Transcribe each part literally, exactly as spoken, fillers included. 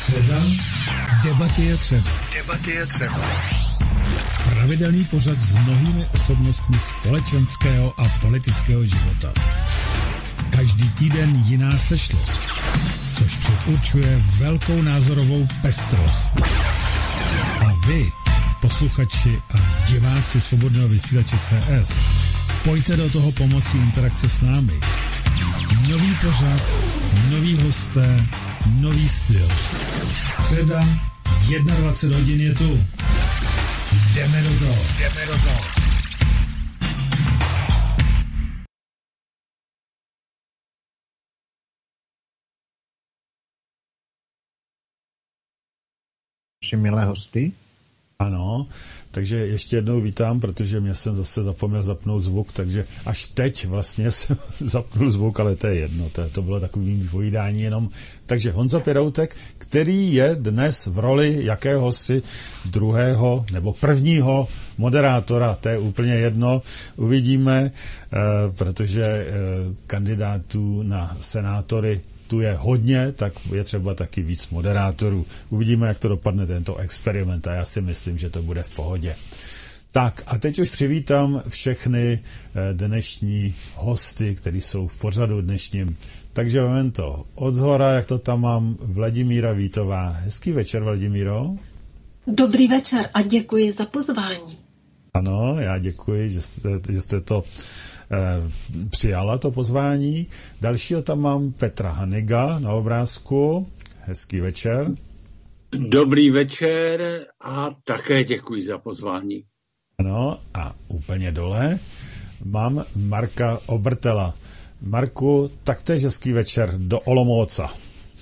Středa, debaty je třeba. Debaty je třeba. Pravidelný pořad s mnohými osobnostmi společenského a politického života. Každý týden jiná sešlost, což předurčuje velkou názorovou pestrost. A vy, posluchači a diváci Svobodného vysílače C S, pojďte do toho pomocí interakce s námi. Nový pořad, nový hosté, nový styl. Středa, dvacet jedna hodin je tu. Jdeme do toho, jdeme do toho. Naše milé hosty. Ano, takže ještě jednou vítám, protože mě jsem zase zapomněl zapnout zvuk, takže až teď vlastně jsem zapnul zvuk, ale to je jedno, to, to bylo takový povídání jenom. Takže Honza Piroutek, který je dnes v roli jakéhosi druhého nebo prvního moderátora, to je úplně jedno, uvidíme, eh, protože eh, kandidátů na senátory tu je hodně, tak je třeba taky víc moderátorů. Uvidíme, jak to dopadne tento experiment a já si myslím, že to bude v pohodě. Tak a teď už přivítám všechny dnešní hosty, kteří jsou v pořadu dnešním. Takže momento, od zhora, jak to tam mám, Vladimíra Vítová. Hezký večer, Vladimíro. Dobrý večer a děkuji za pozvání. Ano, já děkuji, že jste, že jste to přijala to pozvání. Dalšího tam mám Petra Haniga na obrázku. Hezký večer. Dobrý večer a také děkuji za pozvání. Ano, a úplně dole mám Marka Obertela. Marku, taktéž hezký večer do Olomouca.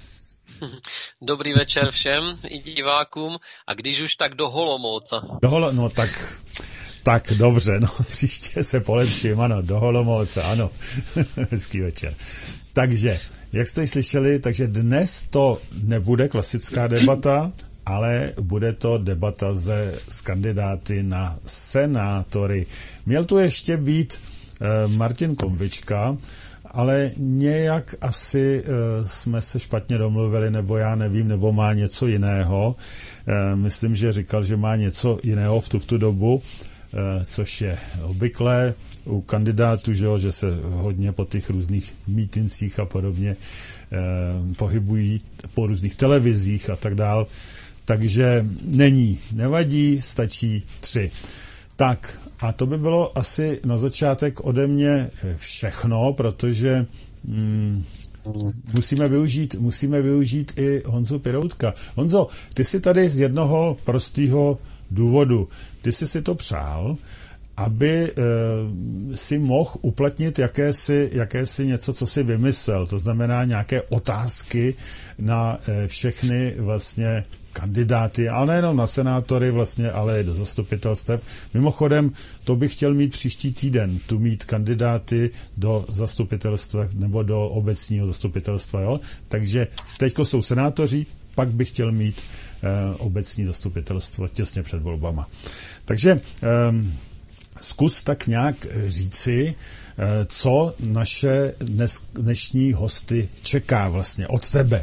Dobrý večer všem i divákům a když už tak do Holomouca. Do Holo, no tak... Tak, dobře, no, příště se polepším, ano, do Holomouce, ano, hezký večer. Takže, jak jste slyšeli, takže dnes to nebude klasická debata, ale bude to debata ze, s kandidáty na senátory. Měl tu ještě být eh, Martin Konvička, ale nějak asi eh, jsme se špatně domluvili, nebo já nevím, nebo má něco jiného. Eh, myslím, že říkal, že má něco jiného v tu, v tu dobu, což je obvyklé u kandidátů, že, že se hodně po těch různých mítincích a podobně eh, pohybují po různých televizích a tak dál. Takže není, nevadí, stačí tři. Tak a to by bylo asi na začátek ode mě všechno, protože mm, musíme využít, musíme využít i Honzu Piroutka. Honzo, ty jsi tady z jednoho prostého důvodu. Ty jsi si to přál, aby e, si mohl uplatnit jakési, jakési něco, co si vymyslel. To znamená nějaké otázky na e, všechny vlastně kandidáty, a nejenom na senátory vlastně, ale i do zastupitelstev. Mimochodem, to bych chtěl mít příští týden, tu mít kandidáty do zastupitelstev nebo do obecního zastupitelstva, jo? Takže teďko jsou senátoři, pak bych chtěl mít eh, obecní zastupitelstvo těsně před volbama. Takže eh, zkus tak nějak říci, eh, co naše dnes, dnešní hosty čeká vlastně od tebe.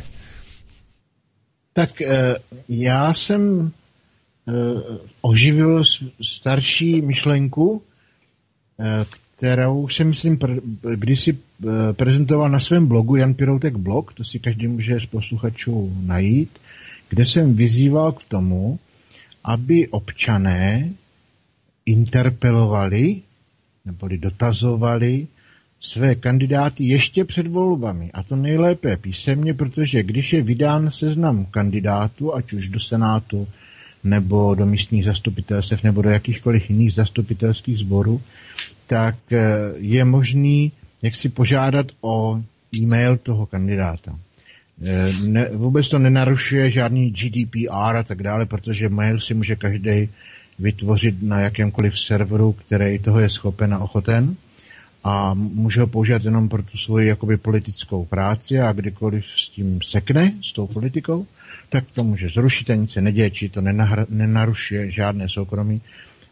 Tak eh, já jsem eh, oživil starší myšlenku, eh, kterou jsem, myslím, pr- kdysi eh, prezentoval na svém blogu Jan Piroutek blog, to si každý může z posluchačů najít, kde jsem vyzýval k tomu, aby občané interpelovali neboli dotazovali své kandidáty ještě před volbami. A to nejlépe písemně, protože když je vydán seznam kandidátů, ať už do Senátu, nebo do místních zastupitelstev, nebo do jakýchkoliv jiných zastupitelských sborů, tak je možný jak si požádat o e-mail toho kandidáta. Ne, vůbec to nenarušuje žádný G D P R a tak dále, protože mail si může každý vytvořit na jakémkoliv serveru, který toho je schopen a ochoten, a může ho použít jenom pro tu svoji jakoby politickou práci, a kdykoliv s tím sekne, s tou politikou, tak to může zrušit a nic se neděje, či to nenahr- nenarušuje žádné soukromí.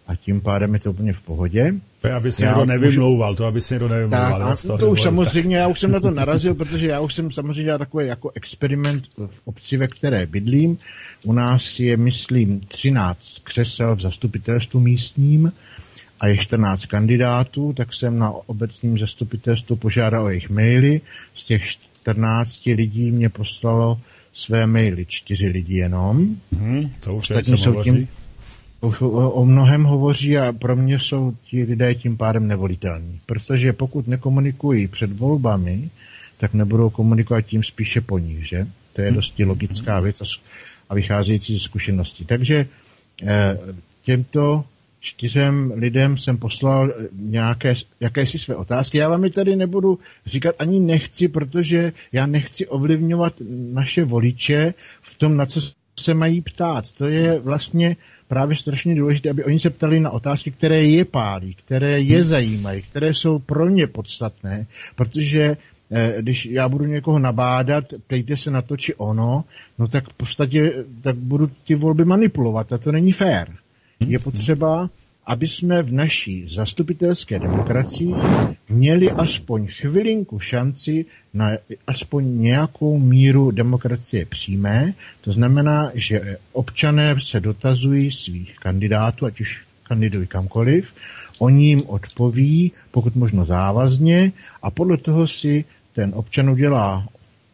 a tím pádem je to úplně v pohodě. To aby si někdo nevymlouval, můžu... to aby si někdo nevymlouval. Tak, to, to už samozřejmě, tak. Já už jsem na to narazil, protože já už jsem samozřejmě dělal takový jako experiment v obci, ve které bydlím. U nás je, myslím, třináct křesel v zastupitelstvu místním a je čtrnáct kandidátů, tak jsem na obecním zastupitelstvu požádal o jejich maily. Z těch čtrnácti lidí mě poslalo své maily čtyři lidi jenom. Hmm, to už je, co hovoří. Tím, už o, o mnohem hovoří a pro mě jsou ti lidé tím pádem nevolitelní. Protože pokud nekomunikují před volbami, tak nebudou komunikovat tím spíše po nich, že? To je dosti logická věc a, a vycházející ze zkušeností. Takže eh, těmto čtyřem lidem jsem poslal nějaké, jakési své otázky. Já vám je tady nebudu říkat, ani nechci, protože já nechci ovlivňovat naše voliče v tom, na co se mají ptát. To je vlastně právě strašně důležité, aby oni se ptali na otázky, které je pálí, které je zajímají, které jsou pro ně podstatné, protože eh, když já budu někoho nabádat, ptejte se na to či ono, no tak v podstatě tak budu ty volby manipulovat a to není fér. Je potřeba, aby jsme v naší zastupitelské demokracii měli aspoň chvilinku šanci na aspoň nějakou míru demokracie přímé. To znamená, že občané se dotazují svých kandidátů, ať už kandidují kamkoliv, oni jim odpoví, pokud možno závazně, a podle toho si ten občan udělá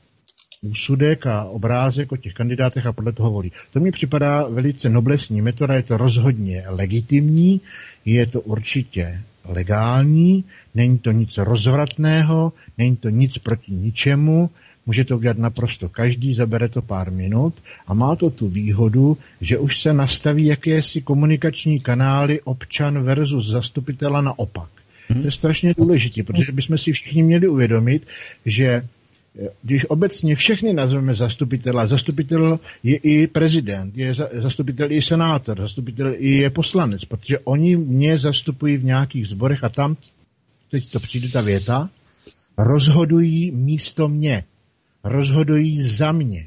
úsudek a obrázek o těch kandidátech a podle toho volí. To mi připadá velice noblesní metoda, je to rozhodně legitimní, je to určitě legální, není to nic rozvratného, není to nic proti ničemu, může to udělat naprosto každý, zabere to pár minut a má to tu výhodu, že už se nastaví jakési komunikační kanály občan versus zastupitela naopak. To je strašně důležité, protože bychom si všichni měli uvědomit, že když obecně všechny nazveme zastupitela, zastupitel je i prezident, je zastupitel i senátor, zastupitel i je poslanec, protože oni mě zastupují v nějakých sborech a tam, teď to přijde ta věta, rozhodují místo mě, rozhodují za mě.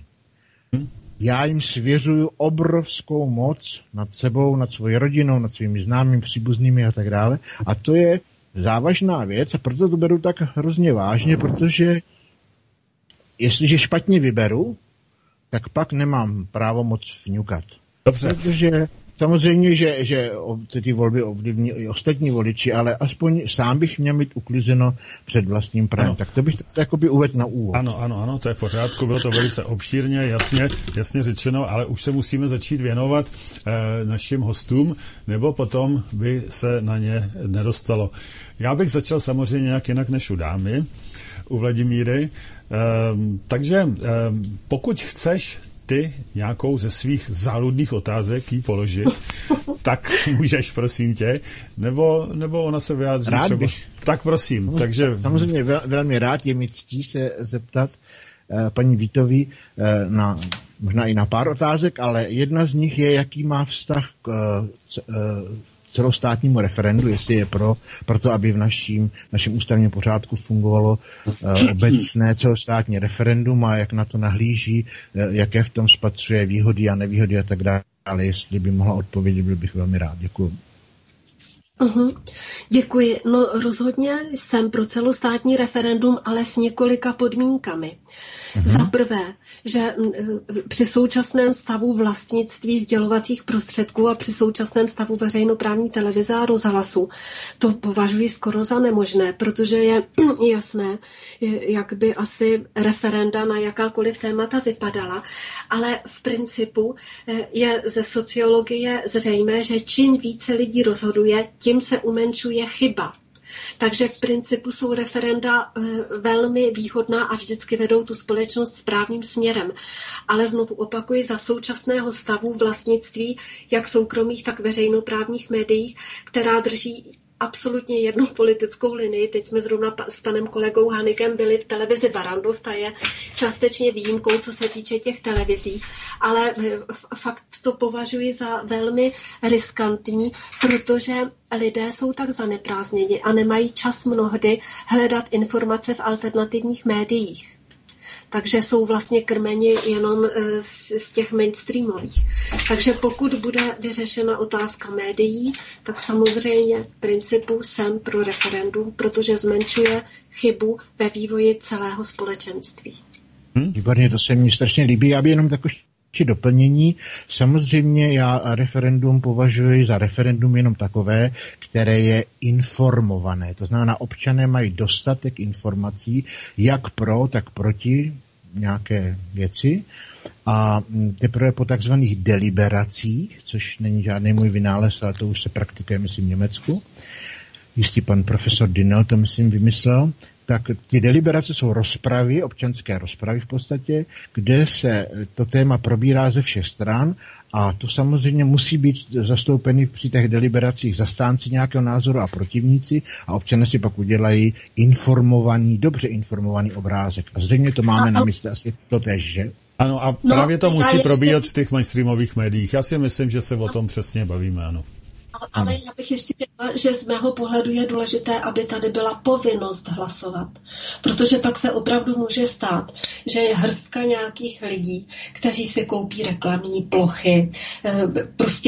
Já jim svěřuju obrovskou moc nad sebou, nad svojí rodinou, nad svými známými, příbuznými a tak dále. A to je závažná věc a proto to beru tak hrozně vážně, protože jestliže špatně vyberu, tak pak nemám právo moc vňukat. Dobře. Protože samozřejmě, že, že ty volby ovlivní i ostatní voliči, ale aspoň sám bych měl mít uklizeno před vlastním právem. Ano. Tak to bych to jakoby uvedl na úvod. Ano, ano, ano, to je v pořádku, bylo to velice obšírně, jasně, jasně řečeno, ale už se musíme začít věnovat eh, našim hostům, nebo potom by se na ně nedostalo. Já bych začal samozřejmě nějak jinak než u dámy, u Vladimíry. Um, takže um, pokud chceš ty nějakou ze svých záludných otázek jí položit, tak můžeš, prosím tě, nebo, nebo ona se vyjádří rád třeba. Bych. Tak prosím. Samozřejmě, takže... samozřejmě vel, velmi rád, je mi ctí se zeptat uh, paní Vítový uh, na, možná i na pár otázek, ale jedna z nich je, jaký má vztah k uh, c, uh, celostátnímu referendu, jestli je pro, proto, aby v naším, našem ústavním pořádku fungovalo uh, obecné celostátní referendum a jak na to nahlíží, uh, jaké v tom spatřuje výhody a nevýhody a tak dále. Ale jestli by mohla odpovědět, byl bych velmi rád. Děkuji. Uhum. Děkuji. No rozhodně jsem pro celostátní referendum, ale s několika podmínkami. Uhum. Za prvé, že při současném stavu vlastnictví sdělovacích prostředků a při současném stavu veřejnoprávní televize a rozhlasu to považuji skoro za nemožné, protože je jasné, jak by asi referenda na jakákoliv témata vypadala, ale v principu je ze sociologie zřejmé, že čím více lidí rozhoduje, tím se umenšuje chyba. Takže v principu jsou referenda e, velmi výhodná a vždycky vedou tu společnost správným směrem. Ale znovu opakuji, za současného stavu vlastnictví jak soukromých, tak veřejnoprávních médií, která drží absolutně jednu politickou linii. Teď jsme zrovna s panem kolegou Hanikem byli v televizi Barrandov, ta je částečně výjimkou, co se týče těch televizí, ale fakt to považuji za velmi riskantní, protože lidé jsou tak zaneprázdněni a nemají čas mnohdy hledat informace v alternativních médiích. takže jsou vlastně krmeni jenom z, z těch mainstreamových. Takže pokud bude vyřešena otázka médií, tak samozřejmě v principu jsem pro referendum, protože zmenšuje chybu ve vývoji celého společenství. Hmm? Výborně, to se mně strašně líbí. Já bych jenom takové doplnění. Samozřejmě já referendum považuji za referendum jenom takové, které je informované. To znamená, občané mají dostatek informací, jak pro, tak proti nějaké věci. A teprve po takzvaných deliberacích, což není žádný můj vynález, ale to už se praktikuje, myslím, v Německu, jistý pan profesor Dinel to, myslím, vymyslel, tak ty deliberace jsou rozpravy, občanské rozpravy v podstatě, kde se to téma probírá ze všech stran a to samozřejmě musí být zastoupeny při těch deliberacích zastánci nějakého názoru a protivníci a občané si pak udělají informovaný, dobře informovaný obrázek. A zřejmě to máme na mysli asi totéž, že? Ano, a právě to musí probíhat v těch mainstreamových médiích. Já si myslím, že se o tom přesně bavíme, ano. Ale já bych ještě řekla, že z mého pohledu je důležité, aby tady byla povinnost hlasovat. Protože pak se opravdu může stát, že je hrstka nějakých lidí, kteří si koupí reklamní plochy. Prostě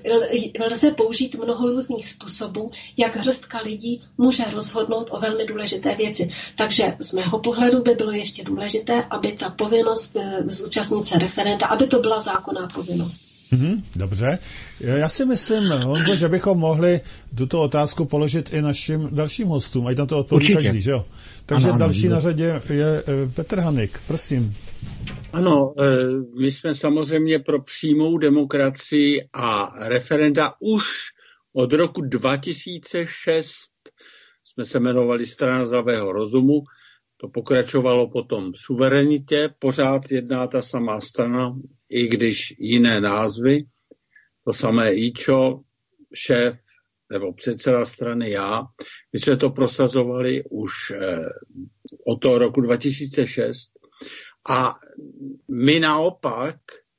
lze použít mnoho různých způsobů, jak hrstka lidí může rozhodnout o velmi důležité věci. Takže z mého pohledu by bylo ještě důležité, aby ta povinnost zúčastnit se referenda, aby to byla zákonná povinnost. Mm, dobře. Já si myslím, Honzo, že bychom mohli tuto otázku položit i našim dalším hostům, ať na to odpoví každý, že jo? Takže ano, další ano, na řadě je Petr Hanik, prosím. Ano, my jsme samozřejmě pro přímou demokracii a referenda už od roku dva tisíce šest jsme se jmenovali Strana zdravého rozumu, to pokračovalo potom suverenitě, pořád jedná ta samá strana, i když jiné názvy, to samé Ičo, šéf nebo předseda strany já. My jsme to prosazovali už eh, od toho roku dva tisíce šest a my naopak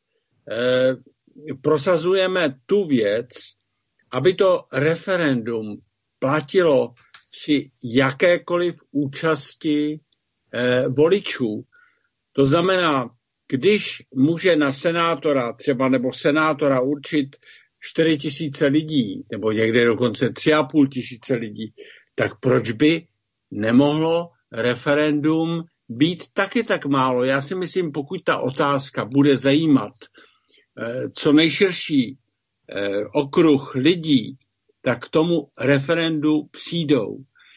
eh, prosazujeme tu věc, aby to referendum platilo při jakékoliv účasti eh, voličů. To znamená, když může na senátora třeba nebo senátora určit čtyři tisíce lidí, nebo někde dokonce tři a půl tisíce lidí, tak proč by nemohlo referendum být taky tak málo? Já si myslím, pokud ta otázka bude zajímat eh, co nejširší eh, okruh lidí, tak k tomu referendu přijdou.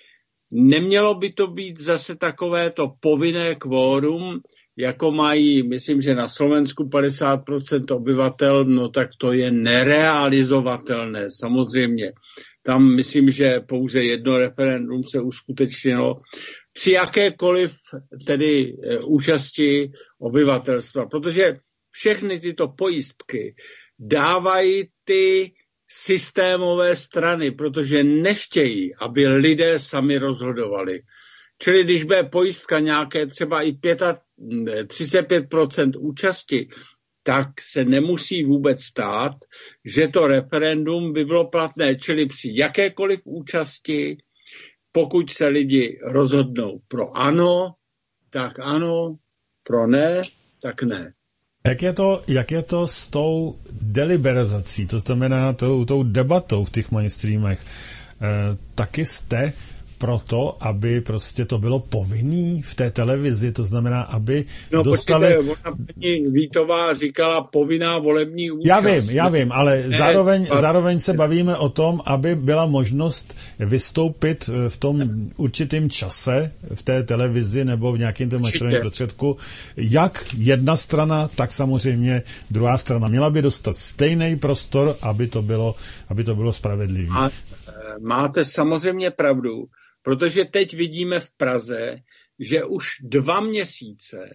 Nemělo by to být zase takovéto povinné kvórum, jako mají, myslím, že na Slovensku padesát procent obyvatel, no tak to je nerealizovatelné, samozřejmě. Tam myslím, že pouze jedno referendum se uskutečnilo při jakékoliv tedy e, účasti obyvatelstva, protože všechny tyto pojistky dávají ty systémové strany, protože nechtějí, aby lidé sami rozhodovali. Čili když bude pojistka nějaké třeba i třicet pět procent účasti, tak se nemusí vůbec stát, že to referendum by bylo platné. Čili při jakékoliv účasti, pokud se lidi rozhodnou pro ano, tak ano, pro ne, tak ne. Jak je to, jak je to s tou deliberací, to znamená tou, tou debatou v těch mainstreamech? E, taky jste proto, aby prostě to bylo povinný v té televizi, to znamená, aby no, dostali... No počkejte, ona paní Vítová říkala povinná volební účast. Já vím, já vím, ale ne, zároveň, a... zároveň se bavíme o tom, aby byla možnost vystoupit v tom určitým čase v té televizi nebo v nějakém tom mainstreamovém prostředku, jak jedna strana, tak samozřejmě druhá strana. Měla by dostat stejný prostor, aby to bylo, aby to bylo spravedlivé. A máte samozřejmě pravdu, protože teď vidíme v Praze, že už dva měsíce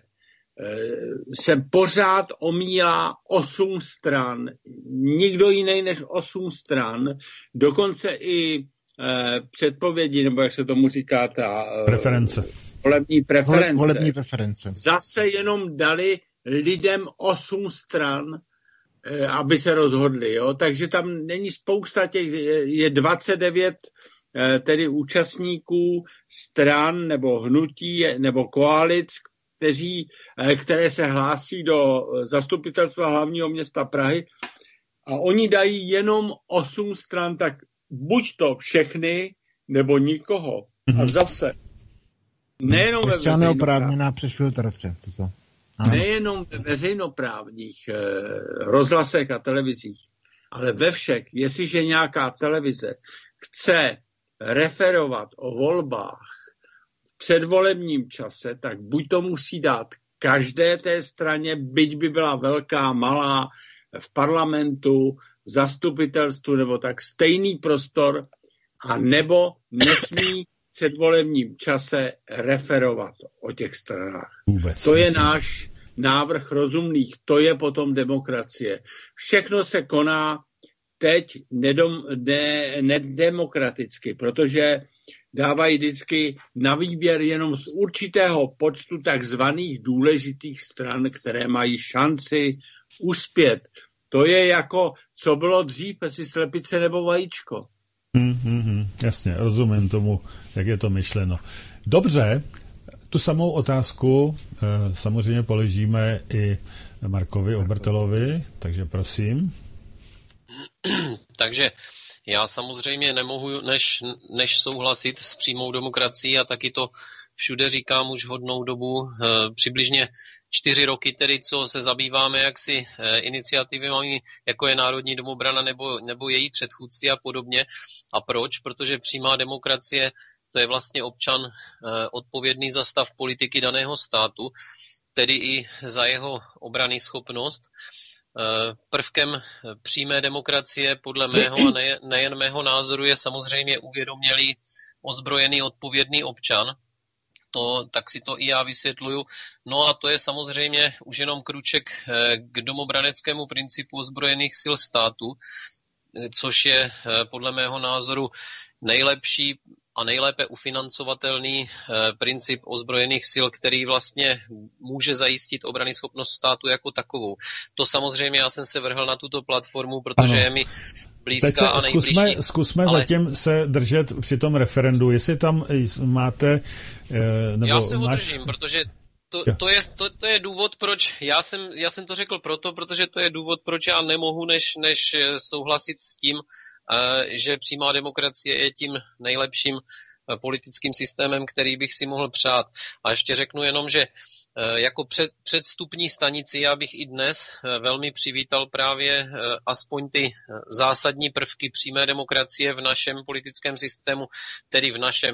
se pořád omílá osm stran, nikdo jiný než osm stran, dokonce i předpovědi, nebo jak se tomu říká, ta preference. Volební preference. Volební preference. Zase jenom dali lidem osm stran, aby se rozhodli. Jo? Takže tam není spousta těch, je dvacet devět tedy účastníků stran nebo hnutí nebo koalic, kteří, které se hlásí do zastupitelstva hlavního města Prahy a oni dají jenom osm stran, tak buď to všechny, nebo nikoho. Mm-hmm. A zase, nejenom ve veřejnoprávněná přešfiltrace. Nejenom ve veřejnoprávních eh, rozhlasech a televizích, ale ve všech, jestliže nějaká televize chce referovat o volbách v předvolebním čase, tak buď to musí dát každé té straně, byť by byla velká, malá, v parlamentu, v zastupitelstvu, nebo tak stejný prostor, a nebo nesmí v předvolebním čase referovat o těch stranách. Vůbec, to je myslím. náš návrh rozumných, to je potom demokracie. Všechno se koná teď nedom, ne, nedemokraticky, protože dávají vždycky na výběr jenom z určitého počtu takzvaných důležitých stran, které mají šanci uspět. To je jako, co bylo dřív, jestli slepice nebo vajíčko. Hmm, hmm, hmm, jasně, rozumím tomu, jak je to myšleno. Dobře, tu samou otázku e, samozřejmě položíme i Markovi Obertelovi, takže prosím. Takže já samozřejmě nemohu než, než souhlasit s přímou demokracií a taky to všude říkám už hodnou dobu, e, přibližně čtyři roky tedy, co se zabýváme jaksi e, iniciativami, jako je Národní domobrana nebo, nebo její předchůdci a podobně. A proč? Protože přímá demokracie, to je vlastně občan e, odpovědný za stav politiky daného státu, tedy i za jeho obranný schopnost. E, prvkem přímé demokracie podle mého a ne, nejen mého názoru je samozřejmě uvědomělý, ozbrojený, odpovědný občan. To, tak si to i já vysvětluju. No a to je samozřejmě už jenom kruček k domobraneckému principu ozbrojených sil státu, což je podle mého názoru nejlepší a nejlépe ufinancovatelný princip ozbrojených sil, který vlastně může zajistit obranyschopnost státu jako takovou. To samozřejmě já jsem se vrhl na tuto platformu, protože ano. je mi blízká a nejbližší. Zkusme, zkusme ale... zatím se držet při tom referendu. Jestli tam máte... Nebo já se ho máš... držím, protože to, to, je, to, to je důvod, proč... Já jsem, já jsem to řekl proto, protože to je důvod, proč já nemohu než, než souhlasit s tím, že přímá demokracie je tím nejlepším politickým systémem, který bych si mohl přát. A ještě řeknu jenom, že jako před, předstupní stanici já bych i dnes velmi přivítal právě aspoň ty zásadní prvky přímé demokracie v našem politickém systému, tedy v našem,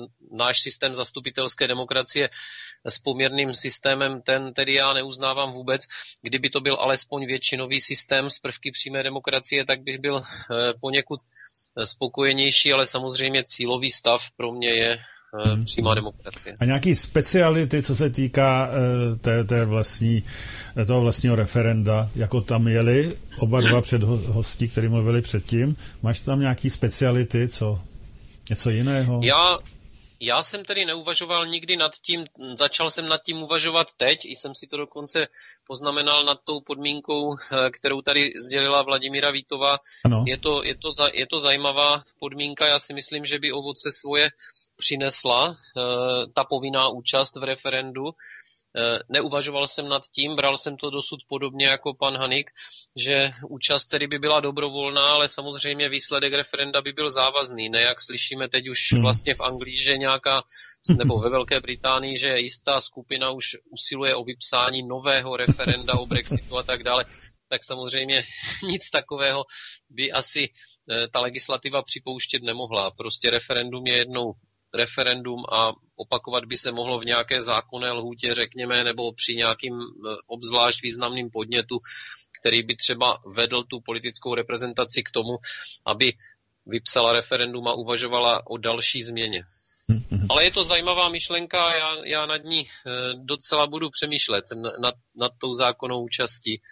náš systém zastupitelské demokracie s poměrným systémem, ten tedy já neuznávám vůbec. Kdyby to byl alespoň většinový systém s prvky přímé demokracie, tak bych byl poněkud spokojenější, ale samozřejmě cílový stav pro mě je Hmm. přímá demokracie. A nějaký speciality, co se týká uh, té, té vlastní, toho vlastního referenda, jako tam jeli oba dva předhosti, kteří mluvili předtím, máš tam nějaký speciality, co něco jiného? Já, já jsem tedy neuvažoval nikdy nad tím, začal jsem nad tím uvažovat teď, i jsem si to dokonce poznamenal nad tou podmínkou, kterou tady sdělila Vladimíra Vítová. Ano. Je to, je to, za, je to zajímavá podmínka, já si myslím, že by ovoce svoje přinesla e, ta povinná účast v referendu. E, neuvažoval jsem nad tím, bral jsem to dosud podobně jako pan Hanik, že účast tedy by byla dobrovolná, ale samozřejmě výsledek referenda by byl závazný. Ne, jak slyšíme teď už vlastně v Anglii, že nějaká, nebo ve Velké Británii, že jistá skupina už usiluje o vypsání nového referenda o Brexitu a tak dále, tak samozřejmě nic takového by asi e, ta legislativa připouštět nemohla. Prostě referendum je jednou referendum a opakovat by se mohlo v nějaké zákonné lhůtě, řekněme, nebo při nějakým obzvlášť významným podnětu, který by třeba vedl tu politickou reprezentaci k tomu, aby vypsala referendum a uvažovala o další změně. Ale je to zajímavá myšlenka, já, já nad ní docela budu přemýšlet, nad, nad tou zákonnou účastí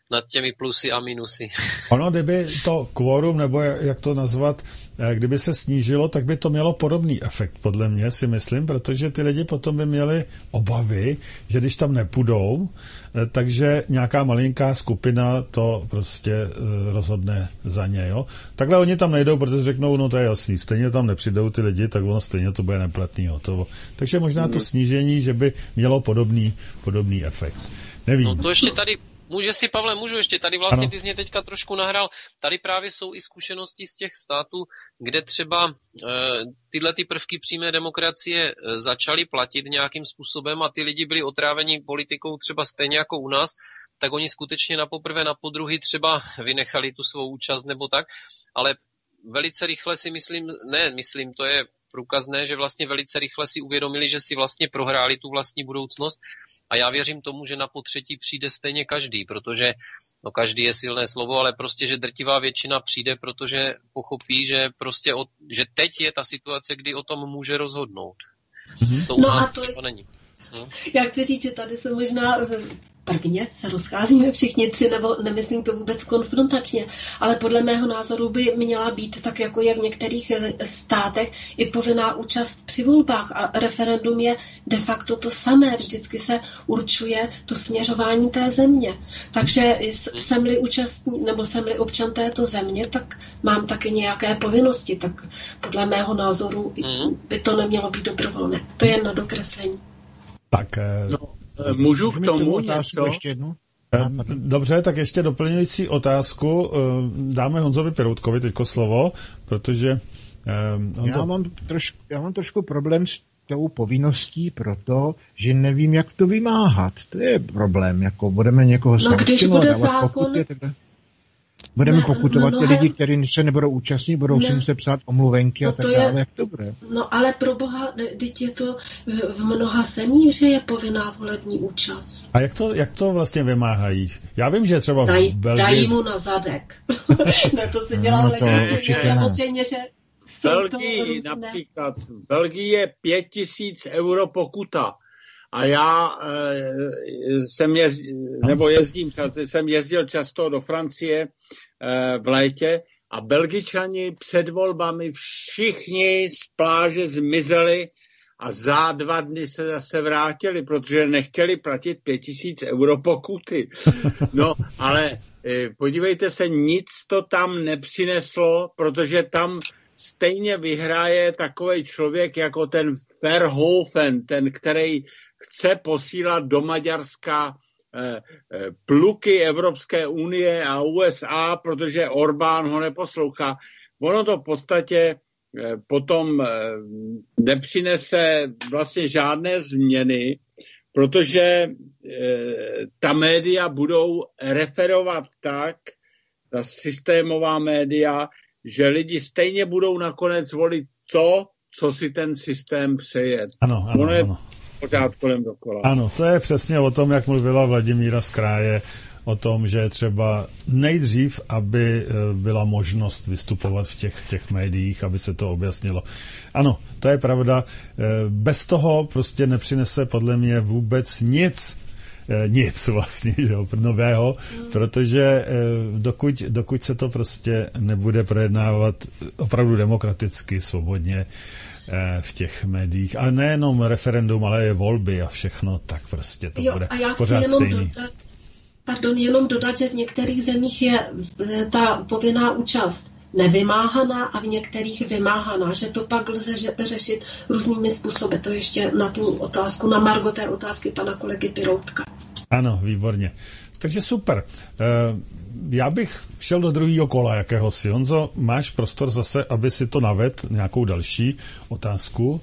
nad těmi plusy a minusy. Ono, kdyby to kvórum, nebo jak to nazvat, kdyby se snížilo, tak by to mělo podobný efekt, podle mě, si myslím, protože ty lidi potom by měli obavy, že když tam nepůjdou, takže nějaká malinká skupina to prostě rozhodne za ně, jo. Takhle oni tam nejdou, protože řeknou, no to je jasný, stejně tam nepřijdou ty lidi, tak ono stejně to bude neplatný, hotovo. Takže možná to snížení, že by mělo podobný, podobný efekt. Nevím. No to ještě tady Může si, Pavle, můžu ještě, tady vlastně ano. Ty jsi mě teďka trošku nahrál, tady právě jsou i zkušenosti z těch států, kde třeba e, tyhle ty prvky přímé demokracie e, začaly platit nějakým způsobem a ty lidi byli otráveni politikou třeba stejně jako u nás, tak oni skutečně na poprvé, na podruhý třeba vynechali tu svou účast nebo tak, ale velice rychle si myslím, ne, myslím, to je průkazné, že vlastně velice rychle si uvědomili, že si vlastně prohráli tu vlastní budoucnost. A já věřím tomu, že na potřetí přijde stejně každý, protože, no každý je silné slovo, ale prostě, že drtivá většina přijde, protože pochopí, že prostě, od, že teď je ta situace, kdy o tom může rozhodnout. Mm-hmm. To u no nás a to třeba není. No. Já chci říct, že tady se možná prvně se rozcházíme všichni tři, nebo nemyslím to vůbec konfrontačně, ale podle mého názoru by měla být, tak jako je v některých státech, i povinná účast při volbách a referendum je de facto to samé, vždycky se určuje to směřování té země. Takže jsem-li účastní, nebo jsem-li občan této země, tak mám taky nějaké povinnosti, tak podle mého názoru by to nemělo být dobrovolné. To je na dokreslení. Tak... No. Můžu k tomu něco? Ještě jednu? Dobře, tak ještě doplňující otázku. Dáme Honzovi Peroutkovi teďko slovo, protože... Honzo... Já mám, trošku, já mám trošku problém s tou povinností proto, že nevím, jak to vymáhat. To je problém. Jako budeme někoho sankcionovat, no, dávat zákon... pokuty, takhle. Budeme ne, pokutovat mnohem... ty lidi, kteří se nebudou účastnit, budou ne. si muset psát omluvenky no a tak je... dále. Jak to bude? No ale pro boha, teď je to v mnoha zemích, že je povinná volební účast. A jak to, jak to vlastně vymáhají? Já vím, že třeba Daj, v Belgii... Dají mu na zadek. Ne, to se dělá no, legitimně. Samozřejmě, že v Belgii například, v Belgii je pět tisíc euro pokuta. A já e, jsem jezdil, nebo jezdím, jsem jezdil často do Francie e, v létě a Belgičani před volbami všichni z pláže zmizeli a za dva dny se zase vrátili, protože nechtěli platit pět tisíc euro pokuty. No, ale e, podívejte se, nic to tam nepřineslo, protože tam stejně vyhraje takovej člověk jako ten Verhoeven, ten, který chce posílat do Maďarska eh, eh, pluky Evropské unie a U S A, protože Orbán ho neposlouchá. Ono to v podstatě eh, potom eh, nepřinese vlastně žádné změny, protože eh, ta média budou referovat tak, ta systémová média, že lidi stejně budou nakonec volit to, co si ten systém přeje. Ano, ano, ono je ano. pořád kolem dokola. Ano, to je přesně o tom, jak mluvila Vladimíra z Kráje, o tom, že třeba nejdřív, aby byla možnost vystupovat v těch, v těch médiích, aby se to objasnilo. Ano, to je pravda. Bez toho prostě nepřinese podle mě vůbec nic, nic vlastně, že jo, nového, protože dokud, dokud se to prostě nebude projednávat opravdu demokraticky, svobodně v těch médiích, a nejenom referendum, ale i volby a všechno, tak prostě to jo, bude pořád stejný. Dodat, pardon, jenom dodat, že v některých zemích je ta povinná účast nevymáhaná a v některých vymáhaná, že to pak lze řešit různými způsoby. To ještě na tu otázku, na margo té otázky pana kolegy Piroutka. Ano, výborně. Takže super. Já bych šel do druhého kola jakéhosi. Honzo, máš prostor zase, aby si to navedl nějakou další otázku?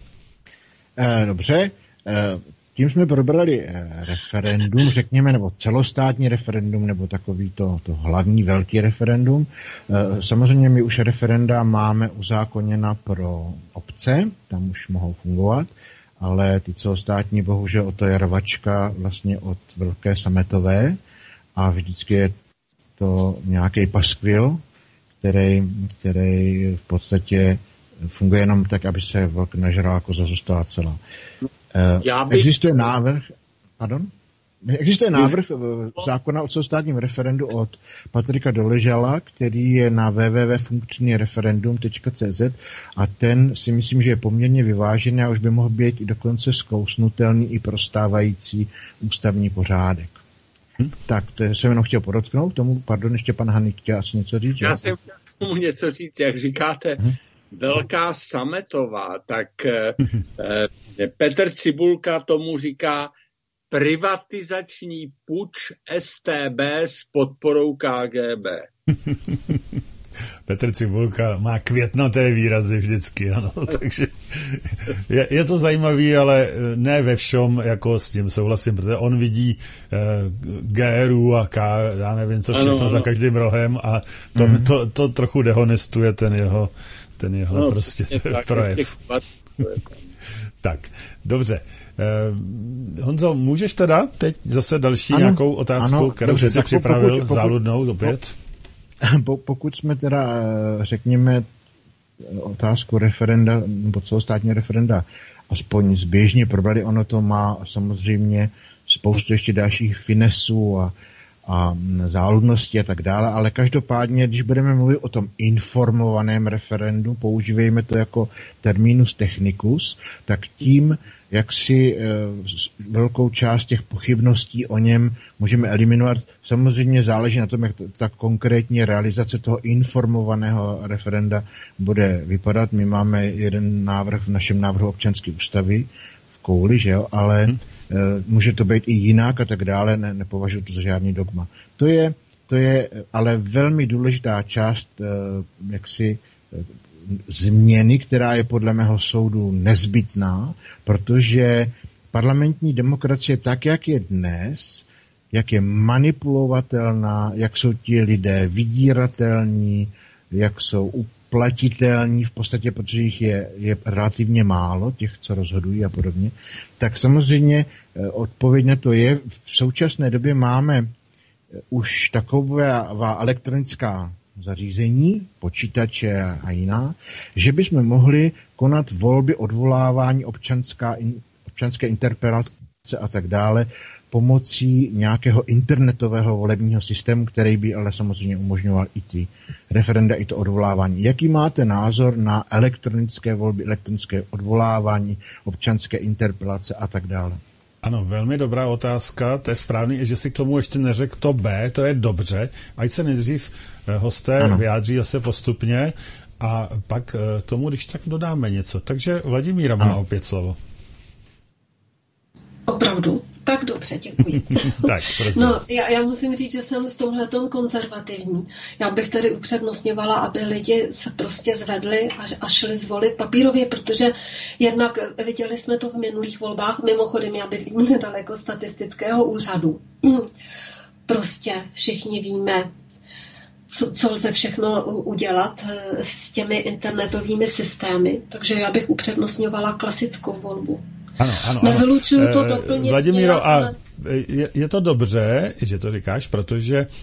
Dobře. Tím jsme probrali referendum, řekněme, nebo celostátní referendum, nebo takový to, to hlavní velký referendum. Samozřejmě my už referenda máme uzákoněna pro obce, tam už mohou fungovat, ale ty celostátní, bohužel, o to je rvačka vlastně od Velké sametové a vždycky je to nějaký paskvil, který, který v podstatě funguje jenom tak, aby se vlk nažral, koza zůstala celá. Já bych... Existuje návrh... Pardon? Existuje návrh zákona o celostátním referendu od Patrika Doležala, který je na w w w tečka funkční referendum tečka c z a ten si myslím, že je poměrně vyvážený a už by mohl být i dokonce zkousnutelný i pro stávající ústavní pořádek. Hm? Tak, to jsem jenom chtěl podotknout tomu, pardon, ještě pan Haník chtěl asi něco říct. Já jsem chtěl tomu něco říct, jak říkáte, hm? Velká Sametová, tak hm. eh, Petr Cibulka tomu říká privatizační puč S T B s podporou K G B. Petr Cibulka má květnaté výrazy vždycky, ano, takže je, je to zajímavý, ale ne ve všem, jako s tím souhlasím, protože on vidí eh, G R U a K, já nevím, co všechno ano, ano. za každým rohem a to, mm. to, to trochu dehonestuje ten jeho, ten jeho no, prostě tak, projev. Tak, dobře. Uh, Honzo, můžeš teda teď zase další ano, nějakou otázku, ano, kterou dobře, jsi si připravil, pokud, pokud, záludnou opět? Pokud jsme teda, řekněme, otázku referenda, nebo celostátní referenda, aspoň zběžně probrali, ono to má samozřejmě spoustu ještě dalších finesů a, a záludností a tak dále, ale každopádně, když budeme mluvit o tom informovaném referendu, používejme to jako terminus technicus, tak tím, jak si e, velkou část těch pochybností o něm můžeme eliminovat. Samozřejmě záleží na tom, jak to, ta konkrétní realizace toho informovaného referenda bude vypadat. My máme jeden návrh v našem návrhu občanské ústavy v kouli, že jo, ale hmm. e, může to být i jinak a tak dále, ne, nepovažuji to za žádný dogma. To je, to je ale velmi důležitá část e, jaksi e, změny, která je podle mého soudu nezbytná, protože parlamentní demokracie tak, jak je dnes, jak je manipulovatelná, jak jsou ti lidé vydíratelní, jak jsou uplatitelní v podstatě, protože jich je, je relativně málo, těch, co rozhodují a podobně, tak samozřejmě odpověď na to je, v současné době máme už taková elektronická zařízení, počítače a jiná, že bychom mohli konat volby, odvolávání, občanská, občanské interpelace a tak dále pomocí nějakého internetového volebního systému, který by ale samozřejmě umožňoval i ty referenda, i to odvolávání. Jaký máte názor na elektronické volby, elektronické odvolávání, občanské interpelace a tak dále? Ano, velmi dobrá otázka, to je správný, že si k tomu ještě neřekl to B, to je dobře, ať se nejdřív hosté ano. vyjádří zase postupně a pak k tomu, když tak dodáme něco. Takže Vladimíra má ano. opět slovo. Opravdu. Tak dobře, děkuji. tak, no, já, já musím říct, že jsem v tomhletom konzervativní. Já bych tady upřednostňovala, aby lidi se prostě zvedli a, a šli zvolit papírově, protože jednak viděli jsme to v minulých volbách, mimochodem já bydlím nedaleko statistického úřadu. Prostě všichni víme, co, co lze všechno udělat s těmi internetovými systémy, takže já bych upřednostňovala klasickou volbu. Ano, ano, Nevylučuju to doplnit. Vladimíro, nějak, a ale... je, je to dobře, že to říkáš, protože eh,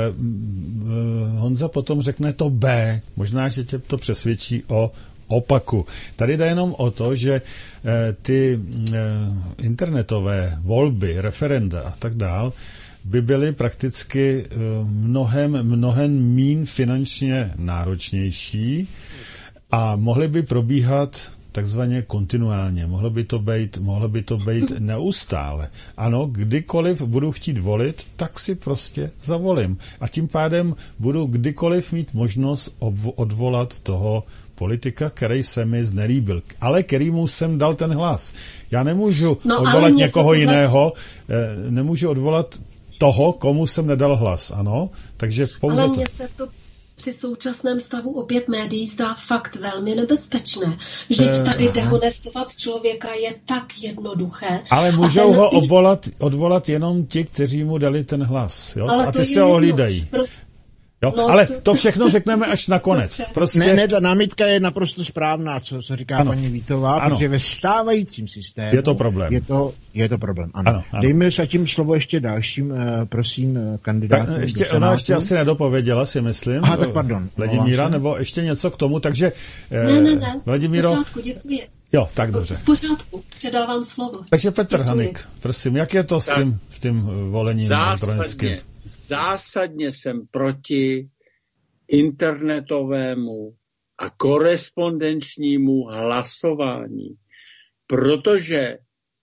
Honza potom řekne to B. Možná, že tě to přesvědčí o opaku. Tady jde jenom o to, že eh, ty eh, internetové volby, referenda a tak dál, by byly prakticky eh, mnohem, mnohem míň finančně náročnější a mohly by probíhat takzvaně kontinuálně. Mohlo by to být, mohlo by to být neustále. Ano, kdykoliv budu chtít volit, tak si prostě zavolím. A tím pádem budu kdykoliv mít možnost odvolat toho politika, který se mi znelíbil, ale kterýmu jsem dal ten hlas. Já nemůžu no, odvolat někoho tohle... jiného, nemůžu odvolat toho, komu jsem nedal hlas, ano? Takže pouze ale to... mně se to při současném stavu opět médií zdá fakt velmi nebezpečné. Vždyť tady dehonestovat člověka je tak jednoduché. Ale můžou ten... ho odvolat, odvolat jenom ti, kteří mu dali ten hlas. Jo? A ty se ho hlídají. Prostě... Jo? No, ale to, to všechno řekneme až nakonec. Prostě... Ne, ne, ta námitka je naprosto správná, co, co říká ano. paní Vítová, ano. protože ve stávajícím systému je to problém. Je to, je to problém, ano. ano, ano. Dejme se tím slovo ještě dalším, uh, prosím, kandidátům. Ještě, ona ještě asi nedopověděla, si myslím. Aha, tak pardon. Vladimíra, nebo ještě něco k tomu, takže... Ne, ne, ne, Vladimíro... v pořádku, děkuji. Jo, tak dobře. V pořádku, předávám slovo. Takže Petr Haník, prosím, jak je to s tím, tím volením elektronickým? Zásadně jsem proti internetovému a korespondenčnímu hlasování, protože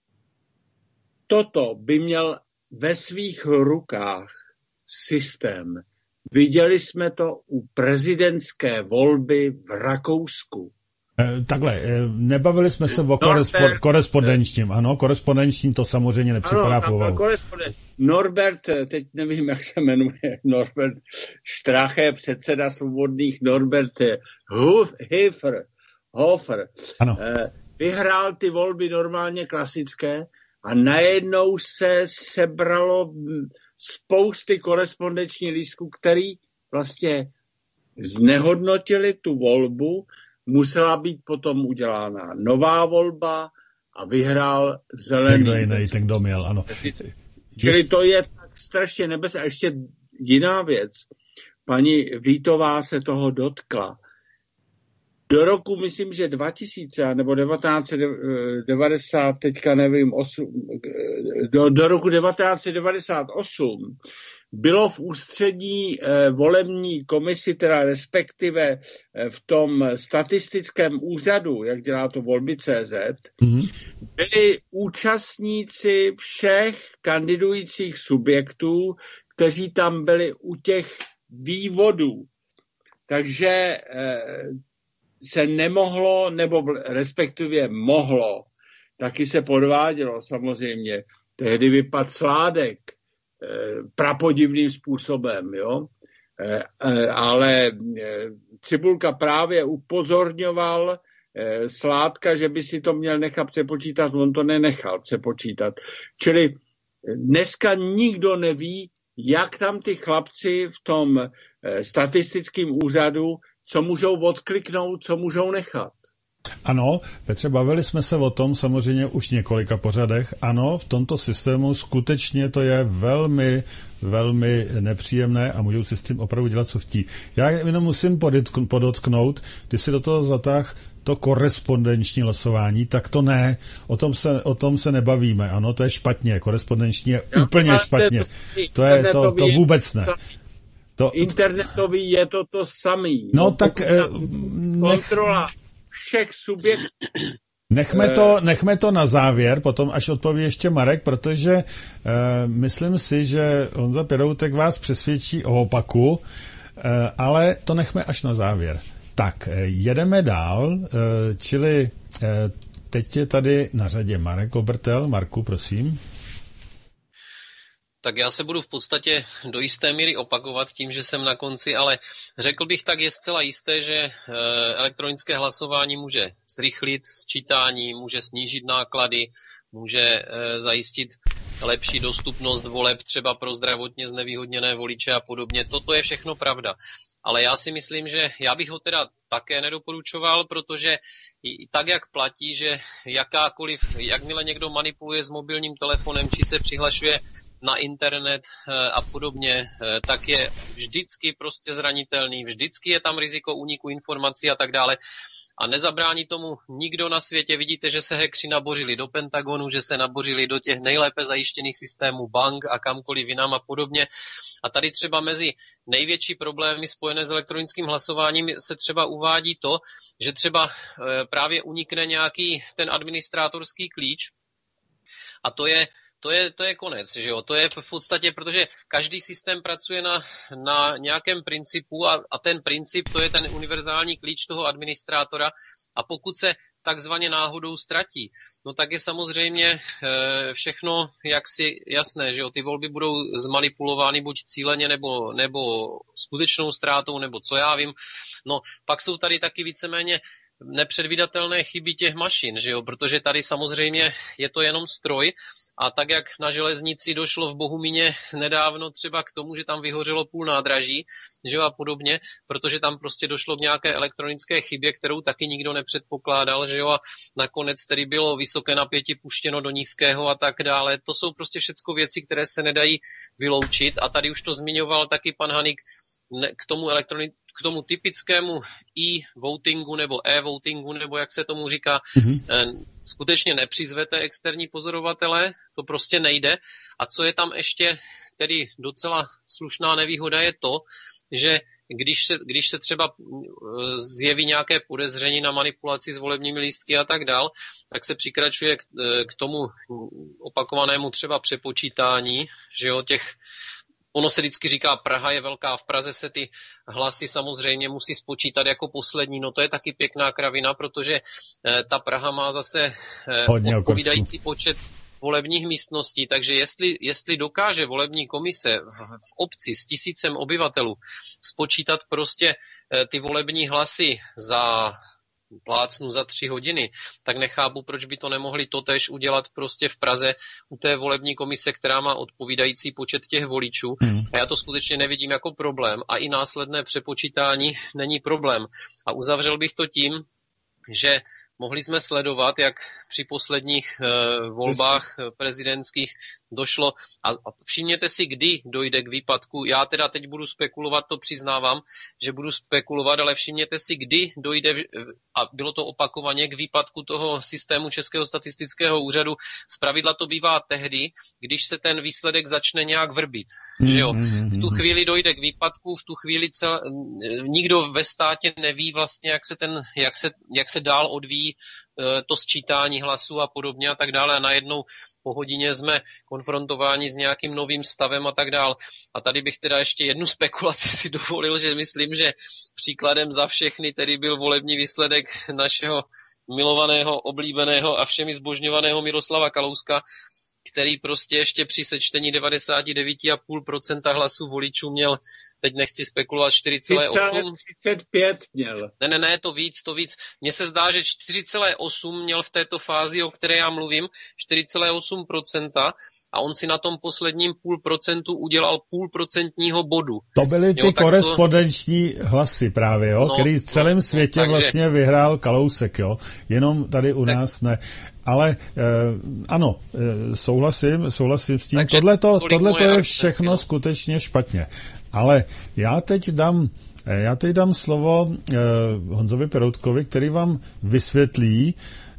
toto by měl ve svých rukách systém. Viděli jsme to u prezidentské volby v Rakousku. E, takhle, nebavili jsme se o korespo- korespondenčním, ano, korespondenční to samozřejmě nepřipadá v úvahu. Norbert, teď nevím, jak se jmenuje, Norbert Strache, předseda Svobodných, Norbert Hofer, Hofer ano. vyhrál ty volby normálně klasické a najednou se sebralo spousty korespondenčních lístků, který vlastně znehodnotili tu volbu, musela být potom udělána nová volba a vyhrál zelený. Někdo jiný, ten kdo měl, ano. Čili to je tak strašně nebezpečné. A ještě jiná věc. Paní Vítová se toho dotkla. Do roku, myslím, že dva tisíce nebo devatenáct set devadesát, teďka nevím, osm, do, do roku devatenáct set devadesát osm bylo v ústřední eh, volební komisi, teda respektive eh, v tom statistickém úřadu, jak dělá to volby tečka cé zet, mm-hmm. byli účastníci všech kandidujících subjektů, kteří tam byli u těch vývodů. Takže eh, se nemohlo, nebo respektive mohlo, taky se podvádělo samozřejmě. Tehdy vypadl Sládek eh, prapodivným způsobem, jo. Eh, eh, ale eh, Cibulka právě upozorňoval eh, Sládka, že by si to měl nechat přepočítat, on to nenechal přepočítat. Čili dneska nikdo neví, jak tam ty chlapci v tom eh, statistickém úřadu co můžou odkliknout, co můžou nechat. Ano, Petře, bavili jsme se o tom samozřejmě už několika pořadech. Ano, v tomto systému skutečně to je velmi, velmi nepříjemné a můžou si s tím opravdu dělat, co chtí. Já jenom musím podotknout, když si do toho zatáh to korespondenční hlasování, tak to ne, o tom se, o tom se nebavíme. Ano, to je špatně, korespondenční je Já úplně špatně. To je to, to vůbec ne. To... Internetový je to to samý. No, no tak... Kontrola nech... všech subjektů. Nechme to, nechme to na závěr, potom až odpoví ještě Marek, protože uh, myslím si, že Honza Peroutek vás přesvědčí o opaku, uh, ale to nechme až na závěr. Tak, jedeme dál, uh, čili uh, teď je tady na řadě Marek Obertel. Marku, prosím. Tak já se budu v podstatě do jisté míry opakovat tím, že jsem na konci, ale řekl bych tak, je zcela jisté, že elektronické hlasování může zrychlit sčítání, může snížit náklady, může zajistit lepší dostupnost voleb třeba pro zdravotně znevýhodněné voliče a podobně. Toto je všechno pravda. Ale já si myslím, že já bych ho teda také nedoporučoval, protože tak, jak platí, že jakákoliv, jakmile někdo manipuluje s mobilním telefonem, či se přihlašuje na internet a podobně, tak je vždycky prostě zranitelný, vždycky je tam riziko úniku informací a tak dále. A nezabrání tomu nikdo na světě. Vidíte, že se hackři nabořili do Pentagonu, že se nabořili do těch nejlépe zajištěných systémů bank a kamkoliv jinam a podobně. A tady třeba mezi největší problémy spojené s elektronickým hlasováním se třeba uvádí to, že třeba právě unikne nějaký ten administrátorský klíč a to je To je, to je konec, že jo? To je v podstatě, protože každý systém pracuje na, na nějakém principu a, a ten princip, to je ten univerzální klíč toho administrátora a pokud se takzvaně náhodou ztratí, no tak je samozřejmě e, všechno jaksi jasné, že jo? Ty volby budou zmanipulovány buď cíleně nebo, nebo skutečnou ztrátou, nebo co já vím. No pak jsou tady taky víceméně nepředvídatelné chyby těch mašin, že jo? Protože tady samozřejmě je to jenom stroj a tak, jak na železnici došlo v Bohumíně nedávno třeba k tomu, že tam vyhořelo půl nádraží, že jo, a podobně, protože tam prostě došlo k nějaké elektronické chybě, kterou taky nikdo nepředpokládal, že jo, a nakonec tedy bylo vysoké napětí puštěno do nízkého a tak dále. To jsou prostě všecko věci, které se nedají vyloučit a tady už to zmiňoval taky pan Hanik k tomu elektronic k tomu typickému e-votingu nebo e-votingu, nebo jak se tomu říká, mm-hmm. skutečně nepřizvete externí pozorovatele, to prostě nejde. A co je tam ještě tedy docela slušná nevýhoda je to, že když se, když se třeba zjeví nějaké podezření na manipulaci s volebními lístky a tak dál, tak se přikračuje k, k tomu opakovanému třeba přepočítání, že jo, těch, ono se vždycky říká, Praha je velká, v Praze se ty hlasy samozřejmě musí spočítat jako poslední, no to je taky pěkná kravina, protože eh, ta Praha má zase eh, odpovídající počet volebních místností, takže jestli, jestli dokáže volební komise v, v obci s tisícem obyvatelů spočítat prostě e, ty volební hlasy za plácnu za tři hodiny, tak nechápu, proč by to nemohli totéž udělat prostě v Praze u té volební komise, která má odpovídající počet těch voličů. Hmm. A já to skutečně nevidím jako problém a i následné přepočítání není problém. A uzavřel bych to tím, že mohli jsme sledovat, jak při posledních uh, volbách prezidentských došlo, a, a všimněte si, kdy dojde k výpadku. Já teda teď budu spekulovat, to přiznávám, že budu spekulovat, ale všimněte si, kdy dojde, a bylo to opakovaně, k výpadku toho systému Českého statistického úřadu. Zpravidla to bývá tehdy, když se ten výsledek začne nějak vrbit. Mm, že jo? V tu chvíli dojde k výpadku, v tu chvíli cel, nikdo ve státě neví vlastně, jak se, ten, jak se, jak se dál odvíjí to sčítání hlasů a podobně a tak dále, a najednou po hodině jsme konfrontováni s nějakým novým stavem a tak dále. A tady bych teda ještě jednu spekulaci si dovolil, že myslím, že příkladem za všechny tedy byl volební výsledek našeho milovaného, oblíbeného a všemi zbožňovaného Miroslava Kalouska, který prostě ještě při sečtení devadesát devět celá pět procenta hlasů voličů měl, teď nechci spekulovat, čtyři celá osm. třicet pět měl. Ne, ne, ne, to víc, to víc. Mně se zdá, že čtyři celá osm měl v této fázi, o které já mluvím, čtyři celá osm procenta, a on si na tom posledním půl procentu udělal půl procentního bodu. To byly ty jo, korespondenční to... hlasy právě, jo, no, který v celém no, světě no, takže... vlastně vyhrál Kalousek, jo, jenom tady u tak... nás ne. Ale eh, ano, eh, souhlasím, souhlasím s tím. Tohleto, tohleto je všechno no. skutečně špatně. Ale já teď dám, já teď dám slovo eh, Honzovi Peroutkovi, který vám vysvětlí,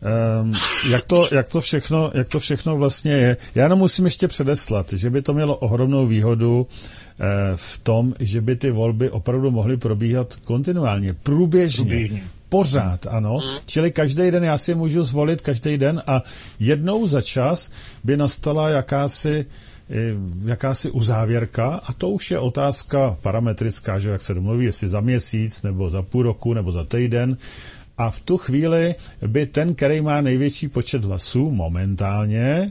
eh, jak, to, jak, to všechno, jak to všechno vlastně je. Já jenom musím ještě předeslat, že by to mělo ohromnou výhodu eh, v tom, že by ty volby opravdu mohly probíhat kontinuálně, průběžně. průběžně. Pořád, ano. Mm. Čili každý den já si můžu zvolit každý den a jednou za čas by nastala jakási, jakási uzávěrka, a to už je otázka parametrická, že jak se domluví, jestli za měsíc, nebo za půl roku, nebo za týden. A v tu chvíli by ten, který má největší počet hlasů momentálně,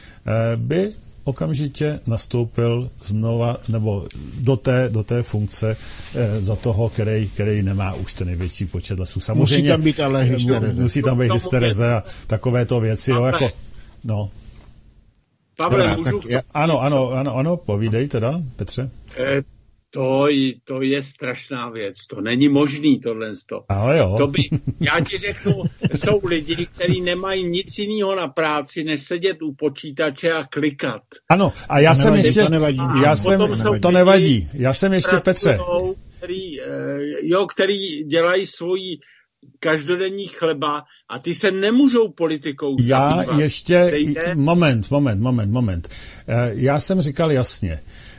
by okamžitě nastoupil znova, nebo do té, do té funkce eh, za toho, který, který nemá už ten největší počet hlasů. Samozřejmě musí tam být ale hystereze. Musí tam být hystereze a takovéto věci. Jo, jako, no. Pavle, Dobrá, můžu... Já... Ano, ano, ano, ano, povídej teda, Petře. Eh, to, to je strašná věc, to není možný tohle. Ale jo. To by, já ti řeknu, jsou lidi, kteří nemají nic jiného na práci, než sedět u počítače a klikat. Ano, a já to jsem nevadí, ještě, to nevadí. já jsem, to nevadí, já jsem ještě, Petře. Který, jo, který dělají svoji každodenní chleba a ty se nemůžou politikou Já zabývat. ještě, Dejte? moment, moment, moment, moment. Já jsem říkal jasně,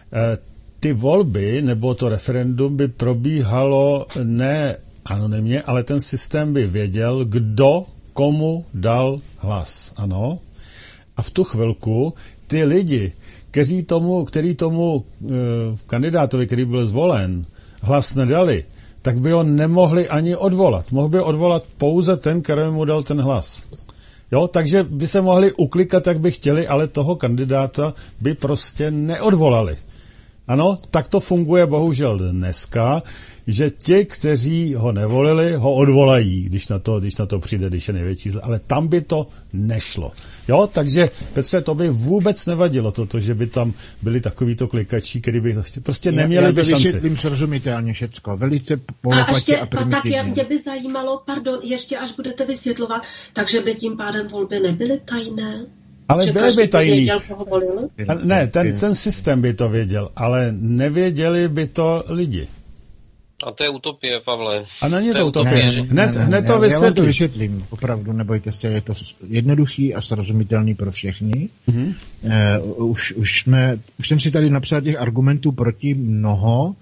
ty volby nebo to referendum by probíhalo ne anonymně, ale ten systém by věděl, kdo komu dal hlas, ano. A v tu chvilku ty lidi, kteří tomu, který tomu e, kandidátovi, který byl zvolen, hlas nedali, tak by ho nemohli ani odvolat. Mohl by odvolat pouze ten, který mu dal ten hlas. Jo, takže by se mohli uklikat, jak by chtěli, ale toho kandidáta by prostě neodvolali. Ano, tak to funguje bohužel dneska, že ti, kteří ho nevolili, ho odvolají, když na to, když na to přijde, když je největší zle. Ale tam by to nešlo. Jo, takže Petře, to by vůbec nevadilo toto, že by tam byli takovýto klikačí, který by prostě neměli by šanci. Já to vysvětlím srozumitelně všecko, velice polopatě a, a primitivně. A tak mě by zajímalo, pardon, ještě až budete vysvětlovat, takže by tím pádem volby nebyly tajné? Ale byly by tajný. Věděl, koho volil? Ne, ten, ten systém by to věděl, ale nevěděli by to lidi. A to je utopie, Pavle. A není to, to utopie. Ne, hned, ne, ne, hned to já, vysvětlím. Já vám to vysvětlím, opravdu, nebojte se, je to jednoduchý a srozumitelný pro všechny. Mm-hmm. Uh, už, už, jsme, už jsem si tady napsal těch argumentů proti mnoho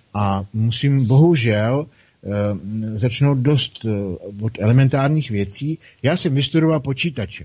a musím bohužel uh, začnout dost uh, od elementárních věcí. Já jsem vystudoval počítače.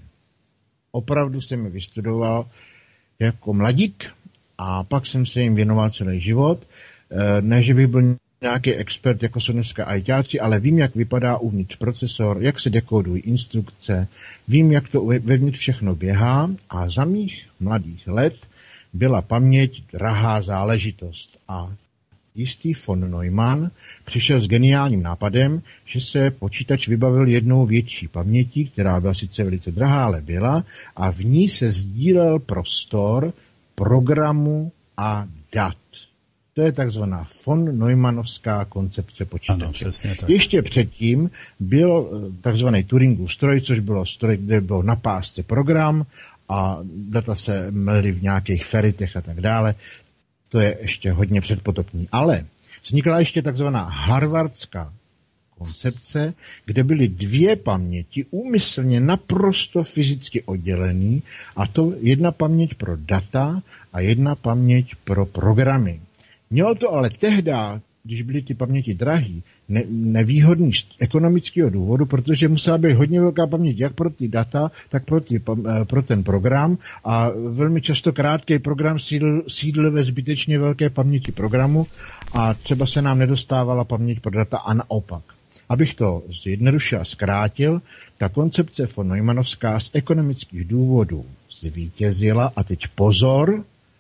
Opravdu jsem je vystudoval jako mladík a pak jsem se jim věnoval celý život. Uh, ne, že bych byl nějaký expert, jako jsou dneska ajťáci, ale vím, jak vypadá uvnitř procesor, jak se dekódují instrukce, vím, jak to vevnitř všechno běhá a za mých mladých let byla paměť drahá záležitost. A jistý von Neumann přišel s geniálním nápadem, že se počítač vybavil jednou větší pamětí, která byla sice velice drahá, ale byla, a v ní se sdílel prostor programu a dat. To je takzvaná von Neumannovská koncepce počítače. Ano, ještě předtím byl takzvaný Turingův stroj, což bylo stroj, kde byl na pásce program a data se mlely v nějakých feritech a tak dále. To je ještě hodně předpotopní. Ale vznikla ještě takzvaná harvardská koncepce, kde byly dvě paměti úmyslně naprosto fyzicky oddělený, a to jedna paměť pro data a jedna paměť pro programy. Mělo to ale tehdy, když byly ty paměti drahý, ne, nevýhodný z ekonomického důvodu, protože musela být hodně velká paměť jak pro ty data, tak pro, ty, pro ten program, a velmi často krátký program sídl, sídl ve zbytečně velké paměti programu a třeba se nám nedostávala paměť pro data a naopak. Abych to zjednodušil a zkrátil, ta koncepce von Neumannovská z ekonomických důvodů zvítězila a teď pozor,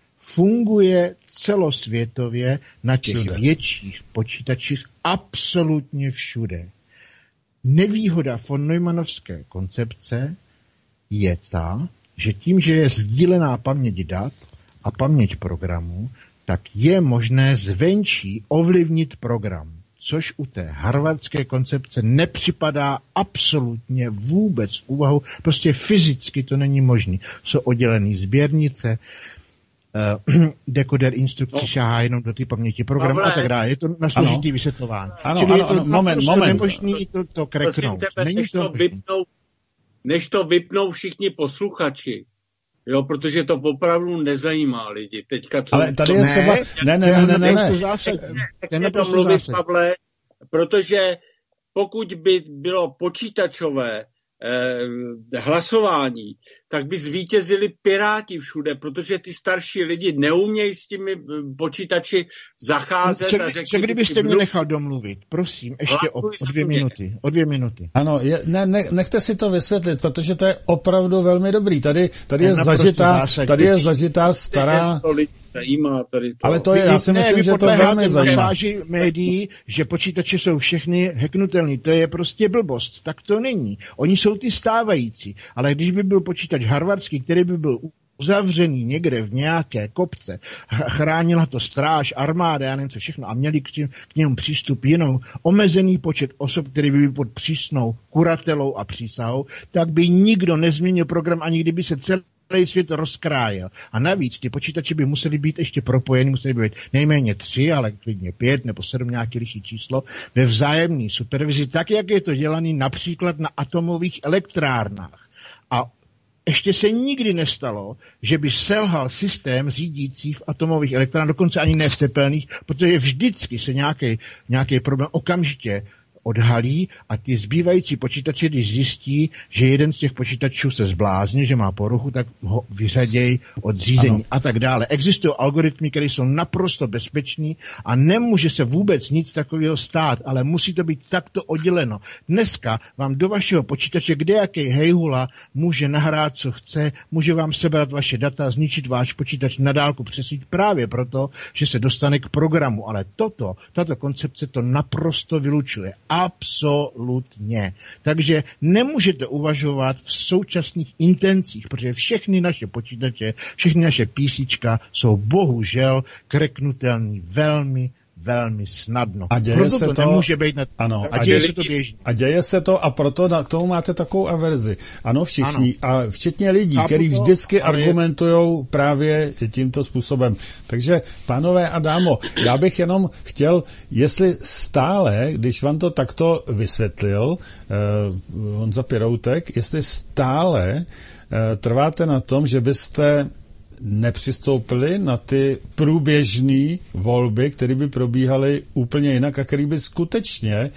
funguje celosvětově na těch všude. Větších počítačích absolutně všude. Nevýhoda von Neumannovské koncepce je ta, že tím, že je sdílená paměť dat a paměť programu, tak je možné zvenčí ovlivnit program, což u té harvardské koncepce nepřipadá absolutně vůbec v úvahu. Prostě fyzicky to není možné. Jsou oddělený sběrnice, Uh, dekoder instrukcí no. šahá jenom do ty paměti programu a tak dále. Je to na složitý vysvětlování. Ano, Čili ano, je to ano, moment, moment. nemožný to, to kreknout. Tebe, Není než, to to vypnou, než to vypnou všichni posluchači, jo, protože to opravdu nezajímá lidi. Teďka, co, ale tady co, je třeba... Ne, ne, ne, ne, ne. ne. Tak mě to mluvit, Pavle, protože pokud by bylo počítačové eh, hlasování, tak by zvítězili Piráti všude, protože ty starší lidi neumějí s těmi počítači zacházet. Co, a řekli, co kdybyste mě nechal domluvit? Prosím, ještě o, o dvě minuty. O dvě minuty. Ano, je, ne, ne, nechte si to vysvětlit, protože to je opravdu velmi dobrý. Tady, tady je, je zažitá, tady je zažitá stará... Zajímá tady to. Ale to je, já si ne, myslím, že to velmi zajímá. Vy médií, že počítače jsou všechny hacknutelný, to je prostě blbost. Tak to není. Oni jsou ty stávající. Ale když by byl počítač harvardský, který by byl uzavřený někde v nějaké kopce, chránila to stráž, armáda, já nevím co všechno, a měli k, tím, k němu přístup jenom omezený počet osob, který by byl pod přísnou kuratelou a přísahou, tak by nikdo nezměnil program, ani kdyby se celý celý svět rozkrájel. A navíc ty počítače by musely být ještě propojeny, musely být nejméně tři, ale klidně pět nebo sedm, nějaký lichý číslo, ve vzájemné supervizi, tak, jak je to dělané například na atomových elektrárnách. A ještě se nikdy nestalo, že by selhal systém řídící v atomových elektrárnách, dokonce ani ne v tepelných, protože vždycky se nějaký, nějaký problém okamžitě odhalí a ty zbývající počítače, když zjistí, že jeden z těch počítačů se zblázní, že má poruchu, tak ho vyřadějí od řízení ano. a tak dále. Existují algoritmy, které jsou naprosto bezpečný a nemůže se vůbec nic takového stát, ale musí to být takto odděleno. Dneska vám do vašeho počítače kdejaký hejhula může nahrát, co chce, může vám sebrat vaše data, zničit váš počítač na dálku, přesít právě proto, že se dostane k programu. Ale toto, tato koncepce to naprosto vylučuje. Absolutně. Takže nemůžete uvažovat v současných intencích, protože všechny naše počítače, všechny naše PCčka jsou bohužel kreknutelný velmi, velmi snadno. A děje proto se to, to nemůže být na... ano, a, děje se to běžně. A děje se to a proto na, k tomu máte takovou averzi. Ano, všichni, ano. A včetně lidí, kteří vždycky argumentují je... právě tímto způsobem. Takže, pánové a dámo, já bych jenom chtěl, jestli stále, když vám to takto vysvětlil eh, Honza Piroutek, jestli stále eh, trváte na tom, že byste nepřistoupili na ty průběžné volby, které by probíhaly úplně jinak a které by skutečně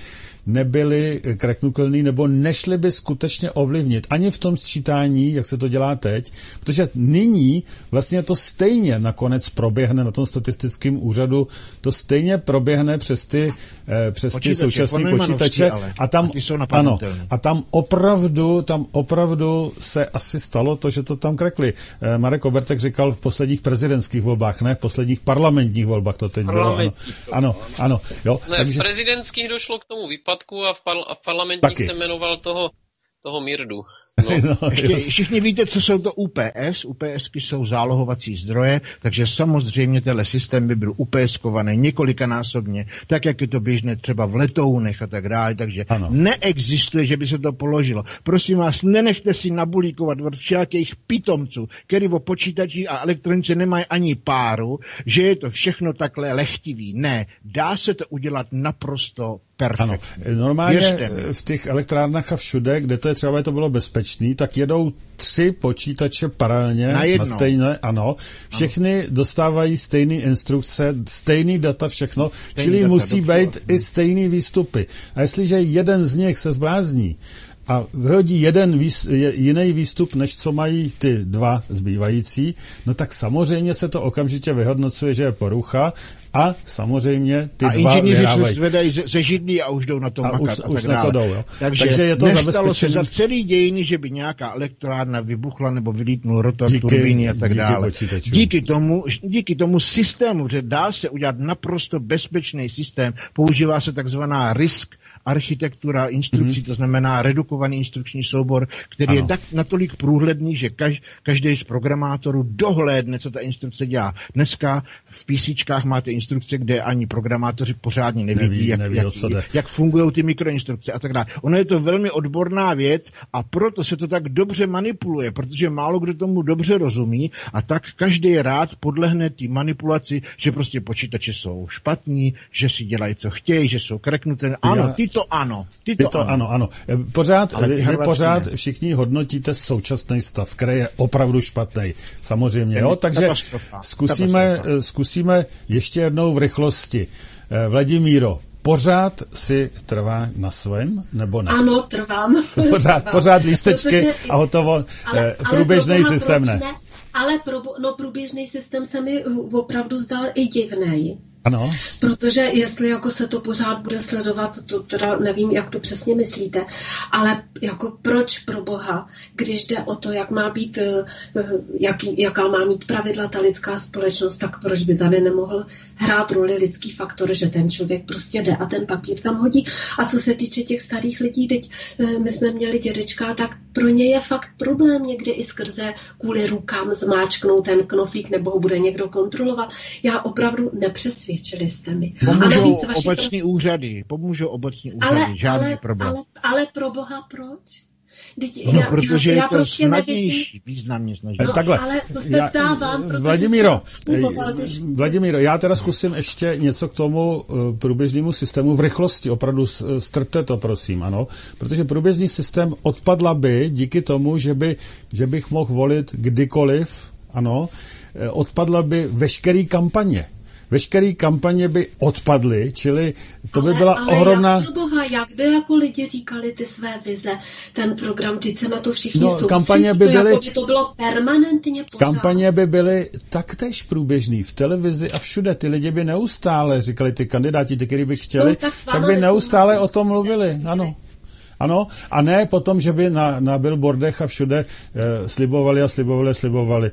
nebyly kreknutelný nebo nešly by skutečně ovlivnit ani v tom sčítání, jak se to dělá teď, protože nyní vlastně to stejně nakonec proběhne na tom statistickém úřadu, to stejně proběhne přes ty, eh, přes ty současné počítače a tam, a ano, a tam opravdu, tam opravdu se asi stalo to, že to tam krekli. Eh, Marek Obertek říkal v posledních prezidentských volbách, ne v posledních parlamentních volbách to teď bylo. Ano, ano, ano jo, ne, takže... v prezidentských došlo k tomu výpadku a v, par- a v parlamentních se jmenoval toho, toho Mirdu. No. No, Ještě, všichni víte, co jsou to U P S. UPSky jsou zálohovací zdroje, takže samozřejmě tenhle systém by byl UPSkovaný několikanásobně, tak jak je to běžné třeba v letounech a tak dále, takže ano. Neexistuje, že by se to položilo. Prosím vás, nenechte si nabulíkovat od všelakých pitomců, který o počítači a elektronice nemají ani páru, že je to všechno takhle lehtivý. Ne, dá se to udělat naprosto perfektně. Ano, normálně v těch elektrárnách a všude, kde to je třeba to bylo bezpečné, tak jedou tři počítače paralelně na, na stejné, ano, všechny ano. Dostávají stejné instrukce, stejný data, všechno, stejný čili data, musí být ano. I stejný výstupy. A jestliže jeden z nich se zblázní a vyhodí jeden výs, jiný výstup, než co mají ty dva zbývající, no tak samozřejmě se to okamžitě vyhodnocuje, že je porucha a samozřejmě ty a dva vyhrávají. A inženýři se zvedají ze, ze židlí a už jdou na to a makat už, a už tak na dále. To jdou, jo. Takže, Takže je to nestalo se za celý dějiny, že by nějaká elektrárna vybuchla nebo vylítnul rotor díky, turbíny a tak díky dále. Počítačům. Díky tomu, díky tomu systému, že dá se udělat naprosto bezpečný systém, používá se takzvaná R I S K architektura instrukcí, mm-hmm. to znamená redukovaný instrukční soubor, který ano. je tak natolik průhledný, že kaž, každý z programátorů dohlédne, co ta instrukce dělá. Dneska v PCčkách máte instrukce, kde ani programátoři pořádně nevidí, neví, jak, neví, jak, jak fungují ty mikroinstrukce a tak dále. Ono je to velmi odborná věc a proto se to tak dobře manipuluje, protože málo kdo tomu dobře rozumí a tak každý rád podlehne té manipulaci, že prostě počítače jsou špatní, že si dělají, co chtějí, že jsou kreknuté. Ano, Já... ty to ano. Ty to, ty to ano. ano, ano. Pořád, vy pořád ne. Všichni hodnotíte současný stav, který je opravdu špatný. Samozřejmě, Ten jo? Takže katastrofa. Zkusíme, katastrofa. zkusíme ještě jednou v rychlosti. Vladimíro, pořád si trvá na svém, nebo ne? Ano, trvám. Pořád, pořád lístečky Protože, a hotovo. Ale, průběžný ale systém ne. ne? Ale pro, no, průběžný systém se mi opravdu zdal i divnej. Ano. Protože jestli jako se to pořád bude sledovat, to teda nevím, jak to přesně myslíte, ale jako proč pro Boha, když jde o to, jak má být, jak, jaká má mít pravidla ta lidská společnost, tak proč by tady nemohl hrát roli lidský faktor, že ten člověk prostě jde a ten papír tam hodí. A co se týče těch starých lidí, teď my jsme měli dědečka, tak pro ně je fakt problém někdy i skrze kvůli rukám zmáčknout ten knoflík nebo ho bude někdo kontrolovat. Já opravdu nepřesvědčím. Svědčili jste mi. Pomůžou obecní pro... úřady, pomůžou obecní úřady, ale, žádný ale, problém. Ale, ale pro Boha proč? Teď, no, já, protože já, je já to prostě snadnější, významně snadnější. No, Takhle, ale to se já, stávám, protože Vladimíro, fungoval, když... Vladimíro, já teda zkusím ještě něco k tomu uh, průběžnému systému v rychlosti, opravdu strpte to, prosím, ano, protože průběžný systém odpadla by díky tomu, že, by, že bych mohl volit kdykoliv, ano, odpadla by veškerý kampaně. Veškeré kampaně by odpadly, čili to by ale, byla ale ohromná... Ale jak Boha, jak by jako lidi říkali ty své vize, ten program, teď se na to všichni no, soustředí, kampaně by to, byly, jako by to bylo permanentně pořád. Kampaně by byly taktéž průběžný v televizi a všude. Ty lidi by neustále, říkali ty kandidáti, ty, kteří by chtěli, no, tak, tak by neustále o tom mluvili, ano. Ano, a ne potom, že by na, na billboardech a všude eh, slibovali a slibovali a slibovali.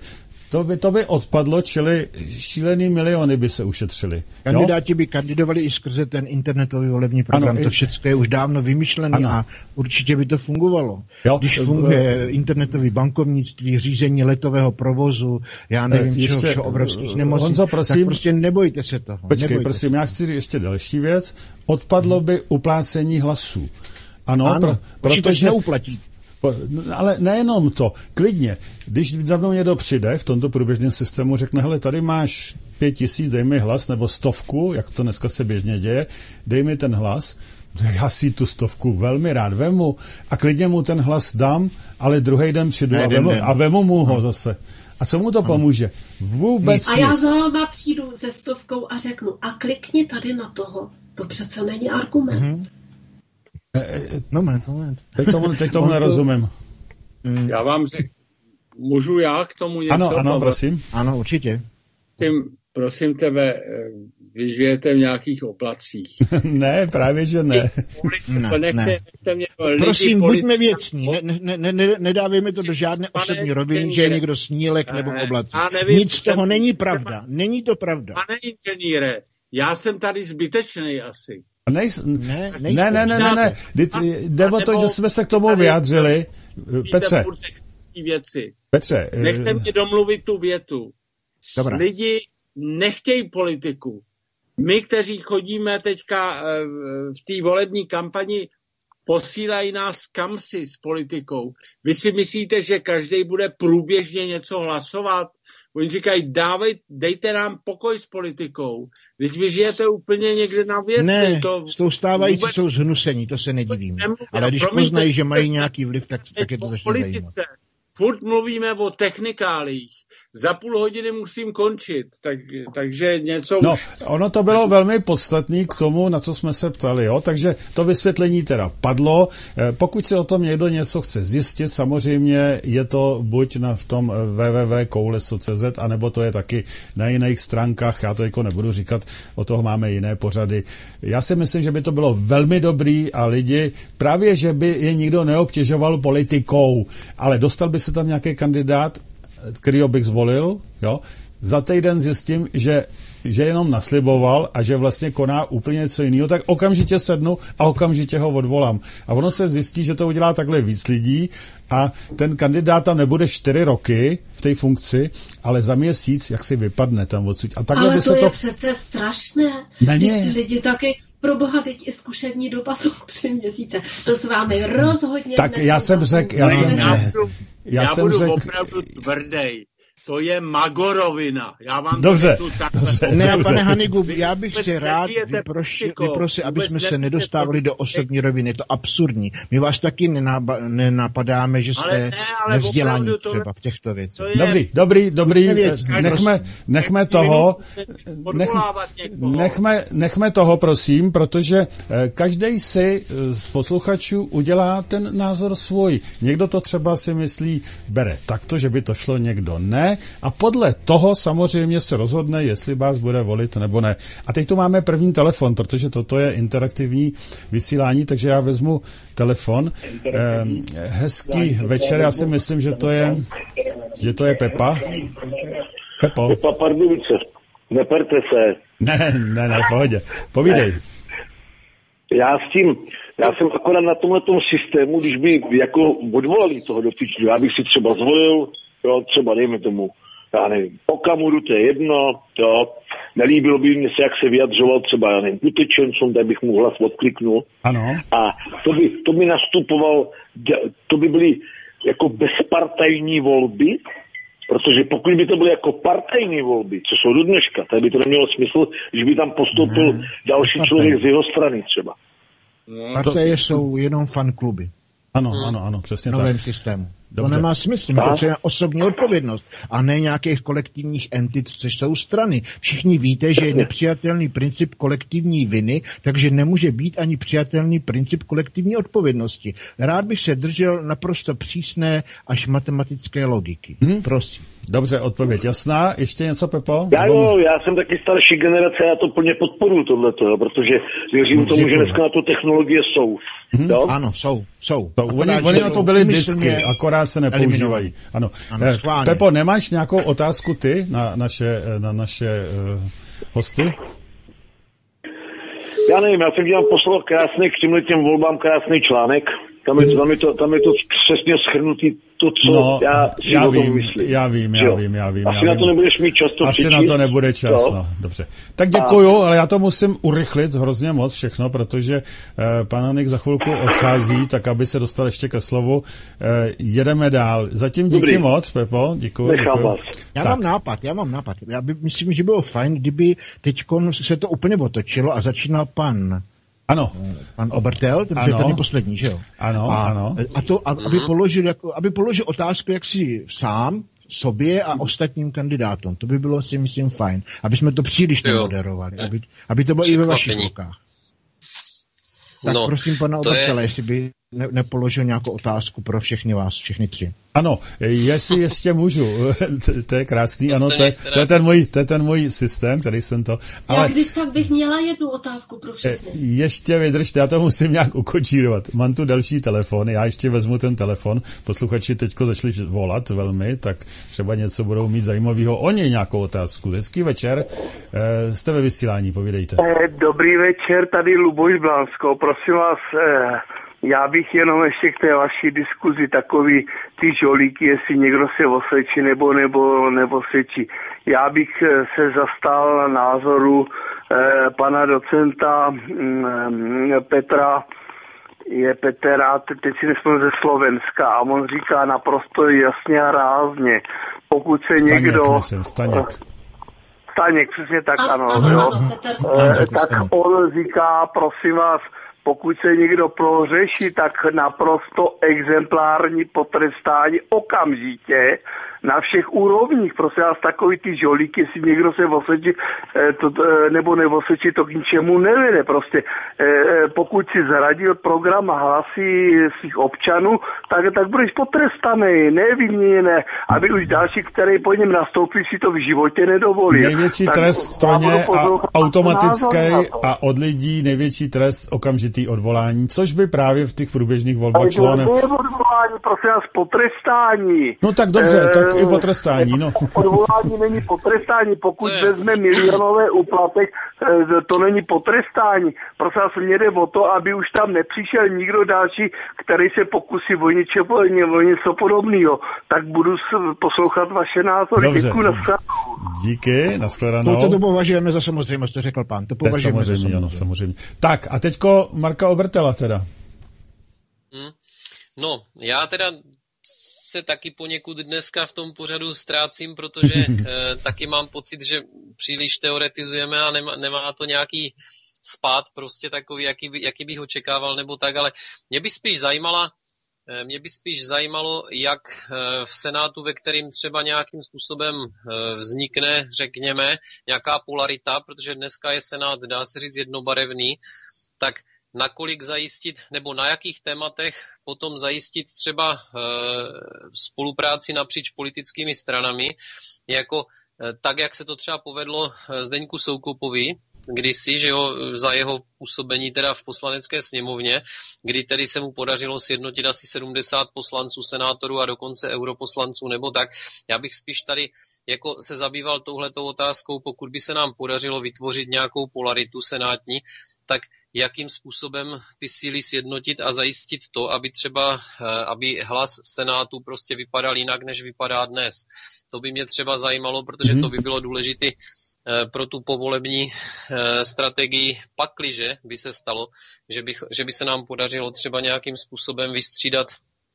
to by, to by odpadlo, čili šílený miliony by se ušetřili. Kandidáti jo? by kandidovali i skrze ten internetový volební program. Ano, to všechno je už dávno vymyšlené a určitě by to fungovalo. Jo? Když funguje internetový bankovnictví, řízení letového provozu, já nevím, ještě, čeho, čeho obrovských nemocí, Honzo, prosím, tak prostě nebojte se toho. Počkej, prosím, se. Já chci říct ještě další věc. Odpadlo hmm. by uplácení hlasů. Ano, ano pro, protože... neuplatí. Ale nejenom to, klidně, když za mnou někdo přijde v tomto průběžném systému, řekne, hele, tady máš pět tisíc, dej mi hlas, nebo stovku, jak to dneska se běžně děje, dej mi ten hlas, já si tu stovku velmi rád vemu a klidně mu ten hlas dám, ale druhý den přijdu a vemu, a vemu mu ho zase. A co mu to pomůže? Vůbec nic. A já znovu přijdu se stovkou a řeknu, a klikni tady na toho, to přece není argument. Mm-hmm. Moment, moment. Teď tomu, teď tomu nerozumím. To... Já vám řeknu, můžu já k tomu něco? Ano, ano, prosím. Ano, určitě. Prosím, prosím tebe, vy žijete v nějakých oblacích. Ne, právě, že ne. ne, ne. Prosím, politi- buďme věcní, ne, ne, ne, nedávejme to do žádné osobní roviny, že je někdo snílek nebo v oblacích. Nic z toho není pravda, není to pravda. Pane inženýre, já jsem tady zbytečný asi. Nejs, ne, ne, ne, ne, ne, ne. Jde o to, že jsme se k tomu vyjádřili. Petře. Věci. Petře. Nechte mě domluvit tu větu. Dobrá. Lidi nechtějí politiku. My, kteří chodíme teďka v té volební kampani, posílají nás kamsi s politikou. Vy si myslíte, že každý bude průběžně něco hlasovat? Oni říkají, dávej, dejte nám pokoj s politikou. Když vy žijete úplně někde na věci. Ne, to s tou stávající vůbec... jsou zhnusení, to se nedivím. Ale když promiňte, poznají, že mají nějaký vliv, tak, tak je to začne zajímat. Furt mluvíme o technikálích. Za půl hodiny musím končit, tak, takže něco... No, ono to bylo velmi podstatné k tomu, na co jsme se ptali, jo? Takže to vysvětlení teda padlo. Pokud si o tom někdo něco chce zjistit, samozřejmě je to buď na v tom w w w tečka kouleso tečka c z, anebo to je taky na jiných stránkách, já to jako nebudu říkat, o toho máme jiné pořady. Já si myslím, že by to bylo velmi dobrý a lidi, právě, že by je nikdo neobtěžoval politikou, ale dostal by se tam nějaký kandidát, kterýho bych zvolil, jo, za týden zjistím, že, že jenom nasliboval a že vlastně koná úplně něco jiného, tak okamžitě sednu a okamžitě ho odvolám. A ono se zjistí, že to udělá takhle víc lidí a ten kandidát tam nebude čtyři roky v té funkci, ale za měsíc, jak si vypadne tam odsud. A takhle ale by to se je to... přece strašné. Není. Ty lidi taky... Proboha, teď i zkušební doba jsou tři měsíce. To s vámi rozhodně... Tak já jsem řekl... Já, jsem, já budu, já, já jsem budu řek... opravdu tvrdej. To je magorovina. Já vám dobře, to takhle... dobře, ne, dobře. pane Hanigu, já bych si rád vyprosil, vyprosil aby jsme se nedostávali do osobní roviny. Je to absurdní. My vás taky nenaba, nenapadáme, že jste ne, nevzdělaní třeba v těchto věcech. Dobrý, dobrý, dobrý. Nechme, nechme toho, nech, nechme, nechme toho, prosím, protože každý si z posluchačů udělá ten názor svůj. Někdo to třeba si myslí, bere takto, že by to šlo, někdo ne. A podle toho samozřejmě se rozhodne, jestli vás bude volit nebo ne. A teď tu máme první telefon, protože toto je interaktivní vysílání, takže já vezmu telefon. Eh, hezký večer, já si myslím, že to je, že to je Pepa. Pepo. Pepa Pardubice, neperte se. Ne, ne, ne, v pohodě. Povídej. Já s tím, já jsem akorát na tomhletom systému, když by jako odvolali toho dotyčného, já bych si třeba zvolil, jo, třeba dejme tomu, já nevím, Okamuru, to je jedno, jo, nelíbilo by mě se, jak se vyjadřoval třeba, já nevím, utečencům, tak bych mu hlas odkliknul. Ano. A to by, to by nastupoval, to by byly jako bezpartajní volby, protože pokud by to byly jako partajní volby, co jsou do dneška, tak by to nemělo smysl, když by tam postoupil ne, další člověk z jeho strany třeba. Partaje jsou jenom fankluby. Ano, ano, ano, přesně tak. V novém systému. Dobře. To nemá smysl, my potřebujeme osobní odpovědnost a ne nějakých kolektivních entit, což jsou strany. Všichni víte, že je nepřijatelný princip kolektivní viny, takže nemůže být ani přijatelný princip kolektivní odpovědnosti. Rád bych se držel naprosto přísné až matematické logiky. Hmm? Prosím. Dobře, odpověď jasná. Ještě něco, Pepo? Já jo, já jsem taky starší generace, já to plně podporuji tohleto, protože věřím no, tomu, že dneska na to technologie jsou. Hmm? Ano, jsou, jsou. To, oni oni na to byli vždycky, akorát, pořád se nepoužívají. Ano. ano Pepo, nemáš nějakou otázku ty na naše, na naše uh, hosty? Já nevím, já jsem ti tam poslal krásný k těmhle těm volbám krásný článek. Tam je, tam je, to, tam je to přesně shrnutý to, co no, já si já o tom vím, myslím. Já vím, já vím, já vím. Asi já na vím. to nebudeš mít často Asi přičíst. na to nebude čas, no. no. Dobře. Tak děkuju, ale já to musím urychlit hrozně moc všechno, protože eh, pan Hanek za chvilku odchází, tak aby se dostal ještě ke slovu. Eh, jedeme dál. Zatím díky Dobrý. moc, Pepo. Děkuju. Nechám vás. Já tak. mám nápad, já mám nápad. Já by, myslím, že bylo fajn, kdyby teďkon se to úplně otočilo a začínal pan Ano. Pan Obertel, ten je ten poslední, že jo? Ano, a, ano. A to, aby položil, jako, aby položil otázku jak si sám, sobě a ostatním kandidátům. To by bylo, si myslím, fajn. Aby jsme to příliš nemoderovali. Aby, aby to bylo i ve vašich rukách. Tak no, prosím pana Obertela, je... jestli by ne, nepoložil nějakou otázku pro všechny vás, všechny tři. Ano, jestli ještě můžu, to, to je krásný, ano, to je, to, je ten můj, to je ten můj systém, který jsem to... Ale já když tak bych měla jednu otázku pro všechny. Ještě vydržte, já to musím nějak ukočírovat. Mám tu další telefon, já ještě vezmu ten telefon, posluchači teďko začali volat velmi, tak třeba něco budou mít zajímavého. Oni nějakou otázku. Hezký večer, jste ve vysílání, povídejte. Dobrý večer, tady Luboš Blansko, prosím vás... Já bych jenom ještě k té vaší diskuzi takový ty žolíky, jestli někdo se osvědčí nebo, nebo, nebo svědčí. Já bych se zastal názoru eh, pana docenta mm, Petra, je Petra, teď si nespomínám ze Slovenska, a on říká naprosto jasně a rázně, pokud se Staněk, někdo... Myslím, Staněk. Staněk, přesně tak, a, ano. ano, jo. ano Petr Staněk. Eh, tak on říká, prosím vás, pokud se někdo prohřeší, tak naprosto exemplární potrestání okamžitě na všech úrovních. Prosím vás, takový ty žolíky, jestli někdo se osvědčí to, nebo neosvědčí, to k ničemu nevede. Prostě pokud si zradil program a hlasy svých občanů, tak, tak budeš potrestaný, nevyměněné, aby už další, který po něm nastoupí, si to v životě nedovolí. Největší tak trest pro ně a automatický a od lidí největší trest okamžitý odvolání, což by právě v těch průběžných volbách šlo. Ne... odvolání, prosím vás, potrestání. No tak dobře, e... tak i potrestání, no. Odvolání není potrestání, pokud vezme milionové úplatek, to není potrestání. Prosím vás, mě jde o to, aby už tam nepřišel nikdo další, který se pokusí o něco, o něco podobného. Tak budu poslouchat vaše názory. Dobře. Děkuji, nashledanou. Díky, nashledanou. To, to, to považujeme za samozřejmost, to řekl pán. To považujeme samozřejmě, za samozřejmost. Ano, samozřejmě. Tak a teďko Marka Obertela teda. Hmm. No, já teda se taky poněkud dneska v tom pořadu ztrácím, protože eh, taky mám pocit, že příliš teoretizujeme a nemá, nemá to nějaký spád prostě takový, jaký, by, jaký bych očekával nebo tak, ale mě by spíš zajímala, eh, mě by spíš zajímalo, jak eh, v Senátu, ve kterým třeba nějakým způsobem eh, vznikne, řekněme, nějaká polarita, protože dneska je Senát, dá se říct, jednobarevný, tak nakolik zajistit, nebo na jakých tématech potom zajistit třeba e, spolupráci napříč politickými stranami, jako e, tak, jak se to třeba povedlo Zdeňku Soukupovi, kdysi, že jo, za jeho působení teda v poslanecké sněmovně, kdy tedy se mu podařilo sjednotit asi sedmdesát poslanců, senátorů a dokonce europoslanců nebo tak. Já bych spíš tady jako se zabýval touhletou otázkou, pokud by se nám podařilo vytvořit nějakou polaritu senátní, tak jakým způsobem ty síly sjednotit a zajistit to, aby třeba, aby hlas Senátu prostě vypadal jinak, než vypadá dnes. To by mě třeba zajímalo, protože to by bylo důležité pro tu povolební strategii, pakliže by se stalo, že by, že by se nám podařilo třeba nějakým způsobem vystřídat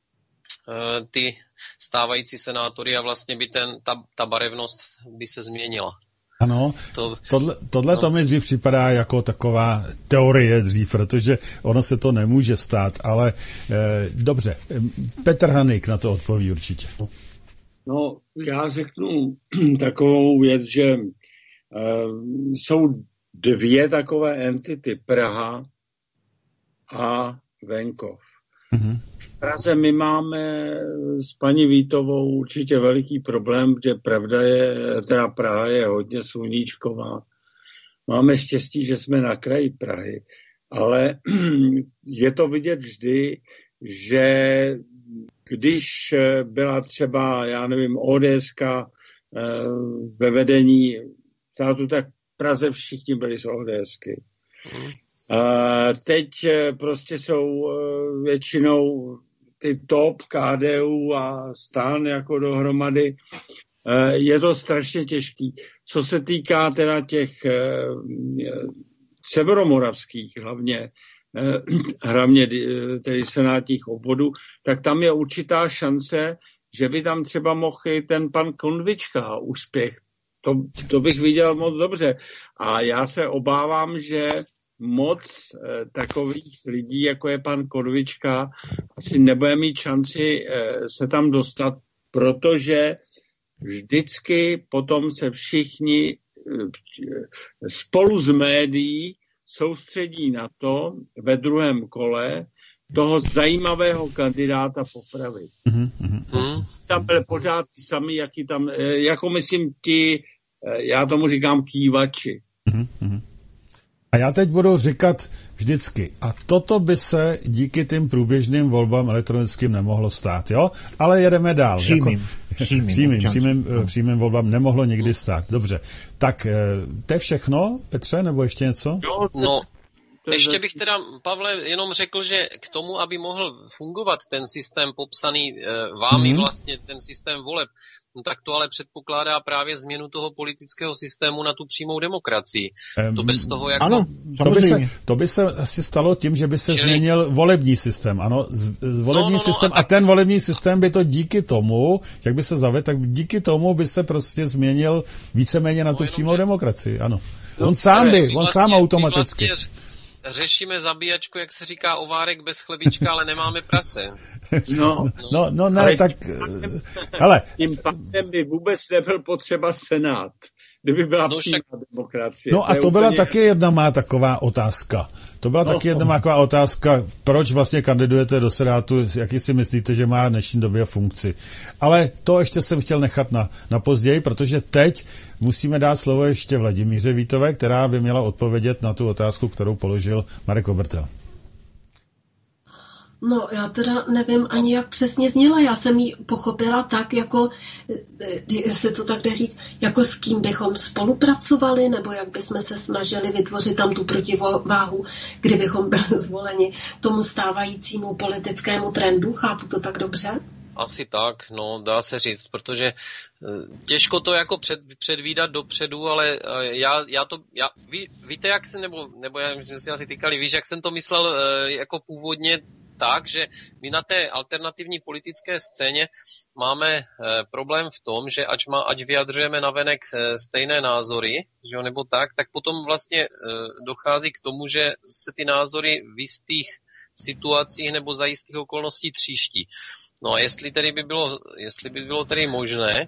ty stávající senátory a vlastně by ten, ta, ta barevnost by se změnila. Ano, to, tohle, tohle no. to mi dřív připadá jako taková teorie dřív, protože ono se to nemůže stát, ale eh, dobře, Petr Hanik na to odpoví určitě. No, já řeknu takovou věc, že eh, jsou dvě takové entity, Praha a venkov. Mm-hmm. V Praze my máme s paní Vítovou určitě veliký problém, že pravda je, teda Praha je hodně sluníčková. Máme štěstí, že jsme na kraji Prahy, ale je to vidět vždy, že když byla třeba, já nevím, ODSka ve vedení státu, tak v Praze všichni byli z ODSky. Hmm. Teď prostě jsou většinou ty top K D U a STAN jako dohromady. Je to strašně těžký. Co se týká teda těch severomoravských hlavně, hlavně tedy senátních obvodů, tak tam je určitá šance, že by tam třeba mohl i ten pan Konvička úspěch. To, to bych viděl moc dobře. A já se obávám, že moc eh, takových lidí, jako je pan Konvička, asi nebude mít šanci eh, se tam dostat, protože vždycky potom se všichni eh, spolu s médií soustředí na to ve druhém kole toho zajímavého kandidáta popravit. Mm-hmm. Tam byly pořád ty sami, jaký tam, jako myslím ti, já tomu říkám kývači. Mm-hmm. A já teď budu říkat vždycky, a toto by se díky tím průběžným volbám elektronickým nemohlo stát, jo? Ale jedeme dál. Přímým. Jako, přímým, přímým, přímým, přímým volbám nemohlo nikdy stát. Dobře. Tak to je všechno, Petře, nebo ještě něco? No, ještě bych teda, Pavle, jenom řekl, že k tomu, aby mohl fungovat ten systém popsaný vámi hmm. vlastně, ten systém voleb, no tak to ale předpokládá právě změnu toho politického systému na tu přímou demokracii. Um, to bez toho jako... Ano, to by, se, to by se asi stalo tím, že by se Čili... změnil volební systém, ano, z, volební no, no, systém no, a, a ten volební systém by to díky tomu, jak by se zavedl, tak díky tomu by se prostě změnil víceméně na no, tu přímou že... demokracii, ano. No, on sám by, on vlastně, sám automaticky. Vlastně řešíme zabíjačku, jak se říká, ovárek bez chlebička, ale nemáme prase. No, no, no ne, ale tak... Hele. Tím pádem by vůbec nebyl potřeba Senát, kdyby byla no, přímá však... demokracie. No a to, to byla úplně... taky jedna má taková otázka. To byla no, taky jedna má taková otázka, proč vlastně kandidujete do Senátu, jaký si myslíte, že má v dnešní době funkci. Ale to ještě jsem chtěl nechat na, na později, protože teď musíme dát slovo ještě Vladimíře Vítové, která by měla odpovědět na tu otázku, kterou položil Marek Obertel. No, já teda nevím ani, jak přesně zněla. Já jsem ji pochopila tak, jako, jestli to tak jde říct, jako s kým bychom spolupracovali, nebo jak bychom se snažili vytvořit tam tu protiváhu, kdybychom byli zvoleni tomu stávajícímu politickému trendu. Chápu to tak dobře? Asi tak, no, dá se říct, protože těžko to jako před, předvídat dopředu, ale já, já to, já, ví, víte, jak se, nebo, nebo já myslím, že si asi týkali, víš, jak jsem to myslel jako původně, tak, že my na té alternativní politické scéně máme e, problém v tom, že ať, má, ať vyjadřujeme navenek e, stejné názory, že jo, nebo tak, tak potom vlastně e, dochází k tomu, že se ty názory v jistých situacích nebo za jistých okolností tříští. No a jestli tedy by bylo, jestli by bylo tedy možné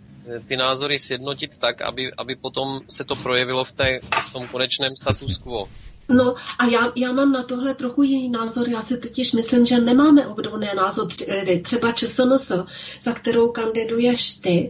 ty názory sjednotit tak, aby, aby potom se to projevilo v, té, v tom konečném status quo. No a já, já mám na tohle trochu jiný názor, já si totiž myslím, že nemáme obdobné názory, třeba ČSNS, za kterou kandiduješ ty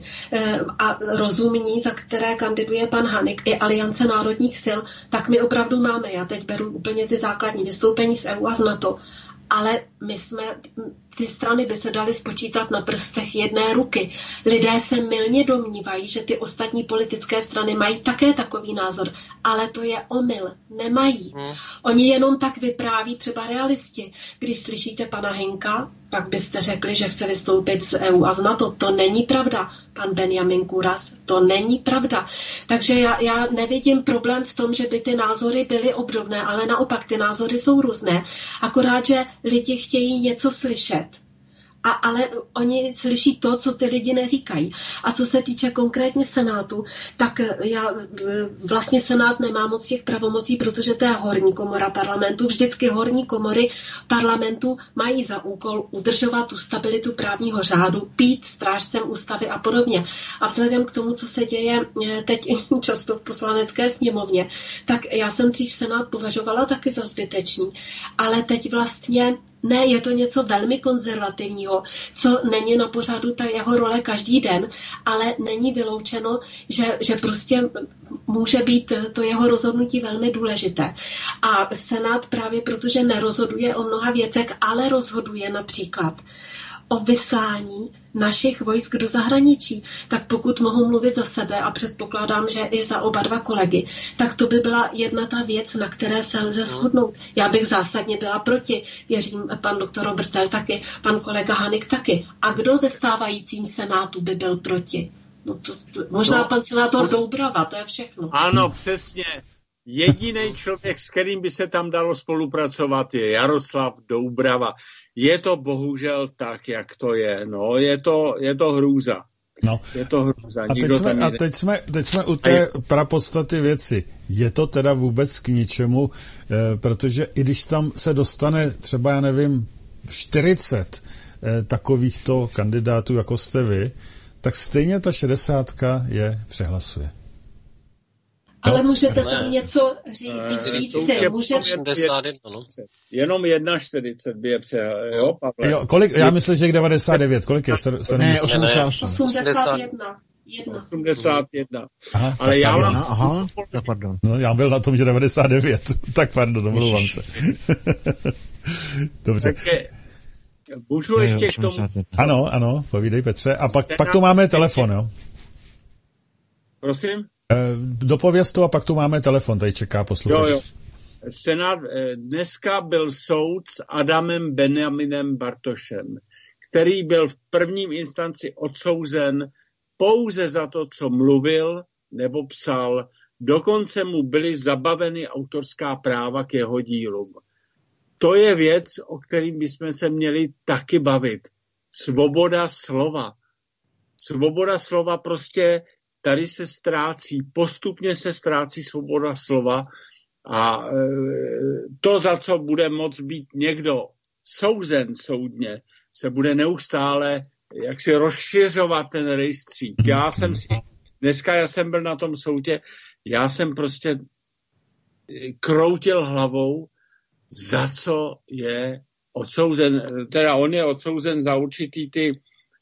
a rozumní, za které kandiduje pan Hanik i Aliance národních sil, tak my opravdu máme, já teď beru úplně ty základní vystoupení z E U a z NATO, ale my jsme, ty strany by se daly spočítat na prstech jedné ruky. Lidé se mylně domnívají, že ty ostatní politické strany mají také takový názor, ale to je omyl, nemají. Hmm. Oni jenom tak vypráví třeba realisti. Když slyšíte pana Hinka, pak byste řekli, že chce vystoupit z E U a z NATO. To není pravda, pan Benjamin Kuras, to není pravda. Takže já, já nevidím problém v tom, že by ty názory byly obdobné, ale naopak ty názory jsou různé. Akorát, že lidi chtějí něco slyšet. A, ale oni slyší to, co ty lidi neříkají. A co se týče konkrétně Senátu, tak já vlastně Senát nemá moc těch pravomocí, protože to je horní komora parlamentu. Vždycky horní komory parlamentu mají za úkol udržovat tu stabilitu právního řádu, být strážcem ústavy a podobně. A vzhledem k tomu, co se děje teď často v poslanecké sněmovně, tak já jsem dřív Senát považovala taky za zbytečný. Ale teď vlastně ne, je to něco velmi konzervativního, co není na pořadu ta jeho role každý den, ale není vyloučeno, že, že prostě může být to jeho rozhodnutí velmi důležité. A Senát právě protože nerozhoduje o mnoha věcech, ale rozhoduje například o vyslání našich vojsk do zahraničí. Tak pokud mohu mluvit za sebe a předpokládám, že i za oba dva kolegy, tak to by byla jedna ta věc, na které se lze shodnout. Já bych zásadně byla proti. Věřím, pan doktor Robertel taky, pan kolega Hanik taky. A kdo ve stávajícím senátu by byl proti? No to, to, možná no, pan senátor Doubrava, to je všechno. Ano, přesně. Jediný člověk, s kterým by se tam dalo spolupracovat, je Jaroslav Doubrava. Je to bohužel tak, jak to je. No, je to, je to hrůza. No. Je to hrůza. A, teď jsme, a teď, jsme, teď jsme u té prapodstaty věci. Je to teda vůbec k ničemu, eh, protože i když tam se dostane třeba, já nevím, čtyřicet eh, takovýchto kandidátů, jako jste vy, tak stejně ta šedesátka je přehlasuje. Ale můžete tam něco říct, říct si, můžete... Jenom jedna čtyřicet by je přehlasuje, jo, Pavle? Jo, kolik, já myslím, že devadesát devět, kolik je? Ne, osmdesát osm. osmdesát jedna. osmdesát jedna. Aha, ale já mám... Aha, tak pardon. No, já byl na tom, že devadesát devět. Tak pardon, domluvám se. Dobře. Tak je, můžu je, ještě k tomu... Ano, ano, povídej Petře. A pak, pak tu máme telefon, jo? Prosím? Dopověz to a pak tu máme telefon, tady čeká posluchač. Jo, jo. Senát, dneska byl soud s Adamem Benjaminem Bartošem, který byl v prvním instanci odsouzen pouze za to, co mluvil nebo psal. Dokonce mu byly zabaveny autorská práva k jeho dílům. To je věc, o kterým bychom se měli taky bavit. Svoboda slova. Svoboda slova prostě tady se ztrácí, postupně se ztrácí svoboda slova a to, za co bude moct být někdo souzen soudně, se bude neustále jaksi rozšiřovat ten rejstřík. Já jsem si, dneska já jsem byl na tom soudě, já jsem prostě kroutil hlavou, za co je odsouzen, teda on je odsouzen za určitý ty,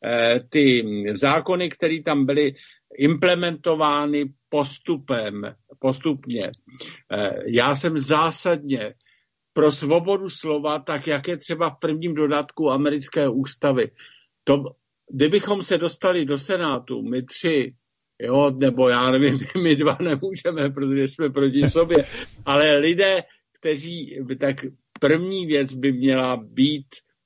ty zákony, které tam byly implementovány postupem, postupně. Já jsem zásadně pro svobodu slova, tak jak je třeba v prvním dodatku americké ústavy. To, kdybychom se dostali do Senátu, my tři, jo, nebo já nevím, my dva nemůžeme, protože jsme proti sobě, ale lidé, kteří, tak první věc by měla být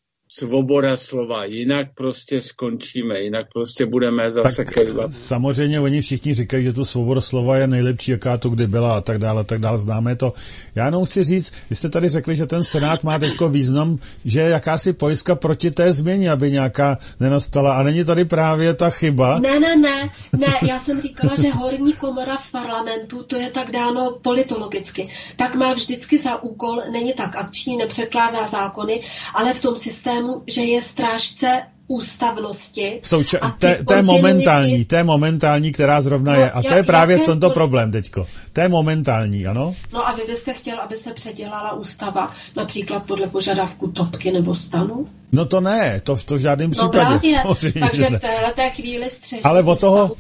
svoboda slova, jinak prostě skončíme, jinak prostě budeme zase kejvat. Samozřejmě oni všichni říkají, že tu svoboda slova je nejlepší, jaká to kdy byla a tak dále, a tak dále, známe to. Já jenom chci říct, vy jste tady řekli, že ten Senát má teďko význam, že je jakási pojistka proti té změně, aby nějaká nenastala. A není tady právě ta chyba? Ne, ne, ne, ne, já jsem říkala, že horní komora v parlamentu, to je tak dáno politologicky, tak má vždycky za úkol, není tak akční, nepřekládá zákony, ale v tom systému, že je strážce ústavnosti. Souča- té, té momentální, té momentální, která zrovna no, je. A to je právě tento poli- problém teďko. Té momentální, ano? No a vy byste chtěl, aby se předělala ústava například podle požadavku Topky nebo Stanu? No to ne, to, to v žádném no případě. Právě, takže v téhleté chvíli střeží. Ale od toho,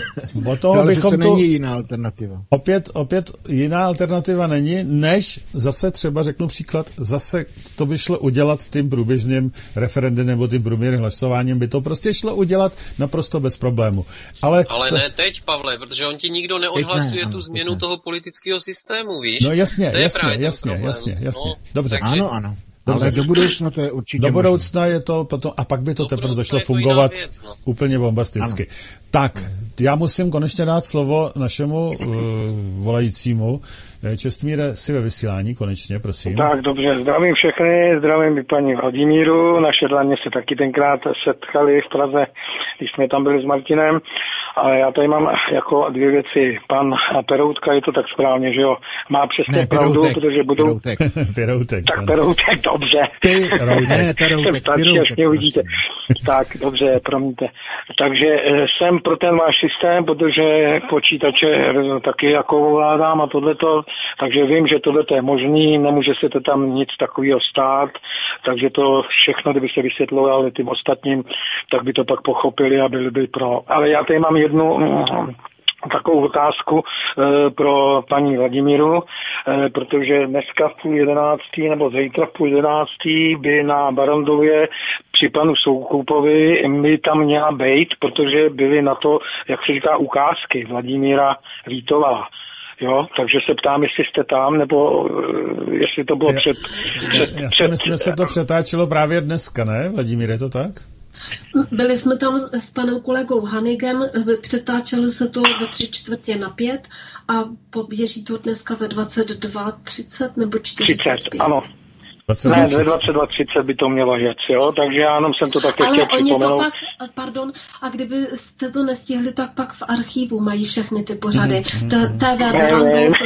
od toho bychom tu... není jiná alternativa. Opět, opět jiná alternativa není, než zase třeba řeknu příklad, zase to by šlo udělat tím průběžným referendem nebo tím průběžným hlasováním, by to prostě šlo udělat naprosto bez problému. Ale, Ale to... ne teď, Pavle, protože on ti nikdo neodhlasuje ne, tu změnu ne. toho politického systému, víš? No jasně, to je jasně, jasně, jasně, jasně. No, dobře. Takže... Ano, ano. Dobře. Ale do budoucna to je určitě Do budoucna možná. Je to potom, a pak by to do teprve začalo fungovat věc, no. úplně bombasticky. Ano. Tak, já musím konečně dát slovo našemu uh, volajícímu. Čestmíre, si ve vysílání, konečně, prosím. Tak, dobře, zdravím všechny, zdravím i paní Vladimíru, naše dlaně se taky tenkrát setkali v Praze, když jsme tam byli s Martinem, ale já tady mám jako dvě věci. Pan Peroutka, je to tak správně, že jo, má přesně ne, pravdu, Peroutek, protože budou... Peroutek. Peroutek. Tak Peroutek, dobře. Ty, Routek. Ne, Peroutek, Peroutek, uvidíte. Tak, dobře, promiňte. Takže jsem pro ten váš systém, protože počítače taky jako ovládám a tohleto, takže vím, že tohle je možný, nemůže se to tam nic takového stát, takže to všechno, kdyby se vysvětlovali tím ostatním, tak by to pak pochopili a byli by pro. Ale já tady mám jednu takovou otázku e, pro paní Vladimíru, e, protože dneska v půl jedenáctý nebo zítra v půl jedenáctý by na Barandově při panu Soukupovi by tam měla být, protože byly na to, jak se říká, ukázky Vladimíra Vítová. Jo, takže se ptám, jestli jste tam, nebo jestli to bylo před... před Já si před, myslím, že se to přetáčelo právě dneska, ne, Vladimír, je to tak? Byli jsme tam s panem kolegou Hanigem, přetáčelo se to ve tři čtvrtě na pět a poběží to dneska ve dvacet dva třicet nebo čtyřicet pět. třicet, ano. Ne, ve dvacet dva třicet by to mělo jet, jo, takže já jenom jsem to také ale chtěl oni připomenout. To pak, pardon, a kdybyste to nestihli, tak pak v archivu mají všechny ty pořady. Mm-hmm. T V Berandov,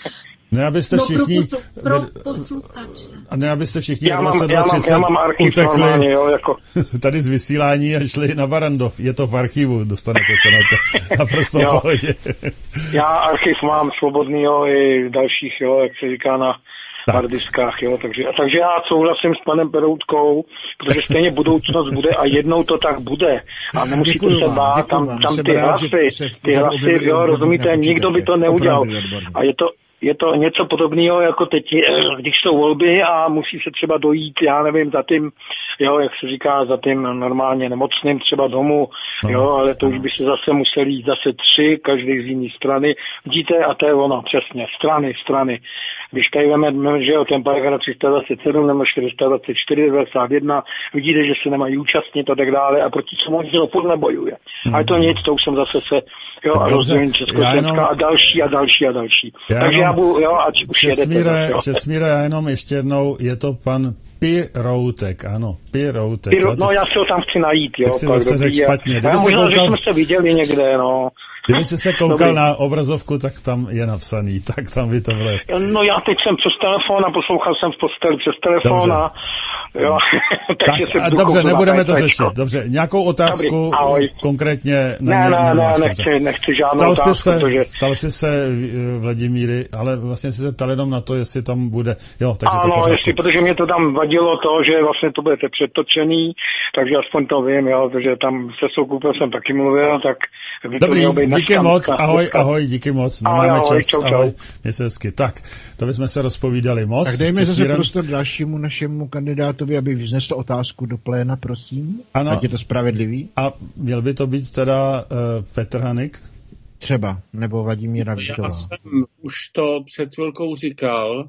ne, abyste všichni... No, pro, pro posluchače. A ne, abyste všichni já v mám, dvacet dva já mám, třicet já mám archiv utekli normálně, jo, jako... tady z vysílání a šli na Barandov. Je to v archivu, dostanete se na to naprosto v pohodě. Já archiv mám svobodný, jo, i dalších, jo, jak se říká na harddiskách, jo, takže, takže já souhlasím s panem Peroutkou, protože stejně budoucnost bude a jednou to tak bude. A nemusíte se bát, tam, tam ty hlasy, ty hlasy, jo, rozumíte, nikdo by to neudělal. A je to, je to něco podobného, jako teď, když jsou volby a musí se třeba dojít, já nevím, za tím, jo, jak se říká, za tím normálně nemocným třeba domů, jo, ale to už by se zase museli jít zase tři, každý z jiné strany. Vidíte, a to je ono, přesně, strany, strany. Když tady veme, že jo, ten paragraf tři sta dvacet sedm nebo čtyři sta dvacet čtyři, devadesát jedna, vidíte, že se nemají účastnit a tak dále a proti čemu oni to furt nebojuje. Hmm. Ale to nic, to už jsem zase se, jo, a rozdělení Československa a další a další a další. Já takže já budu, jo, ať už Čestmíre, jedete. Čestmíre, já jenom ještě jednou, je to pan Piroutek, ano, Piroutek. Piro, no já si ho tam chci najít, jo. Tak si zase řekl špatně. Já možná, koukal... že jsme se viděli někde, no. Kdyby jsi se koukal Dobrý. na obrazovku, tak tam je napsaný, tak tam by to vlez. No já teď jsem přes telefon a poslouchal jsem v posteli přes telefon dobře. a jo, takže tak, se dobře, nebudeme to řešit. řešit. Dobře, nějakou otázku Dobrý, konkrétně na ne, ne, ne, nechci, nechci žádnou ptal otázku. Si se, protože... Ptal jsi se, Vladimíry, ale vlastně si se ptal jenom na to, jestli tam bude. Jo, takže ano, to jestli, protože mě to tam vadilo to, že vlastně to budete přetočený, takže aspoň to vím, jo, protože tam se Soukupem jsem taky mluvil, tak dobrý, díky moc, ahoj, ahoj, díky moc, nemáme ahoj, čas, čau, čau. ahoj, měj se hezky. Tak, to bychom se rozpovídali moc. Tak dejme zase prostor dalšímu našemu kandidátovi, aby vznesl otázku do pléna, prosím. Ano. Ať je to spravedlivý. A měl by to být teda uh, Petr Hanik? Třeba, nebo Vladimíra Vítová. Já jsem už to před chvilkou říkal,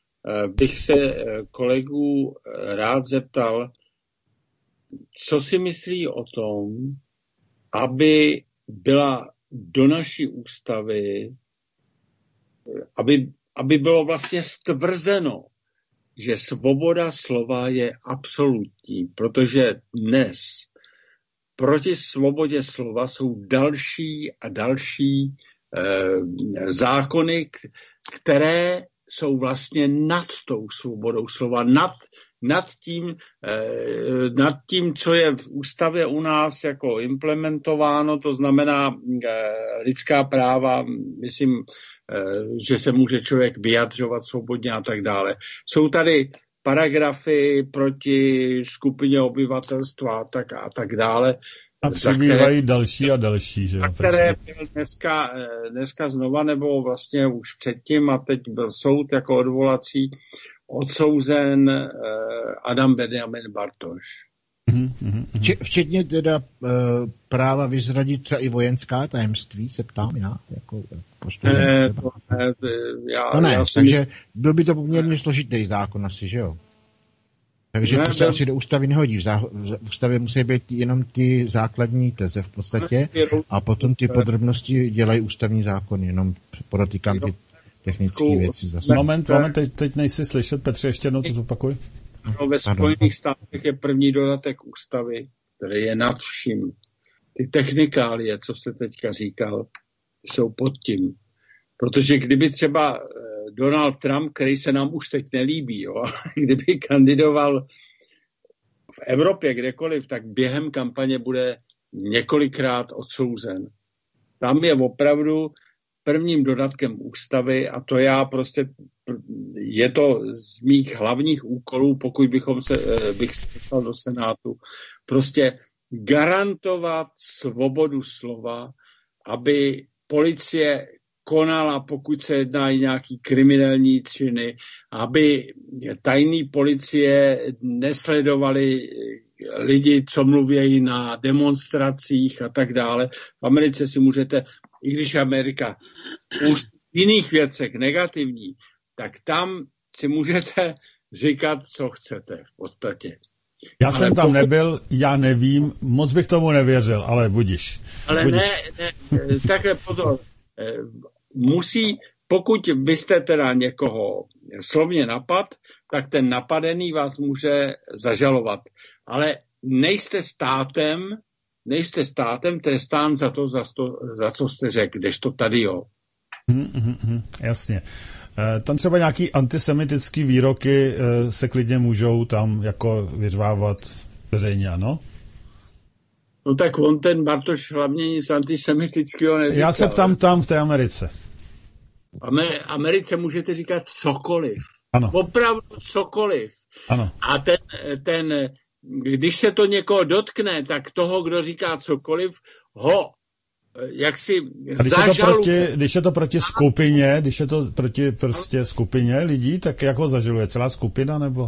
bych se kolegů rád zeptal, co si myslí o tom, aby byla do naší ústavy, aby, aby bylo vlastně stvrzeno, že svoboda slova je absolutní, protože dnes proti svobodě slova jsou další a další eh, zákony, které jsou vlastně nad tou svobodou slova, nad, nad, tím, eh, nad tím, co je v ústavě u nás jako implementováno, to znamená eh, lidská práva, myslím, eh, že se může člověk vyjadřovat svobodně a tak dále. Jsou tady paragrafy proti skupině obyvatelstva a tak, a tak dále. A přibývají další a další, že jo? Které byl dneska, dneska znova, nebo vlastně už předtím, a teď byl soud jako odvolací, odsouzen eh, Adam Benjamin Bartoš. Mm-hmm. Včetně teda uh, práva vyzradit třeba i vojenská tajemství, se ptám já. Jako, jako ne, to, ne, já, no ne, já takže mysl... byl by to poměrně složitý zákon asi, že jo? Takže ne, to se ne. asi do ústavy nehodí. V, zá, v ústavě musí být jenom ty základní teze v podstatě a potom ty podrobnosti dělají ústavní zákon, jenom podotýkám ty technické věci zase. Moment, moment, teď, teď nejsi slyšet, Petře, ještě jednou to opakuj. No, ve Spojených státech je první dodatek ústavy, který je nad vším. Ty technikálie, co jste teďka říkal, jsou pod tím. Protože kdyby třeba Donald Trump, který se nám už teď nelíbí, jo, kdyby kandidoval v Evropě kdekoliv, tak během kampaně bude několikrát odsouzen. Tam je opravdu prvním dodatkem ústavy a to já prostě, je to z mých hlavních úkolů, pokud bychom se, bych se dostal do Senátu, prostě garantovat svobodu slova, aby policie konala, pokud se jedná i nějaký kriminální činy, aby tajné policie nesledovaly lidi, co mluví na demonstracích a tak dále. V Americe si můžete, i když Amerika už v jiných věcech negativní, tak tam si můžete říkat, co chcete v podstatě. Já ale jsem tam pokud... nebyl, já nevím, moc bych tomu nevěřil, ale budiš. Ale budiš. ne, ne, takhle pozor. Musí, pokud byste teda někoho slovně napad, tak ten napadený vás může zažalovat. Ale nejste státem, nejste státem trestán za to, za, to, za co jste řekl, kdežto tady jo. Hmm, hmm, hmm, jasně. E, tam třeba nějaký antisemitický výroky e, se klidně můžou tam jako vyřvávat veřejně, ano? No tak on ten Bartoš hlavně nic antisemitického neříkal. Já se ptám tam v té Americe. V Americe můžete říkat cokoliv. Ano. Opravdu cokoliv. Ano. A ten, ten, když se to někoho dotkne, tak toho, kdo říká cokoliv, ho jak si a když je, to proti, když je to proti skupině, když je to proti prostě skupině lidí, tak jak ho zažaluje? Celá skupina, nebo?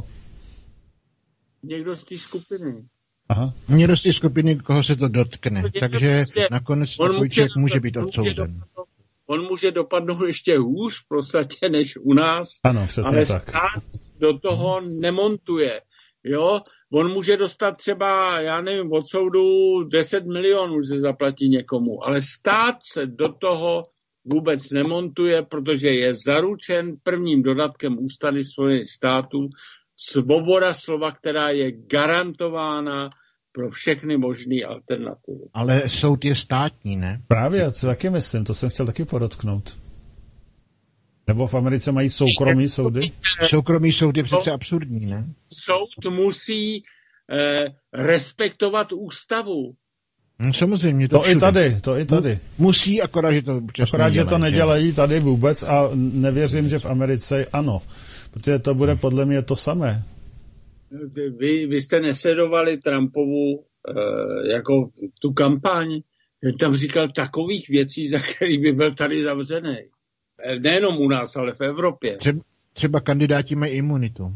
Někdo z té skupiny. Aha. Někdo z té skupiny, koho se to dotkne. Někdo takže prostě, nakonec takový člověk může být odsouzen. On může dopadnout ještě hůř v podstatě než u nás, ano, přesně ale tak. Stát do toho nemontuje. Jo, on může dostat třeba, já nevím, od soudu deset milionů, že zaplatí někomu, ale stát se do toho vůbec nemontuje, protože je zaručen prvním dodatkem ústavy Spojených států svoboda slova, která je garantována pro všechny možné alternativy. Ale soud je státní, ne? Právě, to taky myslím, to jsem chtěl taky podotknout. Nebo v Americe mají soukromí soudy? Soukromý soud je přece absurdní, ne? Soud musí eh, respektovat ústavu. No, samozřejmě, to, to i tady, to i tady. Musí, akorát, že to Akorát, že to nedělají tady vůbec a nevěřím, že v Americe ano. Protože to bude podle mě to samé. Vy, vy jste nesledovali Trumpovu eh, jako tu kampaň. Ten tam říkal takových věcí, za který by byl tady zavřený. Nejenom u nás, ale v Evropě. Třeba, třeba kandidáti mají imunitu.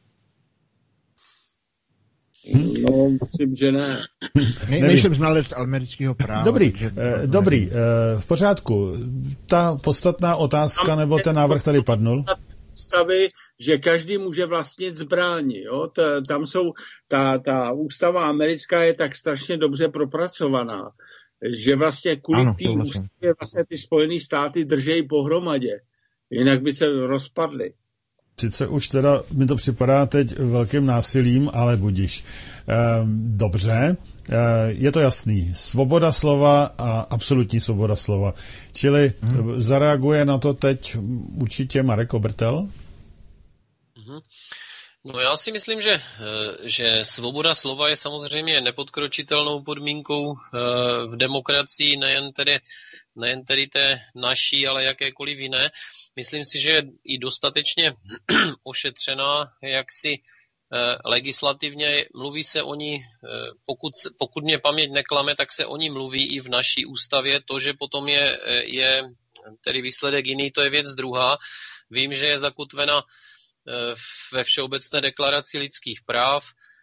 No, myslím, že ne. ne nejsem znalec amerického práva. Dobrý, eh, dobrý, eh, v pořádku. Ta podstatná otázka, tam nebo ten návrh tady padnul? Ústavy, že každý může vlastnit zbraň. Jo? Ta, tam jsou, ta, ta ústava americká je tak strašně dobře propracovaná, že vlastně kvůli té ústavě vlastně ty Spojené státy držejí pohromadě. Jinak by se rozpadly. Sice už teda mi to připadá teď velkým násilím, ale budiš. Ehm, dobře, ehm, je to jasný. Svoboda slova a absolutní svoboda slova. Čili hmm. zareaguje na to teď určitě Marek Obertel? Hmm. No já si myslím, že, že svoboda slova je samozřejmě nepodkročitelnou podmínkou v demokracii, nejen tedy, nejen tedy té naší, ale jakékoliv jiné. Myslím si, že je i dostatečně ošetřená, jak si legislativně mluví se o ní, pokud, pokud mě paměť neklame, tak se o ní mluví i v naší ústavě. To, že potom je, je tedy výsledek jiný, to je věc druhá. Vím, že je zakotvena ve Všeobecné deklaraci lidských práv.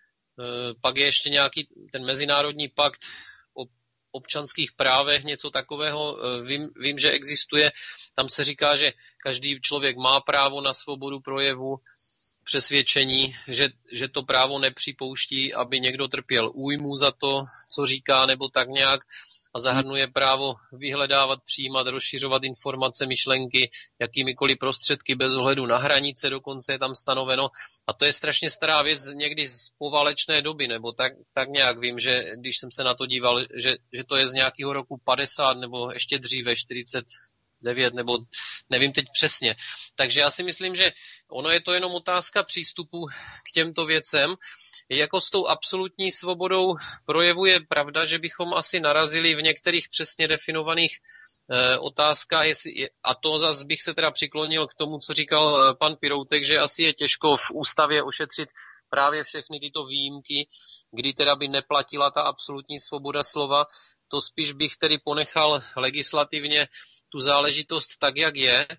Pak je ještě nějaký ten mezinárodní pakt o občanských právech, něco takového. Vím, vím, že existuje. Tam se říká, že každý člověk má právo na svobodu projevu, přesvědčení, že, že to právo nepřipouští, aby někdo trpěl újmu za to, co říká, nebo tak nějak. A zahrnuje právo vyhledávat, přijímat, rozšiřovat informace, myšlenky, jakýmikoliv prostředky bez ohledu na hranice, dokonce je tam stanoveno. A to je strašně stará věc někdy z poválečné doby, nebo tak, tak nějak vím, že když jsem se na to díval, že, že to je z nějakého roku padesát nebo ještě dříve, čtyřicet devět, nebo nevím teď přesně. Takže já si myslím, že ono je to jenom otázka přístupu k těmto věcem. Jako s tou absolutní svobodou projevu je pravda, že bychom asi narazili v některých přesně definovaných e, otázkách, jestli, a to zase bych se teda přiklonil k tomu, co říkal e, pan Piroutek, že asi je těžko v ústavě ošetřit právě všechny tyto výjimky, kdy teda by neplatila ta absolutní svoboda slova. To spíš bych tedy ponechal legislativně tu záležitost tak, jak je.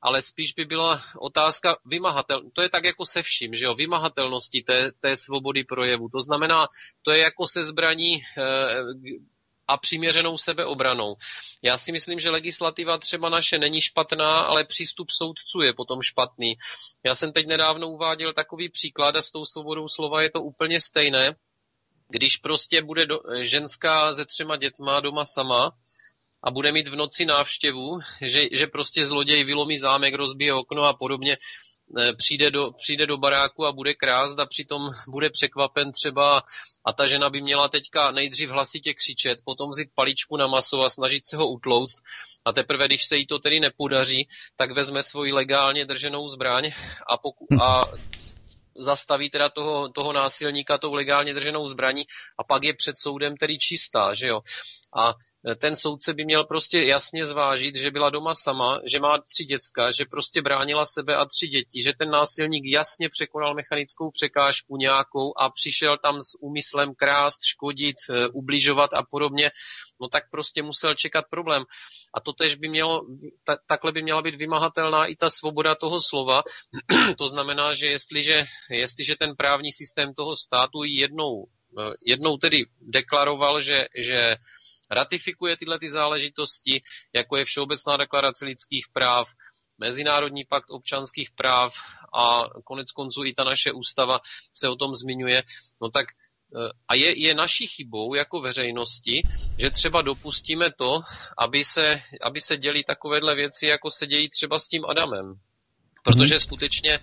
ale spíš by byla otázka vymahatel. To je tak jako se vším, že jo, vymahatelnosti té, té svobody projevu. To znamená, to je jako se zbraní eh, a přiměřenou sebeobranou. Já si myslím, že legislativa třeba naše není špatná, ale přístup soudců je potom špatný. Já jsem teď nedávno uváděl takový příklad a s tou svobodou slova je to úplně stejné. Když prostě bude do, ženská se třema dětma doma sama a bude mít v noci návštěvu, že, že prostě zloděj vylomí zámek, rozbije okno a podobně, přijde do, přijde do baráku a bude krást a přitom bude překvapen třeba a ta žena by měla teďka nejdřív hlasitě křičet, potom vzít paličku na maso a snažit se ho utlouct a teprve, když se jí to tedy nepodaří, tak vezme svoji legálně drženou zbraň a, poku- a zastaví teda toho, toho násilníka tou legálně drženou zbraní a pak je před soudem tedy čistá, že jo. A ten soudce by měl prostě jasně zvážit, že byla doma sama, že má tři děcka, že prostě bránila sebe a tři děti, že ten násilník jasně překonal mechanickou překážku nějakou a přišel tam s úmyslem krást, škodit, ubližovat a podobně, no tak prostě musel čekat problém. A to tež by mělo, ta, takhle by měla být vymahatelná i ta svoboda toho slova. To znamená, že jestliže, jestliže ten právní systém toho státu jednou, jednou tedy deklaroval, že, že ratifikuje tyhle ty záležitosti, jako je Všeobecná deklarace lidských práv, Mezinárodní pakt občanských práv a konec konců i ta naše ústava se o tom zmiňuje, no tak a je, je naší chybou jako veřejnosti, že třeba dopustíme to, aby se, aby se děly takovéhle věci, jako se dějí třeba s tím Adamem. Protože skutečně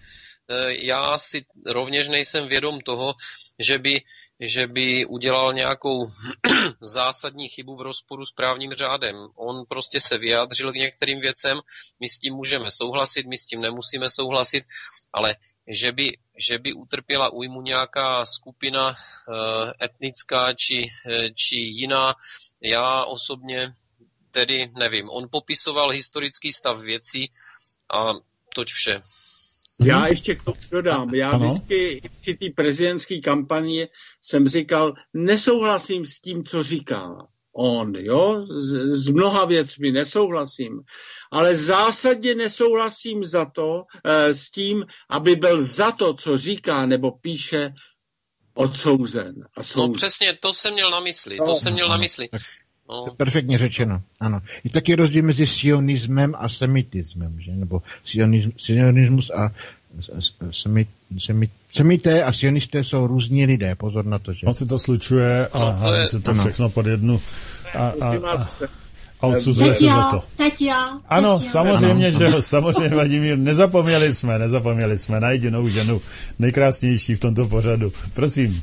já si rovněž nejsem vědom toho, že by, že by udělal nějakou zásadní chybu v rozporu s právním řádem. On prostě se vyjádřil k některým věcem, my s tím můžeme souhlasit, my s tím nemusíme souhlasit, ale že by, že by utrpěla újmu nějaká skupina uh, etnická či, či jiná, já osobně tedy nevím. On popisoval historický stav věcí a toť vše. Já ještě k tomu dodám. Já ano? vždycky při té prezidentské kampani jsem říkal, nesouhlasím s tím, co říká on, jo, z, z mnoha věcmi nesouhlasím, ale zásadně nesouhlasím za to, e, s tím, aby byl za to, co říká nebo píše, odsouzen. A no přesně, to jsem měl na mysli, to no, jsem měl no, na mysli. No. Perfektně řečeno, ano. Je taky rozdíl mezi sionismem a semitismem, že? Nebo sionism, sionismus a semit, semit, semité a sionisté jsou různí lidé, pozor na to, že? On se to slučuje a no, hází se to ano. všechno pod jednu a, a, a, a odsuzuje se za to. Teď já. Ano, teď samozřejmě, já. že jo, samozřejmě, Vladimír, nezapomněli jsme, nezapomněli jsme na jedinou ženu, nejkrásnější v tomto pořadu. Prosím.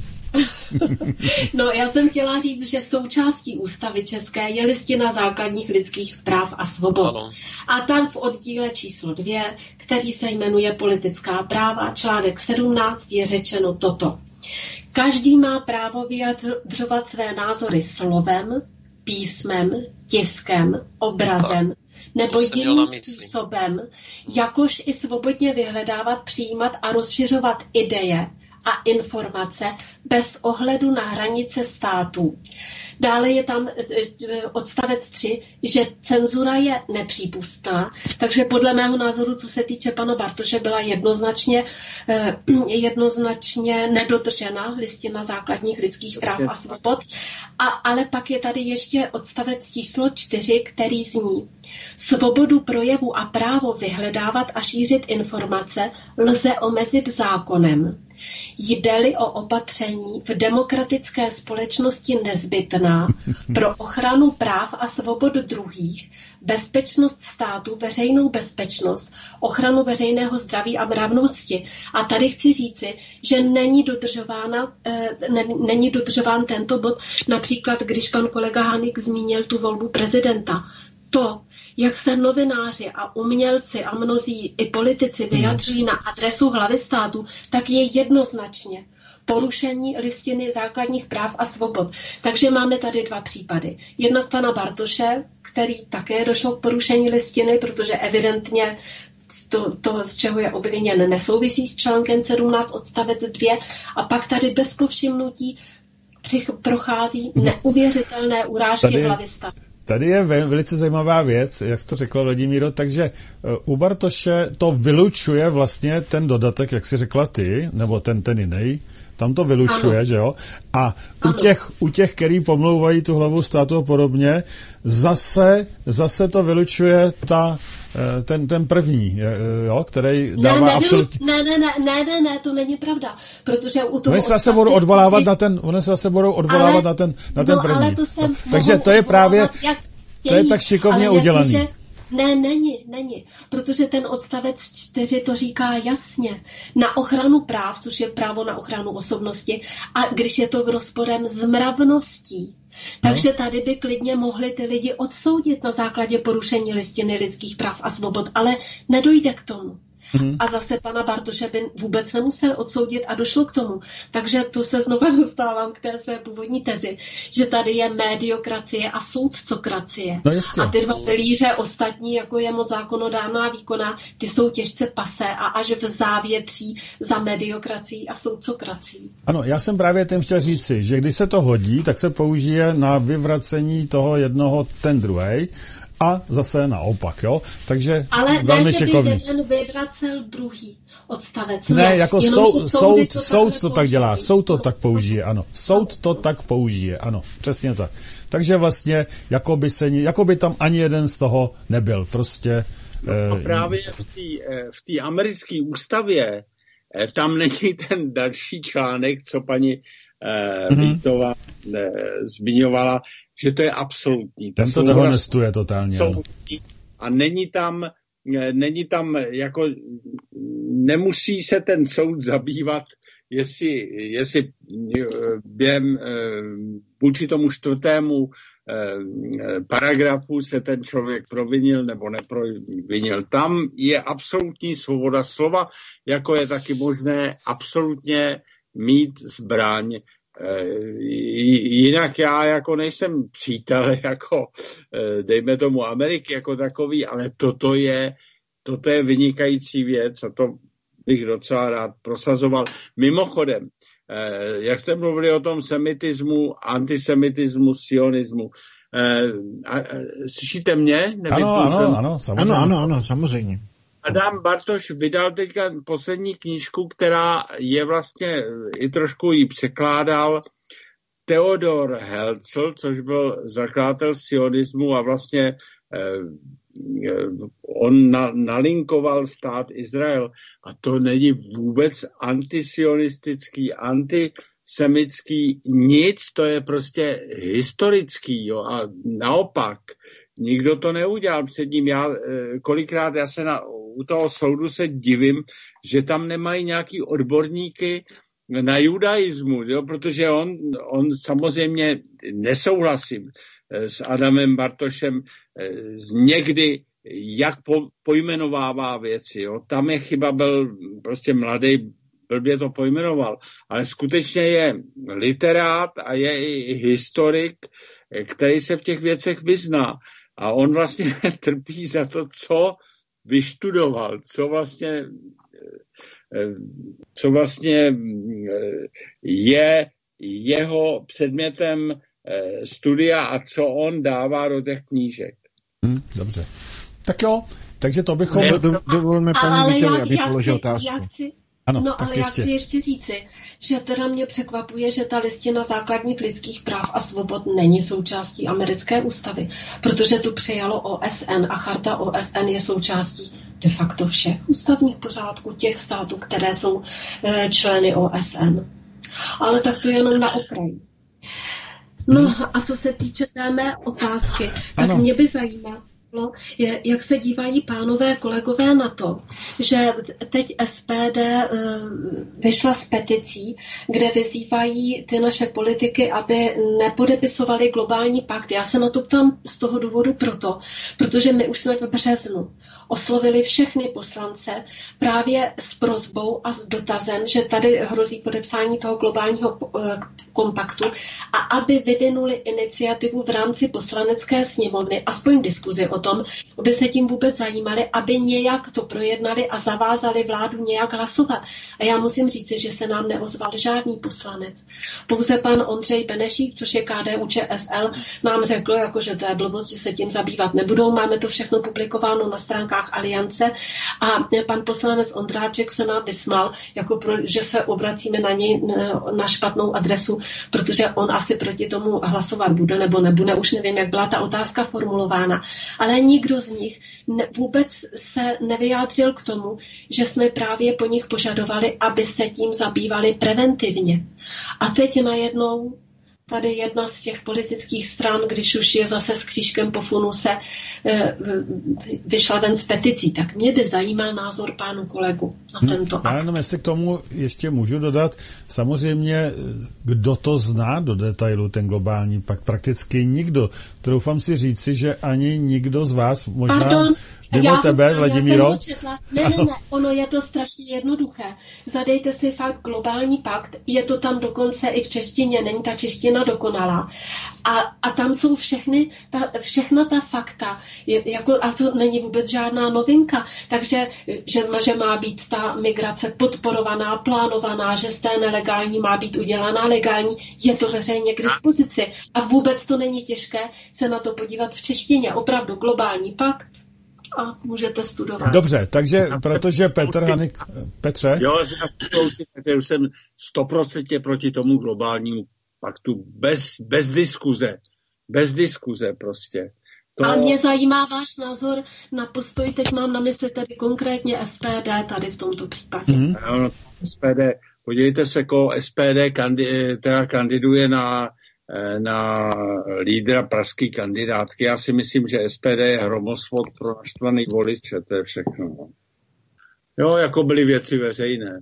No, já jsem chtěla říct, že součástí ústavy české je listina základních lidských práv a svobod. Ano. A tam v oddíle číslo dvě, který se jmenuje politická práva, článek sedmnáct, je řečeno toto. Každý má právo vyjadřovat své názory slovem, písmem, tiskem, obrazem, nebo jiným způsobem, jakož i svobodně vyhledávat, přijímat a rozšiřovat ideje a informace bez ohledu na hranice států. Dále je tam odstavec tři, že cenzura je nepřípustná, takže podle mého názoru, co se týče pana Bartoše, byla jednoznačně, jednoznačně nedodržena listina základních lidských práv a svobod. A, ale pak je tady ještě odstavec číslo čtyři, který zní: svobodu projevu a právo vyhledávat a šířit informace lze omezit zákonem. Jde-li o opatření v demokratické společnosti nezbytná pro ochranu práv a svobod druhých, bezpečnost státu, veřejnou bezpečnost, ochranu veřejného zdraví a mravnosti. A tady chci říci, že není dodržována, ne, není dodržován tento bod, například když pan kolega Hanik zmínil tu volbu prezidenta. To, jak se novináři a umělci a mnozí i politici vyjadřují na adresu hlavy státu, tak je jednoznačně porušení listiny základních práv a svobod. Takže máme tady dva případy. Jednak pana Bartoše, který také došlo k porušení listiny, protože evidentně to, to, z čeho je obviněn, nesouvisí s článkem sedmnáct odstavec dva, a pak tady bez povšimnutí prochází neuvěřitelné urážky tady hlavy státu. tady je velice zajímavá věc, jak jsi to řekl, Vladimíro, takže u Bartoše to vylučuje vlastně ten dodatek, jak jsi řekla ty, nebo ten, ten jiný, tam to vylučuje, ano. Že jo? A u těch, u těch, který pomlouvají tu hlavu státu a podobně, zase, zase to vylučuje ta, ten, ten první, jo, který dává ne, absolutně... Ne, ne, ne, ne, ne, ne, to není pravda, protože u toho... Oni se zase budou odvolávat na ten, oni se zase budou odvolávat ale, na ten, na ten no, první. Ale to jsem takže to je právě, to je tak šikovně udělaný. Že, ne, není, není, protože ten odstavec čtyři to říká jasně. Na ochranu práv, což je právo na ochranu osobnosti, a když je to v rozporem s mravností. Takže tady by klidně mohli ty lidi odsoudit na základě porušení listiny lidských práv a svobod, ale nedojde k tomu. Mm-hmm. A zase pana Bartoše by vůbec nemusel odsoudit a došlo k tomu. Takže tu se znova dostávám k té své původní tezi, že tady je médiokracie a soudcokracie. No jistě. A ty dva pilíře ostatní, jako je moc zákonodárná a výkonná, ty jsou těžce pasé a až v závětří za mediokracií a soudcokracií. Ano, já jsem právě tím chtěl říci, že když se to hodí, tak se použije na vyvracení toho jednoho ten druhej, a zase naopak, jo? Takže ale velmi ne, že šikovný. by jeden vyvracel druhý odstavec. Ne, ne jako jenom, soud, soud, to, soud to tak dělá, soud to tak použije, ano. Soud to tak použije, ano, přesně tak. Takže vlastně, jako by, se, jako by tam ani jeden z toho nebyl, prostě... No a právě v té americké ústavě tam není ten další článek, co paní eh, mm-hmm. Vítová eh, zmiňovala, že to je absolutní. Ten to dehonestuje totálně. A není tam, není tam jako, nemusí se ten soud zabývat, jestli, jestli během vůči tomu čtvrtému paragrafu se ten člověk provinil nebo neprovinil. Tam je absolutní svoboda slova, jako je taky možné absolutně mít zbraň. Jinak já jako nejsem přítel jako dejme tomu Ameriky jako takový, ale toto je, toto je vynikající věc a to bych docela rád prosazoval. Mimochodem, jak jste mluvili o tom semitismu, antisemitismu, sionismu, slyšíte mě? Ano, ano, ano, samozřejmě. Ano, ano, ano, samozřejmě. Adam Bartoš vydal teďka poslední knížku, která je vlastně, i trošku ji překládal Theodor Herzl, což byl zakladatel sionismu a vlastně eh, on na, nalinkoval stát Izrael a to není vůbec antisionistický, antisemický, nic, to je prostě historický, jo, a naopak. Nikdo to neudělal před ním. Já, kolikrát já se na, u toho soudu se divím, že tam nemají nějaký odborníky na judaismus, jo? Protože on, on samozřejmě nesouhlasím s Adamem Bartošem z někdy, jak po, pojmenovává věci. Jo? Tam je chyba, byl prostě mladý, blbě to pojmenoval, ale skutečně je literát a je i historik, který se v těch věcech vyzná. A on vlastně trpí za to, co vyštudoval, co vlastně, co vlastně je jeho předmětem studia a co on dává do těch knížek. Hmm, dobře. Tak jo, takže to bychom... Ne, do, dovolme paní Vítovi, aby položil otázku. Já chci, ano, no ale ještě. já chci ještě říci, že teda mě překvapuje, že ta listina základních lidských práv a svobod není součástí americké ústavy, protože tu přijalo O S N a charta O S N je součástí de facto všech ústavních pořádků těch států, které jsou e, členy O S N. Ale tak to jenom na okraj. No hmm. a co se týče té mé otázky, tak ano. Mě by zajímalo, je, jak se dívají pánové kolegové na to, že teď S P D uh, vyšla s peticí, kde vyzývají ty naše politiky, aby nepodepisovali globální pakt. Já se na to ptám z toho důvodu proto, protože my už jsme v březnu oslovili všechny poslance právě s prosbou a s dotazem, že tady hrozí podepsání toho globálního uh, kompaktu a aby vyvinuli iniciativu v rámci poslanecké sněmovny, aspoň diskuzi o tom, tom, aby se tím vůbec zajímali, aby nějak to projednali a zavázali vládu nějak hlasovat. A já musím říct, že se nám neozval žádný poslanec. Pouze pan Ondřej Benešík, což je K D U Č S L, nám řekl, jako, že to je blbost, že se tím zabývat nebudou. Máme to všechno publikováno na stránkách Aliance a pan poslanec Ondráček se nám vysmál, jako pro, že se obracíme na něj na špatnou adresu, protože on asi proti tomu hlasovat bude nebo nebude. Už nevím, jak byla ta otázka formulována. Ale nikdo z nich ne, vůbec se nevyjádřil k tomu, že jsme právě po nich požadovali, aby se tím zabývali preventivně. A teď najednou tady jedna z těch politických stran, když už je zase s křížkem po funuse, vyšla ven s peticí, tak mě by zajímal názor pánu kolegu na tento akt. Já jenom jestli k tomu ještě můžu dodat, samozřejmě, kdo to zná do detailu, ten globální pakt, prakticky nikdo. Troufám si říci, že ani nikdo z vás, možná Pardon, mimo tebe, Vladimíro. Ne, ne, ne, ono je to strašně jednoduché. Zadejte si fakt globální pakt, je to tam dokonce i v češtině, není ta čeština dokonalá. A, a tam jsou všechny, ta, všechna ta fakta, je, jako, a to není vůbec žádná novinka, takže že, že má být ta migrace podporovaná, plánovaná, že z té nelegální má být udělaná legální, je to veřejně k dispozici. A vůbec to není těžké se na to podívat v češtině. Opravdu globální pakt. A můžete studovat. Dobře, takže protože Petr Hanik... Petře? Jo, já jsem stoprocentně proti tomu globálnímu paktu. Bez, bez diskuze. Bez diskuze prostě. To... A mě zajímá váš názor na postoj, teď mám na mysli tedy konkrétně S P D tady v tomto případě. Mm-hmm. Ano, S P D. Podívejte se, ko S P D kandi, teda kandiduje na na lídra pražské kandidátky. Já si myslím, že S P D je hromosvod pro naštvaný voliče, to je všechno. Jo, jako byly věci veřejné.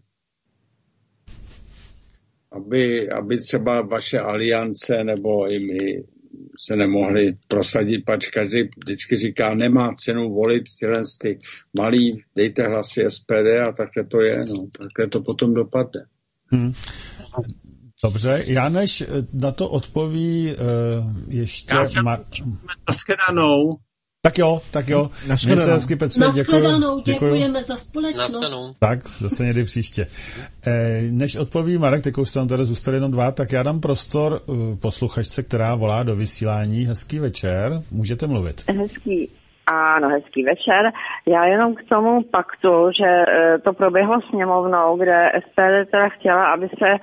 Aby, aby třeba vaše aliance nebo i my se nemohli prosadit, pač každý vždycky říká, nemá cenu volit tyhle ty malý, dejte hlasy S P D a takhle to je, no, takhle to potom dopadne. Hmm. Dobře, já než na to odpoví uh, ještě... Já jsem Mar... naschledanou. Tak jo, tak jo. Měj se hezky, Petře, děkuju. Děkujeme za společnost. Tak, zase někdy příště. Eh, než odpoví Marek, teď už tam tady zůstali jenom dva, tak já dám prostor uh, posluchačce, která volá do vysílání. Hezký večer, můžete mluvit. Hezký, ano, hezký večer. Já jenom k tomu paktu, že uh, to proběhlo sněmovnou, kde S P D teda chtěla, aby se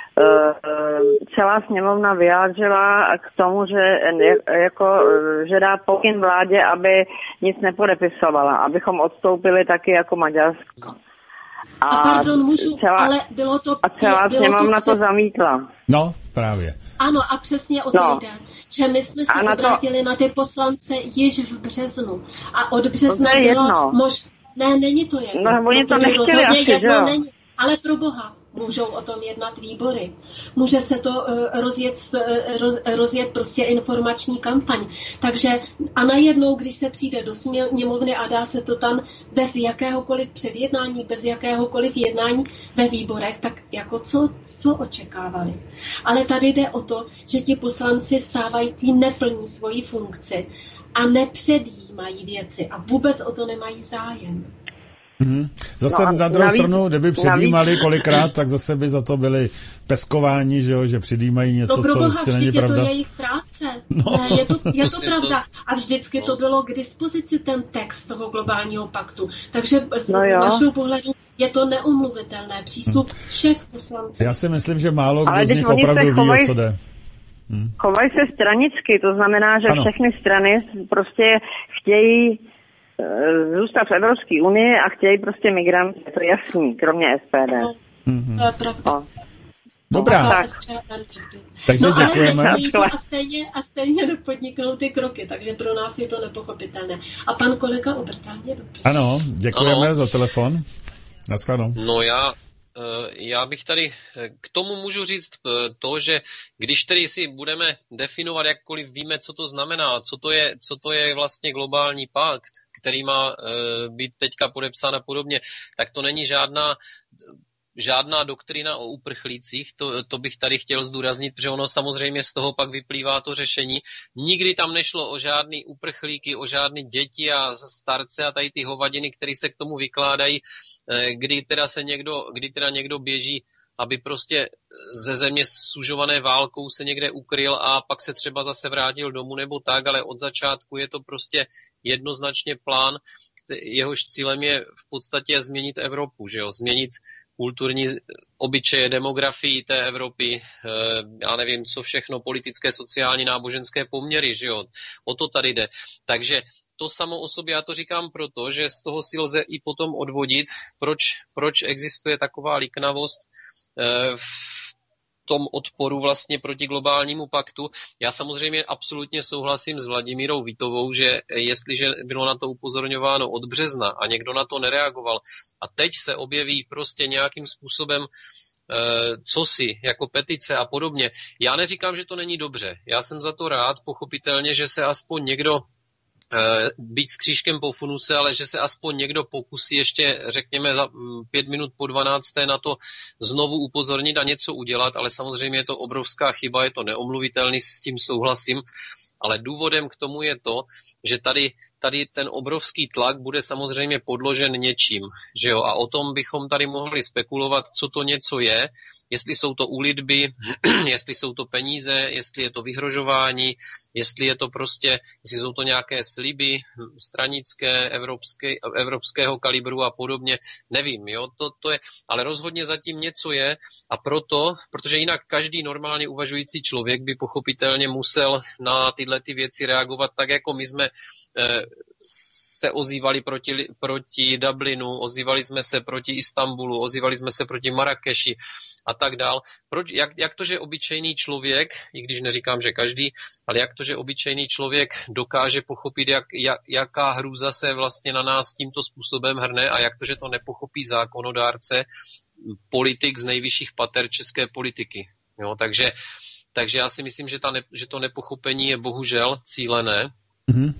celá sněmovna vyjádřila k tomu, že jako, že dá pokyn vládě, aby nic nepodepisovala, abychom odstoupili taky jako Maďarsko. A, a pardon, můžu, celá, ale bylo to... A celá bylo sněmovna to, to zamítla. No, právě. Ano, a přesně o to no. jde. Že my jsme se na obrátili to... na ty poslance již v březnu. A od března to bylo mož... Ne, není to jedno. No, oni to, to nechtěli asi, jedno že není. Ale pro boha, můžou o tom jednat výbory. Může se to uh, rozjet, uh, roz, rozjet prostě informační kampaň. Takže a najednou, když se přijde do sněmovny a dá se to tam bez jakéhokoliv předjednání, bez jakéhokoliv jednání ve výborech, tak jako co, co očekávali. Ale tady jde o to, že ti poslanci stávající neplní svoji funkci a nepředjímají věci a vůbec o to nemají zájem. Mm-hmm. Zase no na druhou navíc, stranu, kdyby předjímali navíc. kolikrát, tak zase by za to byli peskováni, že, jo, že předjímají něco, no, co prostě není pravda. To je jejich práce. No. Ne, je to, je to pravda. A vždycky to bylo k dispozici ten text toho globálního paktu. Takže z no našeho pohledu je to neomluvitelné. Přístup hmm. všech poslanců. Já si myslím, že málo kdo z nich opravdu ví, o co jde. Hmm. Chovají se stranicky, to znamená, že ano. všechny strany prostě chtějí zůstat v Evropské unii a chtějí prostě migranty, to je jasný, kromě S P D. Mm-hmm. To je pravda. Dobrá. Tak. Takže no, děkujeme. Ale a stejně, a stejně podniknou ty kroky, takže pro nás je to nepochopitelné. A pan kolega Obertálně doplní. Ano, děkujeme ano. za telefon. Naschledanou. No já, já bych tady k tomu můžu říct to, že když tedy si budeme definovat, jakkoliv víme, co to znamená, co to je, co to je vlastně globální pakt, který má být teďka podepsán a podobně, tak to není žádná žádná doktrina o uprchlících, to, to bych tady chtěl zdůraznit, protože ono samozřejmě z toho pak vyplývá to řešení. Nikdy tam nešlo o žádný uprchlíky, o žádný děti a starce a tady ty hovadiny, které se k tomu vykládají, kdy teda se někdo, kdy teda někdo běží, aby prostě ze země sužované válkou se někde ukryl a pak se třeba zase vrátil domů nebo tak, ale od začátku je to prostě jednoznačně plán, jehož cílem je v podstatě změnit Evropu, že jo, změnit kulturní obyčeje, demografii té Evropy, já nevím, co všechno, politické, sociální, náboženské poměry, že jo, o to tady jde. Takže to samo o sobě, já to říkám proto, že z toho si lze i potom odvodit, proč, proč existuje taková liknavost v tom odporu vlastně proti globálnímu paktu. Já samozřejmě absolutně souhlasím s Vladimírou Vítovou, že jestliže bylo na to upozorňováno od března a někdo na to nereagoval a teď se objeví prostě nějakým způsobem cosi, jako petice a podobně. Já neříkám, že to není dobře. Já jsem za to rád, pochopitelně, že se aspoň někdo být s křížkem po funuse, ale že se aspoň někdo pokusí ještě, řekněme, za pět minut po dvanácté na to znovu upozornit a něco udělat, ale samozřejmě je to obrovská chyba, je to neomluvitelný, s tím souhlasím, ale důvodem k tomu je to, že tady, tady ten obrovský tlak bude samozřejmě podložen něčím, že jo, a o tom bychom tady mohli spekulovat, co to něco je, jestli jsou to úlitby, jestli jsou to peníze, jestli je to vyhrožování, jestli je to prostě, jestli jsou to nějaké sliby stranické, evropské, evropského kalibru a podobně, nevím, jo, to, to je, ale rozhodně zatím něco je a proto, protože jinak každý normálně uvažující člověk by pochopitelně musel na tyhle ty věci reagovat tak, jako my jsme eh, se ozývali proti, proti Dublinu, ozývali jsme se proti Istanbulu, ozývali jsme se proti Marrakeši a tak dál. Proč, jak, jak to, že obyčejný člověk, i když neříkám, že každý, ale jak to, že obyčejný člověk dokáže pochopit, jak, jak, jaká hrůza se vlastně na nás tímto způsobem hrne a jak to, že to nepochopí zákonodárce, politik z nejvyšších pater české politiky. Jo, takže, takže já si myslím, že, ta ne, že to nepochopení je bohužel cílené. Mm-hmm.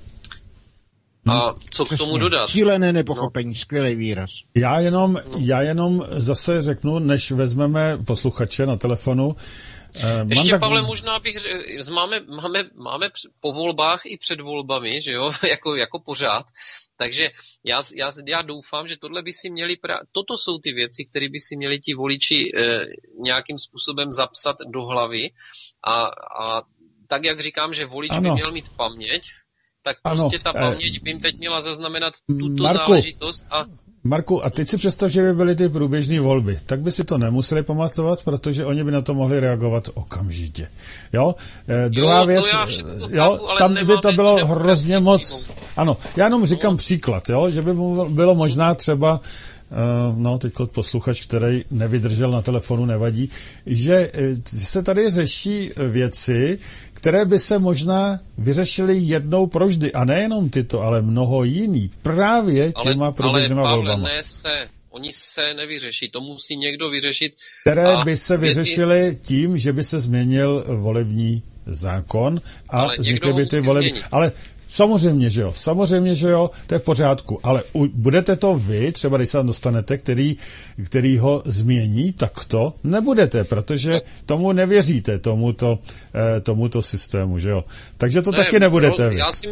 A co Přesně. k tomu dodat? Cílené nepochopení, no. Skvělý výraz. Já jenom, já jenom zase řeknu, než vezmeme posluchače na telefonu. Eh, Ještě, tak... Pavle, možná bych řekl, máme, máme, máme po volbách i před volbami, že jo, jako, jako pořád. Takže já, já, já doufám, že tohle by si měli, pra... toto jsou ty věci, které by si měli ti voliči eh, nějakým způsobem zapsat do hlavy. A, a tak, jak říkám, že volič ano. by měl mít paměť, tak prostě ano, ta paměť by jim teď měla zaznamenat tuto Marku, záležitost. A... Marku, a teď si představ, že by byly ty průběžné volby. Tak by si to nemuseli pamatovat, protože oni by na to mohli reagovat okamžitě. Jo? Eh, druhá jo, věc, jo, chápu, tam by to bylo hrozně moc... Ano, já jenom říkám no. příklad, jo, že by bylo možná třeba... Uh, no, teď posluchač, který nevydržel na telefonu, nevadí, že se tady řeší věci, které by se možná vyřešily jednou provždy. A nejenom tyto, ale mnoho jiný. Právě těma průběžnýma volbama. Ne se, oni se nevyřeší, to musí někdo vyřešit. Které by se vyřešily věci... tím, že by se změnil volební zákon a vznikly by ty volební... Ale samozřejmě, že jo, samozřejmě, že jo, to je v pořádku, ale u, budete to vy, třeba když se tam dostanete, který, který ho změní, tak to nebudete, protože tomu nevěříte, tomuto, eh, tomuto systému, že jo. Takže to ne, taky nebudete vy. Já si,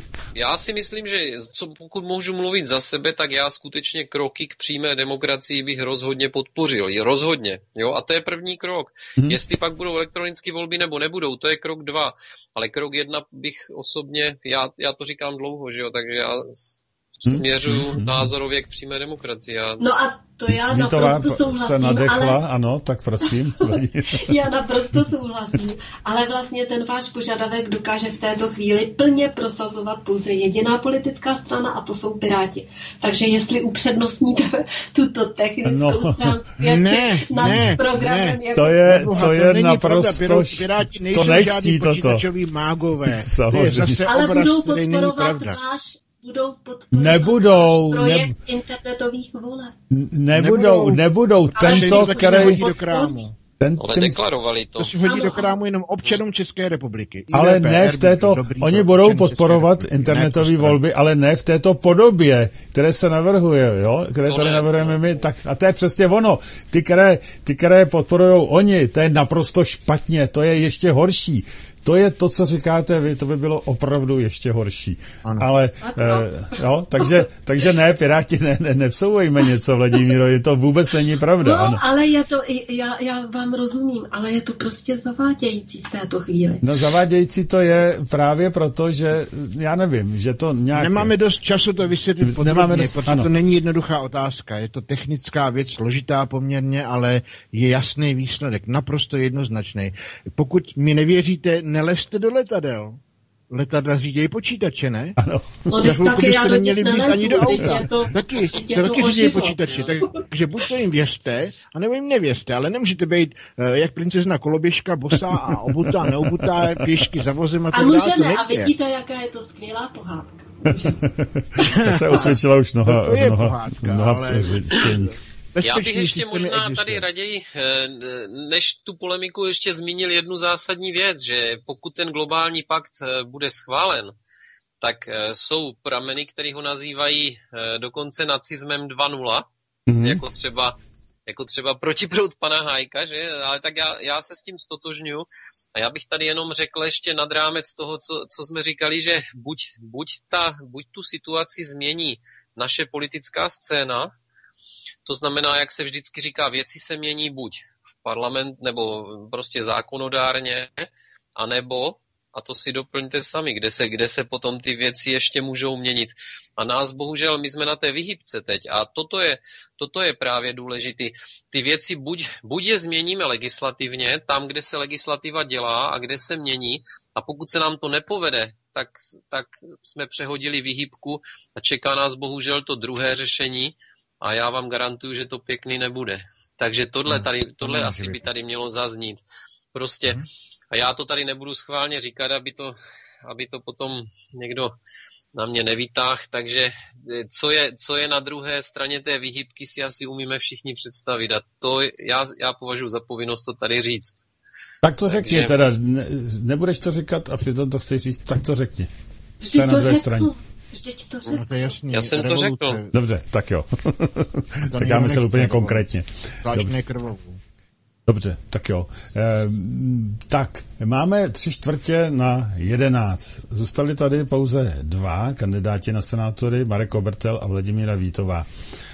já si myslím, že co, pokud můžu mluvit za sebe, tak já skutečně kroky k přímé demokracii bych rozhodně podpořil, rozhodně, jo, a to je první krok. Hmm. Jestli pak budou elektronické volby nebo nebudou, to je krok dva, ale krok jedna bych osobně, já Já to říkám dlouho, že jo, takže já směřuju hmm. názorově k přímé demokracii. Já... No a to já Vítová naprosto souhlasím. Se nadechla, ale... ano, tak prosím. Já naprosto souhlasím, ale vlastně ten váš požadavek dokáže v této chvíli plně prosazovat pouze jediná politická strana a to jsou Piráti. Takže jestli upřednostníte tuto technickou no. stránku, jak ne, nad ne, programem... Ne. Jako... To je, to, to je naprosto... Piráti nejsou to žádný počítačoví mágové. To je zase ale obraz, budou který není pravda. Váš budou podporovat nebudou, projekt ne, internetových voleb. Nebudou, nebudou. Tento, který... Do krámu. Ten, Ale ten... deklarovali to. To si hodí do krámu jenom občanům České republiky. Ale ne v této, oni budou podporovat internetové volby, ale ne v této podobě, které se navrhuje, jo, které tady navrhujeme my, tak a to je přesně ono. Ty, které, ty, které podporujou oni, to je naprosto špatně, to je ještě horší. To je to, co říkáte vy, to by bylo opravdu ještě horší. Ano. Ale, eh, jo, takže, takže ne, Piráti, ne, ne, nevsouvejme něco, Vladimírovi, to vůbec není pravda. No, ano. ale je to, já, já vám rozumím, ale je to prostě zavádějící v této chvíli. No zavádějící to je právě proto, že já nevím, že to nějak... Nemáme dost času to vysvětlit podrobně, dost... protože ano. To není jednoduchá otázka, je to technická věc, složitá poměrně, ale je jasný výsledek, naprosto jednoznačný. Pokud mi nevěříte, nelezte do letadel. Letadla řídějí počítače, ne? Ano. No, za chvilku byste neměli být ani do auta. To, taky to taky řídějí počítače. Tak, takže buď to jim věřte, anebo jim nevěřte, ale nemůžete být uh, jak princezna koloběžka, bosá a obutá, neobutá, pěšky za vozem a tak dále. A můžeme, a vidíte, jaká je to skvělá pohádka. To se osvědčila už mnoha, to je mnoha, pohádka, mnoha ale... Já bych ještě možná tady raději, než tu polemiku, ještě zmínil jednu zásadní věc, že pokud ten globální pakt bude schválen, tak jsou prameny, které ho nazývají dokonce nacismem dva nula, mm-hmm. jako třeba jako třeba protiproud pana Hájka, že? Ale tak já, já se s tím stotožňuju a já bych tady jenom řekl ještě nad rámec toho, co, co jsme říkali, že buď, buď, ta, buď tu situaci změní naše politická scéna. To znamená, jak se vždycky říká, věci se mění buď v parlament, nebo prostě zákonodárně, anebo, a to si doplňte sami, kde se, kde se potom ty věci ještě můžou měnit. A nás bohužel, my jsme na té vyhybce teď. A toto je, toto je právě důležité. Ty věci buď, buď je změníme legislativně, tam, kde se legislativa dělá a kde se mění, a pokud se nám to nepovede, tak, tak jsme přehodili vyhybku a čeká nás bohužel to druhé řešení, a já vám garantuju, že to pěkný nebude. Takže tohle, tady, tohle no, asi by tady mělo zaznít. Prostě, hmm. a já to tady nebudu schválně říkat, aby to, aby to potom někdo na mě nevytáhl, takže co je, co je na druhé straně té výhybky, si asi umíme všichni představit. A to já, já považuji za povinnost to tady říct. Tak to řekni takže... teda, ne, nebudeš to říkat a přitom to chceš říct, tak to řekni. Co je na druhé straně? Vždyť to řekl. No, to je jasný, já jsem revoluce. to řekl. Dobře, tak jo. Tak já myslel úplně konkrétně. Dobře. Dobře, tak jo. E, tak, máme tři čtvrtě na jedenáct. Zůstali tady pouze dva kandidáti na senátory, Marek Obertel a Vladimíra Vítová.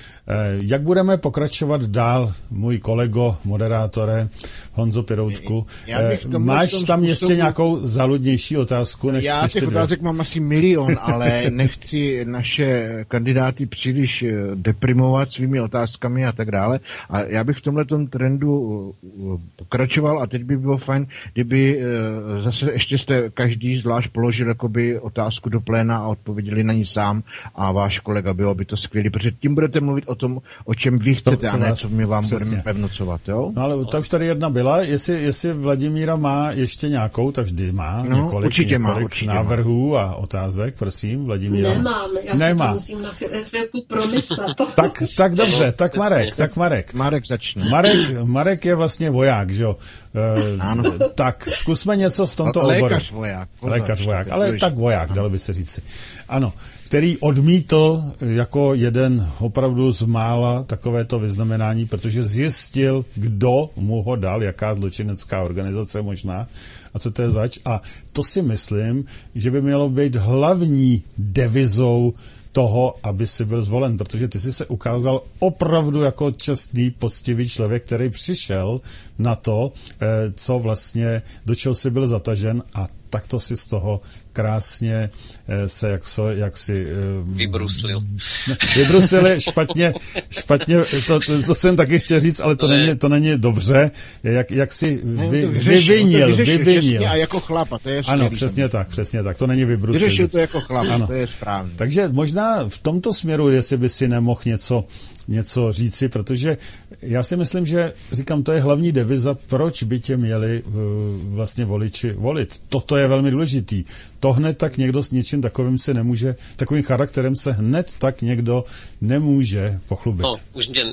E, jak budeme pokračovat dál, můj kolego, moderátore Honzo Piroutku? E, máš tam způsobu... ještě nějakou záludnější otázku? Než já těch otázek mám asi milion, ale nechci naše kandidáty příliš deprimovat svými otázkami a tak dále. A já bych v tomhletom trendu pokračoval a teď by bylo fajn, kdyby zase ještě jste každý zvlášť položil jakoby otázku do pléna a odpověděli na ní sám a váš kolega, bylo by to skvělý, protože tím budete mluvit o tom, o čem vy chcete, to, a ne co my vám přesně budeme pevnocovat, jo? No ale ta už tady jedna byla, jestli, jestli Vladimíra má ještě nějakou, tak vždy má no, několik, určitě několik má, určitě návrhů má. A otázek, prosím, Vladimíra. Nemám, já Nemá. si to musím na chvilku promyslet. tak, tak dobře, tak Marek, tak Marek. Marek začne. Marek, Marek je vlastně voják, že jo? E, ano. Tak zkusme něco v tomto lékař oboru. Voják. Lékař voják, ale tak voják, dalo by se říci. Ano, který odmítl jako jeden opravdu z mála takovéto vyznamenání, protože zjistil, kdo mu ho dal, jaká zločinecká organizace možná a co to je zač. A to si myslím, že by mělo být hlavní devizou toho, aby si byl zvolen, protože ty jsi se ukázal opravdu jako čestný, poctivý člověk, který přišel na to, co vlastně, do čeho si byl zatažen, a takto si z toho krásně se jak, so, jak si... Vybruslil. Vybruslil špatně, špatně, to, to, to jsem taky chtěl říct, ale to, ne. není, to není dobře, jak, jak si vy, vyvinil, vyvinil. A jako chlapa, to je ano, přesně tak, přesně tak, to není vybruslil. Vyřešil to jako chlap, ano. To je správně. Takže možná v tomto směru, jestli by si nemohl něco něco říci, protože já si myslím, že říkám, to je hlavní deviza, proč by tě měli uh, vlastně voliči volit. Toto je velmi důležitý. To hned tak někdo s něčím takovým se nemůže, takovým charakterem se hned tak někdo nemůže pochlubit. No, už mě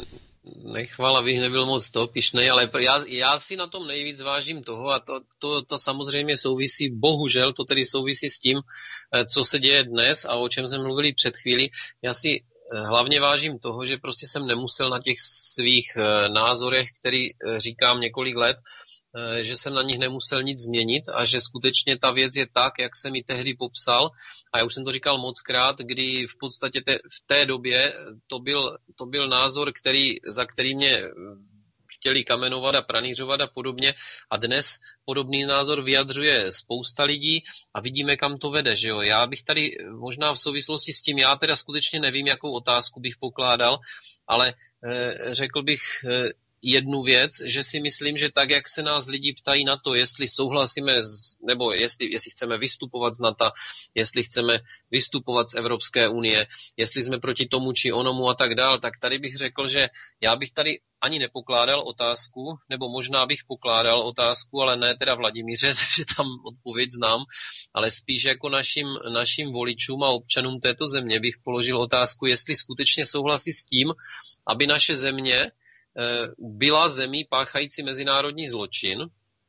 nechval, abych nebyl moc to pyšnej, ale já, já si na tom nejvíc vážím toho a to, to, to samozřejmě souvisí, bohužel to tedy souvisí s tím, co se děje dnes a o čem jsme mluvili před chvíli. Já si hlavně vážím toho, že prostě jsem nemusel na těch svých názorech, který říkám několik let, že jsem na nich nemusel nic změnit a že skutečně ta věc je tak, jak jsem ji tehdy popsal. A já už jsem to říkal mockrát, kdy v podstatě te, v té době to byl, to byl názor, který, za který mě chtěli kamenovat a pranířovat a podobně. A dnes podobný názor vyjadřuje spousta lidí a vidíme, kam to vede. Že jo? Já bych tady možná v souvislosti s tím, já teda skutečně nevím, jakou otázku bych pokládal, ale eh, řekl bych eh, jednu věc, že si myslím, že tak, jak se nás lidi ptají na to, jestli souhlasíme, z, nebo jestli, jestli chceme vystupovat z NATO, jestli chceme vystupovat z Evropské unie, jestli jsme proti tomu či onomu a tak dál, tak tady bych řekl, že já bych tady ani nepokládal otázku, nebo možná bych pokládal otázku, ale ne teda Vladimíře, že tam odpověď znám, ale spíš jako našim, našim voličům a občanům této země bych položil otázku, jestli skutečně souhlasí s tím, aby naše země byla zemí páchající mezinárodní zločin.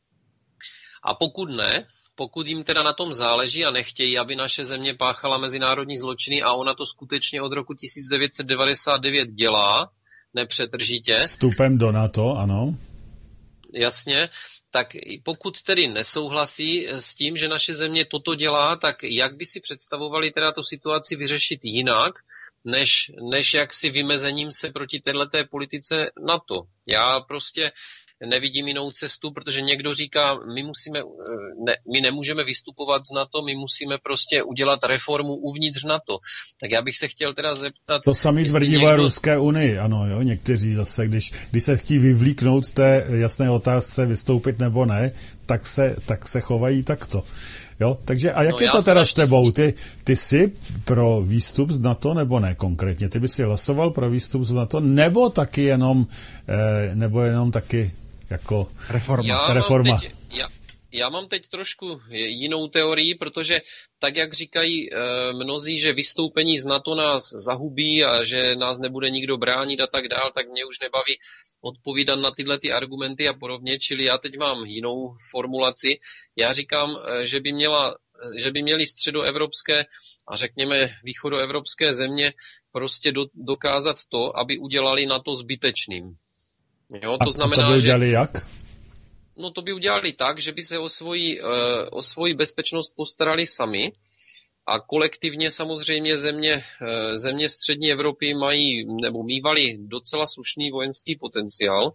A pokud ne, pokud jim teda na tom záleží a nechtějí, aby naše země páchala mezinárodní zločiny a ona to skutečně od roku tisíc devět set devadesát devět dělá, nepřetržitě. Vstupem do NATO, ano. Jasně, tak pokud tedy nesouhlasí s tím, že naše země toto dělá, tak jak by si představovali teda tu situaci vyřešit jinak, než, než jaksi vymezením se proti téhleté politice NATO. Já prostě nevidím jinou cestu, protože někdo říká, my musíme, ne, my nemůžeme vystupovat z NATO, my musíme prostě udělat reformu uvnitř NATO. Tak já bych se chtěl teda zeptat... To samý tvrdí někdo... Ruské unii, ano, jo, někteří zase, když, když se chtí vyvlíknout té jasné otázce, vystoupit nebo ne, tak se, tak se chovají takto. Jo, takže a jak no, je to teda s tebou? Ty, ty jsi pro výstup z NATO nebo ne konkrétně? Ty by si hlasoval pro výstup z NATO nebo taky jenom, eh, nebo jenom taky jako reforma? Já reforma. Mám teď, já, já mám teď trošku jinou teorii, protože tak, jak říkají e, mnozí, že vystoupení z NATO nás zahubí a že nás nebude nikdo bránit a tak dál, tak mě už nebaví odpovídat na tyhle ty argumenty a podobně, čili já teď mám jinou formulaci. Já říkám, že by, měla, že by měly středoevropské a řekněme východoevropské země prostě do, dokázat to, aby udělali NATO zbytečným. Jo, to a znamená, to by udělali že... jak? No to by udělali tak, že by se o svoji, o svoji bezpečnost postarali sami a kolektivně samozřejmě země, země střední Evropy mají nebo mívali docela slušný vojenský potenciál.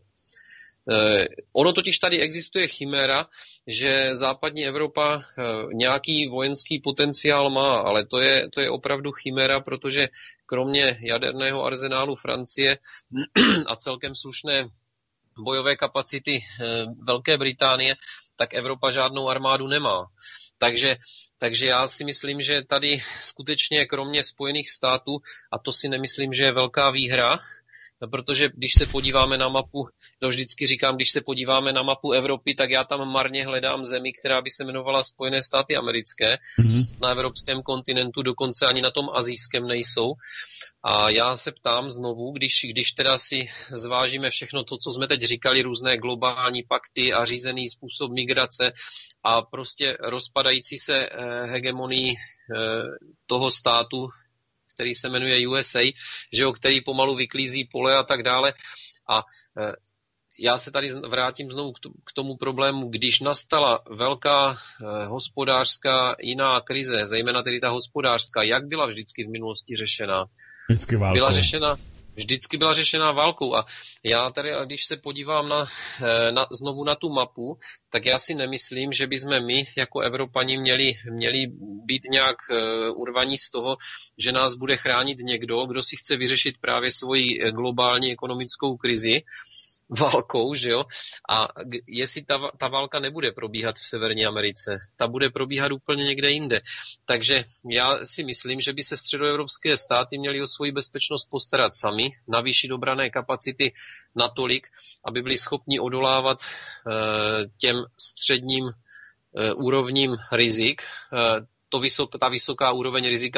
Ono totiž tady existuje chiméra, že západní Evropa nějaký vojenský potenciál má, ale to je, to je opravdu chiméra, protože kromě jaderného arzenálu Francie a celkem slušné bojové kapacity Velké Británie, tak Evropa žádnou armádu nemá. Takže, takže já si myslím, že tady skutečně kromě Spojených států, a to si nemyslím, že je velká výhra, protože když se podíváme na mapu, to vždycky říkám, když se podíváme na mapu Evropy, tak já tam marně hledám zemi, která by se jmenovala Spojené státy americké. Mm-hmm. Na evropském kontinentu dokonce ani na tom asijském nejsou. A já se ptám znovu, když, když teda si zvážíme všechno to, co jsme teď říkali, různé globální pakty a řízený způsob migrace a prostě rozpadající se hegemonii toho státu, který se jmenuje U S A, že jo, který pomalu vyklízí pole a tak dále. A e, já se tady vrátím znovu k tomu problému, když nastala velká e, hospodářská jiná krize, zejména tedy ta hospodářská, jak byla vždycky v minulosti řešena? Vždycky válkou. Byla řešena Vždycky byla řešená válkou a já tady, když se podívám na, na, znovu na tu mapu, tak já si nemyslím, že bychom my jako Evropani měli, měli být nějak uh, urvaní z toho, že nás bude chránit někdo, kdo si chce vyřešit právě svoji globální ekonomickou krizi válkou, že jo? A jestli ta, ta válka nebude probíhat v Severní Americe, ta bude probíhat úplně někde jinde. Takže já si myslím, že by se středoevropské státy měly o svoji bezpečnost postarat sami, navýšit obranné kapacity natolik, aby byli schopni odolávat e, těm středním e, úrovním rizik. E, to vysok, ta vysoká úroveň rizika, tak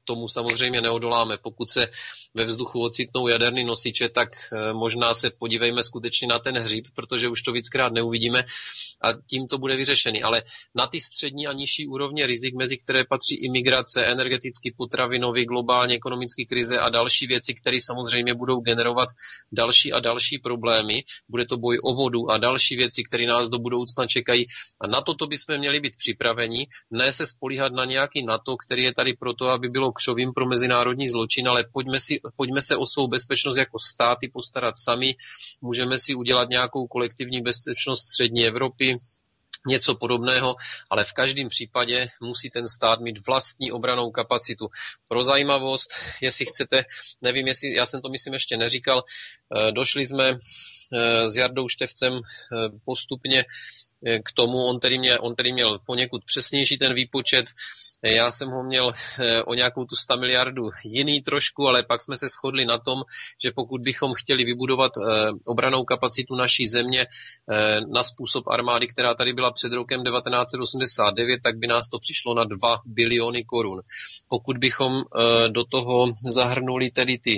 tomu samozřejmě neodoláme. Pokud se ve vzduchu ocitnou jaderný nosiče, tak možná se podívejme skutečně na ten hříb, protože už to víckrát neuvidíme a tím to bude vyřešený. Ale na ty střední a nižší úrovně rizik, mezi které patří imigrace, energetický, potravinový, globální ekonomický krize a další věci, které samozřejmě budou generovat další a další problémy. Bude to boj o vodu a další věci, které nás do budoucna čekají. A na toto bychom měli být připraveni, ne se spolíhat na nějaký NATO, který je tady proto, aby bylo křovím pro mezinárodní zločin, ale pojďme, si, pojďme se o svou bezpečnost jako státy postarat sami. Můžeme si udělat nějakou kolektivní bezpečnost střední Evropy, něco podobného, ale v každém případě musí ten stát mít vlastní obrannou kapacitu. Pro zajímavost, jestli chcete, nevím, jestli, já jsem to myslím ještě neříkal, došli jsme s Jardou Števcem postupně k tomu, on tedy, mě, on tedy měl poněkud přesnější ten výpočet, já jsem ho měl o nějakou tu sto miliardu jiný trošku, ale pak jsme se shodli na tom, že pokud bychom chtěli vybudovat obrannou kapacitu naší země na způsob armády, která tady byla před rokem devatenáct set osmdesát devět, tak by nás to přišlo na dva biliony korun. Pokud bychom do toho zahrnuli tedy ty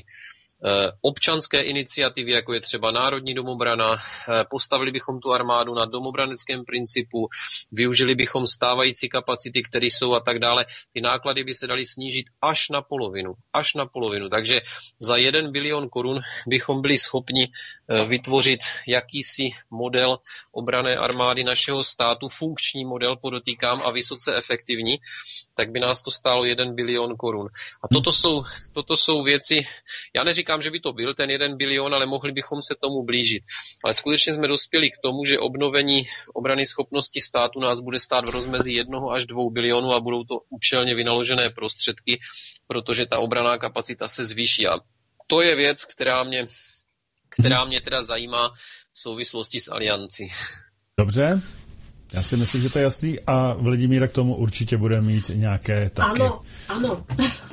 občanské iniciativy, jako je třeba Národní domobrana, postavili bychom tu armádu na domobraneckém principu, využili bychom stávající kapacity, které jsou a tak dále. Ty náklady by se daly snížit až na polovinu. Až na polovinu. Takže za jeden bilion korun bychom byli schopni vytvořit jakýsi model obranné armády našeho státu, funkční model, podotýkám, a vysoce efektivní, tak by nás to stálo jeden bilion korun. A toto jsou, toto jsou věci, já neříkám, že by to byl ten jeden bilion, ale mohli bychom se tomu blížit. Ale skutečně jsme dospěli k tomu, že obnovení obrany schopnosti státu nás bude stát v rozmezí jednoho až dvou bilionů a budou to účelně vynaložené prostředky, protože ta obranná kapacita se zvýší. A to je věc, která mě, která mě teda zajímá v souvislosti s aliancí. Dobře. Já si myslím, že to je jasný a Vladimíra k tomu určitě bude mít nějaké taky. Ano, ano.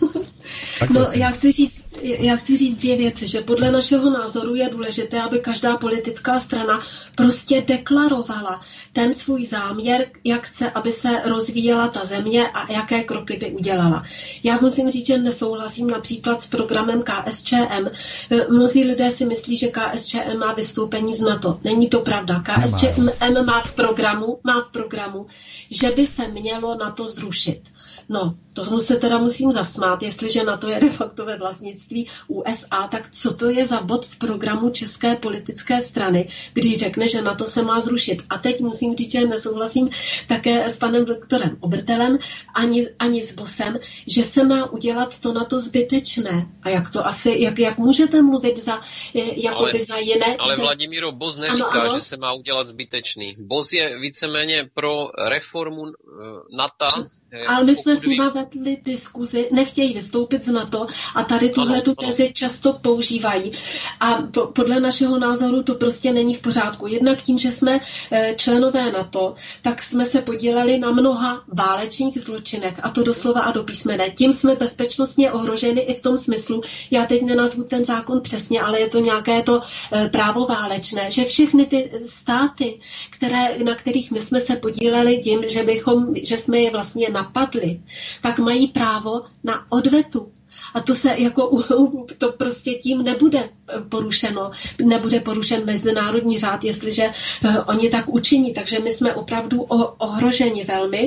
No, já chci, říct, já chci říct dvě věci, že podle našeho názoru je důležité, aby každá politická strana prostě deklarovala ten svůj záměr, jak chce, aby se rozvíjela ta země a jaké kroky by udělala. Já musím říct, že nesouhlasím například s programem K S Č M. Mnozí lidé si myslí, že K S Č M má vystoupení z NATO. Není to pravda. K S Č M má v programu, má v programu, že by se mělo NATO zrušit. No, tomu se teda musím zasmát, jestliže NATO je de facto ve vlastnictví U S A, tak co to je za bod v programu české politické strany, když řekne, že NATO se má zrušit. A teď musím říct, že nesouhlasím také s panem doktorem Obertelem ani, ani s Bosem, že se má udělat to NATO zbytečné. A jak to asi, jak, jak můžete mluvit za, jako by za jiné... Ale Vladimíro, Bos neříká, ano, ano. že se má udělat zbytečný. Bos je víceméně pro reformu NATO. Ale my jsme s nimi vedli diskuzi, nechtějí vystoupit z NATO a tady tuhle tu tezi často používají. A po, podle našeho názoru to prostě není v pořádku. Jednak tím, že jsme členové NATO, tak jsme se podíleli na mnoha válečných zločinech, a to doslova a do písmene. Tím jsme bezpečnostně ohroženi i v tom smyslu, já teď nenazvu ten zákon přesně, ale je to nějaké to právo válečné, že všechny ty státy, které, na kterých my jsme se podíleli tím, že, bychom, že jsme je vlastně napadli, tak mají právo na odvetu. A to se jako to prostě tím nebude porušeno, nebude porušen mezinárodní řád, jestliže oni tak učiní. Takže my jsme opravdu ohroženi velmi.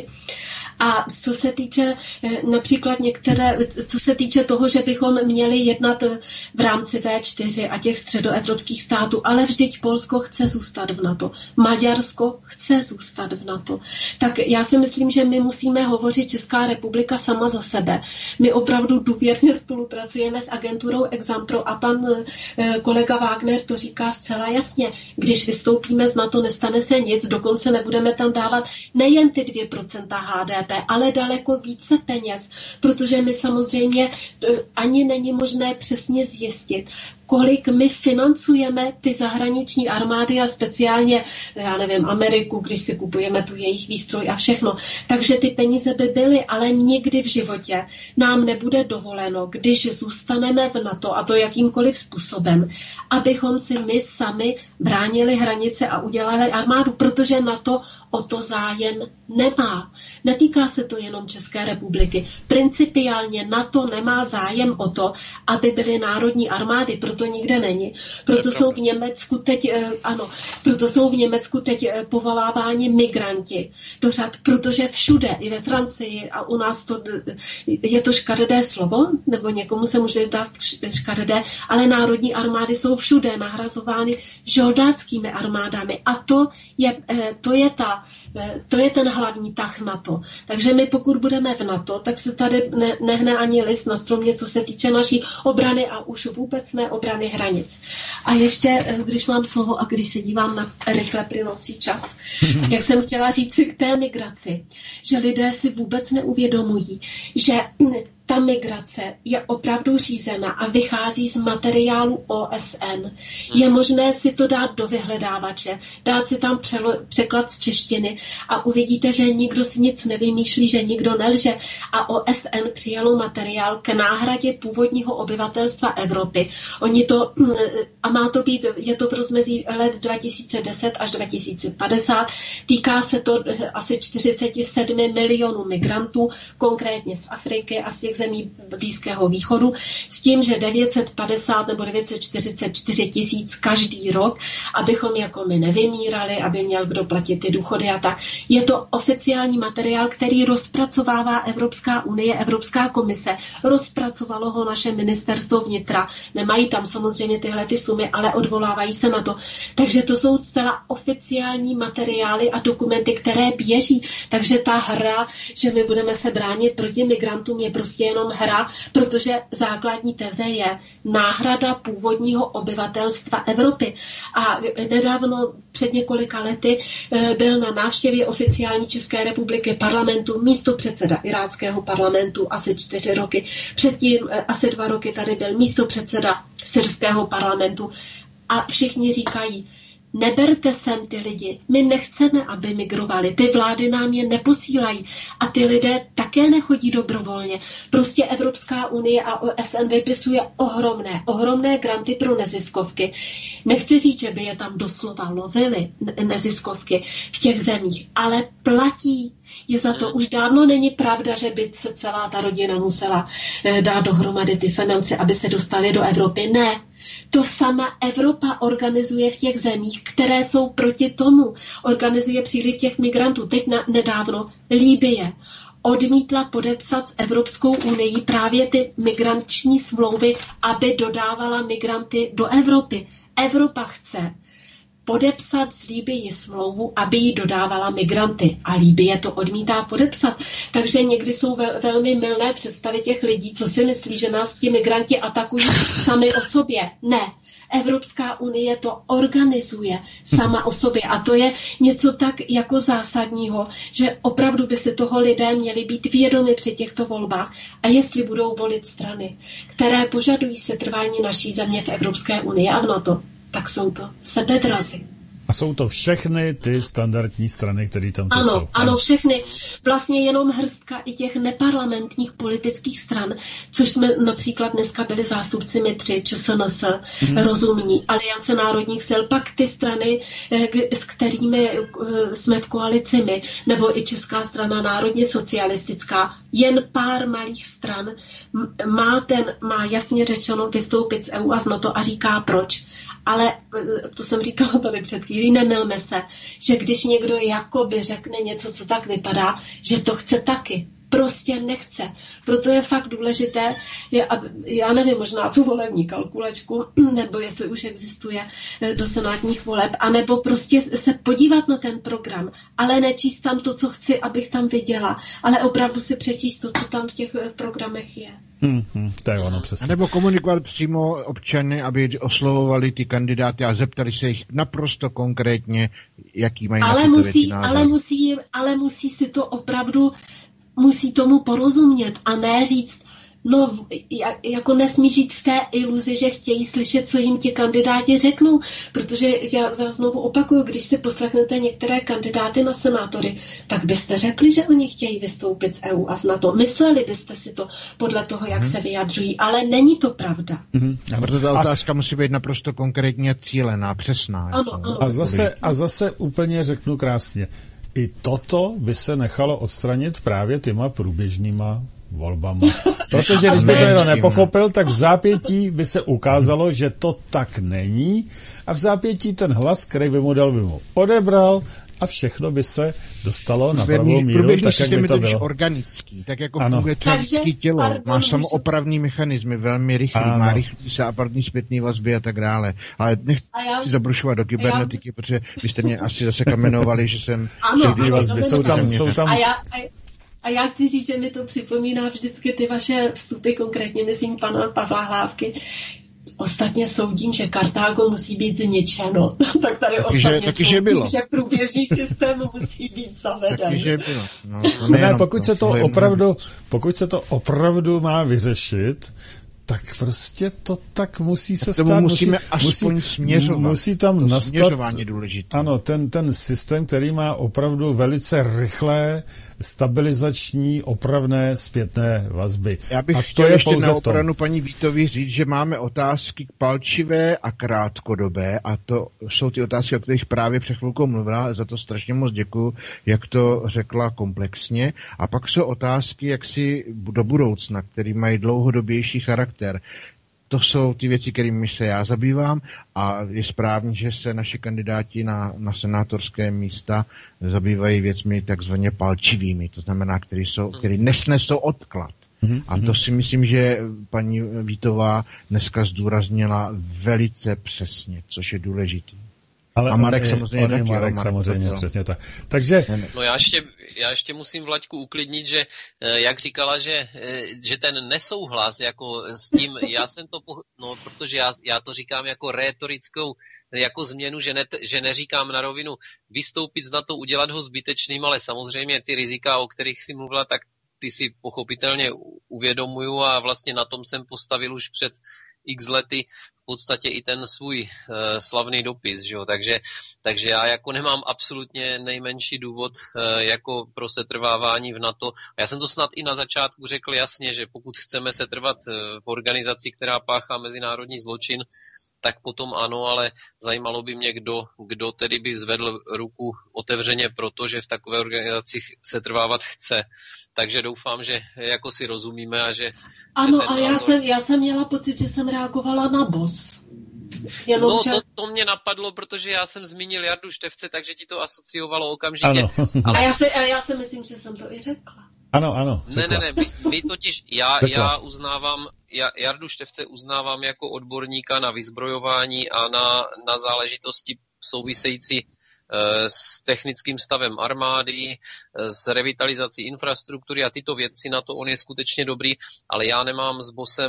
A co se týče například některé, co se týče toho, že bychom měli jednat v rámci V čtyři a těch středoevropských států, ale vždyť Polsko chce zůstat v NATO, Maďarsko chce zůstat v NATO. Tak já si myslím, že my musíme hovořit Česká republika sama za sebe. My opravdu důvěrně spolupracujeme s agenturou Exampro a pan kolega Wagner to říká zcela jasně. Když vystoupíme z NATO, nestane se nic, dokonce nebudeme tam dávat nejen ty dvě procenta H D P, ale daleko více peněz, protože my samozřejmě ani není možné přesně zjistit, kolik my financujeme ty zahraniční armády a speciálně, já nevím, Ameriku, když si kupujeme tu jejich výstroj a všechno. Takže ty peníze by byly, ale nikdy v životě nám nebude dovoleno, když zůstaneme v NATO, a to jakýmkoliv způsobem, abychom si my sami bránili hranice a udělali armádu, protože NATO o to zájem nemá. Netýká se to jenom České republiky. Principiálně NATO nemá zájem o to, aby byly národní armády, proto nikde není. Proto jsou v Německu teď, ano, proto jsou v Německu teď povoláváni migranti do řad, protože všude, i ve Francii a u nás to je to škaredé slovo, nebo někomu se může dát škaredé, ale národní armády jsou všude nahrazovány žoldáckými armádami. A to je, to je ta To je ten hlavní tah NATO. Takže my pokud budeme v NATO, tak se tady ne, nehne ani list na stromě, co se týče naší obrany a už vůbec ne obrany hranic. A ještě, když mám slovo a když se dívám na rychle plynoucí čas, jak jsem chtěla říct si k té migraci, že lidé si vůbec neuvědomují, že ta migrace je opravdu řízena a vychází z materiálu O S N. Je možné si to dát do vyhledávače, dát si tam přelo, překlad z češtiny a uvidíte, že nikdo si nic nevymýšlí, že nikdo nelže. A O S N přijalo materiál k náhradě původního obyvatelstva Evropy. Oni to, a má to být, je to v rozmezí let dva tisíce deset až dva tisíce padesát, týká se to asi čtyřicet sedm milionů migrantů, konkrétně z Afriky a z těch zemí Blízkého východu, s tím, že devět set padesát nebo devět set čtyřicet čtyři tisíc každý rok, abychom jako my nevymírali, aby měl kdo platit ty důchody a tak. Je to oficiální materiál, který rozpracovává Evropská unie, Evropská komise. Rozpracovalo ho naše ministerstvo vnitra. Nemají tam samozřejmě tyhle ty sumy, ale odvolávají se na to. Takže to jsou zcela oficiální materiály a dokumenty, které běží. Takže ta hra, že my budeme se bránit proti migrantům, je prostě jenom hra, protože základní teze je náhrada původního obyvatelstva Evropy. A nedávno, před několika lety, byl na návštěvě oficiální České republiky parlamentu místopředseda iráckého parlamentu asi čtyři roky. Předtím asi dva roky tady byl místopředseda syrského parlamentu. A všichni říkají, neberte sem ty lidi, my nechceme, aby migrovali, ty vlády nám je neposílají a ty lidé také nechodí dobrovolně. Prostě Evropská unie a O S N vypisuje ohromné, ohromné granty pro neziskovky. Nechci říct, že by je tam doslova lovili neziskovky v těch zemích, ale platí. Je za to už dávno není pravda, že by se celá ta rodina musela dát dohromady ty finance, aby se dostali do Evropy. Ne. To sama Evropa organizuje v těch zemích, které jsou proti tomu. Organizuje příliv těch migrantů. Teď na, nedávno Libye odmítla podepsat s Evropskou unii právě ty migranční smlouvy, aby dodávala migranty do Evropy. Evropa chce podepsat s Libyi smlouvu, aby jí dodávala migranty. A Libye to odmítá podepsat. Takže někdy jsou vel, velmi mylné představy těch lidí, co si myslí, že nás ti migranti atakují sami o sobě. Ne. Evropská unie to organizuje sama o sobě. A to je něco tak jako zásadního, že opravdu by si toho lidé měli být vědomi při těchto volbách. A jestli budou volit strany, které požadují setrvání naší země v Evropské unii a v NATO, tak jsou to sebedrazy. A jsou to všechny ty standardní strany, které tam teď ano, jsou. Ano, všechny. Vlastně jenom hrstka i těch neparlamentních politických stran, což jsme například dneska byli zástupci my tři, ČSNS, hmm. Rozumní, Aliance národních sil, pak ty strany, s kterými jsme v koalici my, nebo i Česká strana národně socialistická, jen pár malých stran má, ten, má jasně řečeno vystoupit z E U a z NATO a říká proč. Ale to jsem říkala tady před chvílí, nemylme se, že když někdo jakoby řekne něco, co tak vypadá, že to chce taky. Prostě nechce. Proto je fakt důležité, je, já nevím, možná tu volební kalkulačku, nebo jestli už existuje do senátních voleb, anebo prostě se podívat na ten program, ale nečíst tam to, co chci, abych tam viděla, ale opravdu si přečíst to, co tam v těch v programech je. Hmm, hmm, to je ono přesně. A nebo komunikovat přímo občany, aby oslovovali ty kandidáty a zeptali se jich naprosto konkrétně, jaký mají ale na tyto musí, věci názor. Ale musí, ale musí si to opravdu, musí tomu porozumět a ne říct, No, jako nesmí žít v té iluzi, že chtějí slyšet, co jim ti kandidáti řeknou, protože já znovu opakuju, když si poslechnete některé kandidáty na senátory, tak byste řekli, že oni chtějí vystoupit z E U a z NATO. Mysleli byste si to podle toho, jak hmm. se vyjadřují, ale není to pravda. Hmm. A proto ta otázka a... musí být naprosto konkrétně cílená, přesná. Ano, jako. ano. A zase, a zase úplně řeknu krásně, i toto by se nechalo odstranit právě těma průběžnýma volbama. Protože když by to někdo nepochopil, tak v zápětí by se ukázalo, že to tak není a v zápětí ten hlas, který by mu dal, by mu odebral a všechno by se dostalo na pravou míru, tak jak by to bylo. Organický, tak jako funguje lidské tělo, pardon, má samoopravný mechanismy, velmi rychlý, ano. Má rychlý západní zpětný vazby a tak dále. Ale nechci já... si zabrušovat do kybernetiky, já... protože byste mě asi zase kamenovali, že jsem... Ano, ano, vazby. Jsou tam, jsou tam... A já, a... A já chci říct, že mi to připomíná vždycky ty vaše vstupy, konkrétně myslím pana Pavla Hlávky. Ostatně soudím, že Kartágo musí být zničeno. Tak tady taky, ostatně že, taky, soudím, že, bylo. že průběžný systém musí být zaveden. Taky, že bylo. No, ne, pokud, to, se to opravdu, pokud se to opravdu má vyřešit, tak prostě to tak musí se stát. Musíme musí, aspoň musí, směřovat. Musí tam to nastat... Směřování je důležité. Ano, ten, ten systém, který má opravdu velice rychlé, stabilizační, opravné, zpětné vazby. Já bych a chtěl to je ještě na opranu tom. paní Vítovi říct, že máme otázky palčivé a krátkodobé a to jsou ty otázky, o kterých právě před chvilkou mluvila, za to strašně moc děkuju, jak to řekla komplexně. A pak jsou otázky jaksi do budoucna, které mají dlouhodobější charakter. To jsou ty věci, kterými se já zabývám a je správně, že se naši kandidáti na, na senátorské místa zabývají věcmi takzvaně palčivými, to znamená, který, jsou, který nesnesou odklad. Mm-hmm. A to si myslím, že paní Vítová dneska zdůraznila velice přesně, což je důležitý. Ale a Marek je, samozřejmě taky. Marek, Marek samozřejmě, přesně tak. Takže... No já ještě, já ještě musím Vlaďku uklidnit, že jak říkala, že, že ten nesouhlas jako s tím, já jsem to, po, no protože já, já to říkám jako rétorickou jako změnu, že, ne, že neříkám na rovinu vystoupit z NATO, udělat ho zbytečným, ale samozřejmě ty rizika, o kterých si mluvila, tak ty si pochopitelně uvědomuju a vlastně na tom jsem postavil už před x lety v podstatě i ten svůj uh, slavný dopis, že jo? Takže, takže já jako nemám absolutně nejmenší důvod uh, jako pro setrvávání v NATO. A já jsem to snad i na začátku řekl jasně, že pokud chceme setrvat uh, v organizaci, která páchá mezinárodní zločin, tak potom ano, ale zajímalo by mě, kdo, kdo tedy by zvedl ruku otevřeně proto, že v takové organizaci setrvávat chce. Takže doufám, že jako si rozumíme a že... Ano, že ale já, jsem, já jsem měla pocit, že jsem reagovala na B O S. Jenom, no že... to, to mě napadlo, protože já jsem zmínil Jardu Štefce, takže ti to asociovalo okamžitě. Ano. Ale... A, já si, a já si myslím, že jsem to i řekla. Ano, ano. Řekla. Ne, ne, ne, my, my totiž, já, já uznávám, já, Jardu Štefce uznávám jako odborníka na vyzbrojování a na, na záležitosti související s technickým stavem armády, s revitalizací infrastruktury a tyto věci, na to on je skutečně dobrý, ale já nemám s BOSem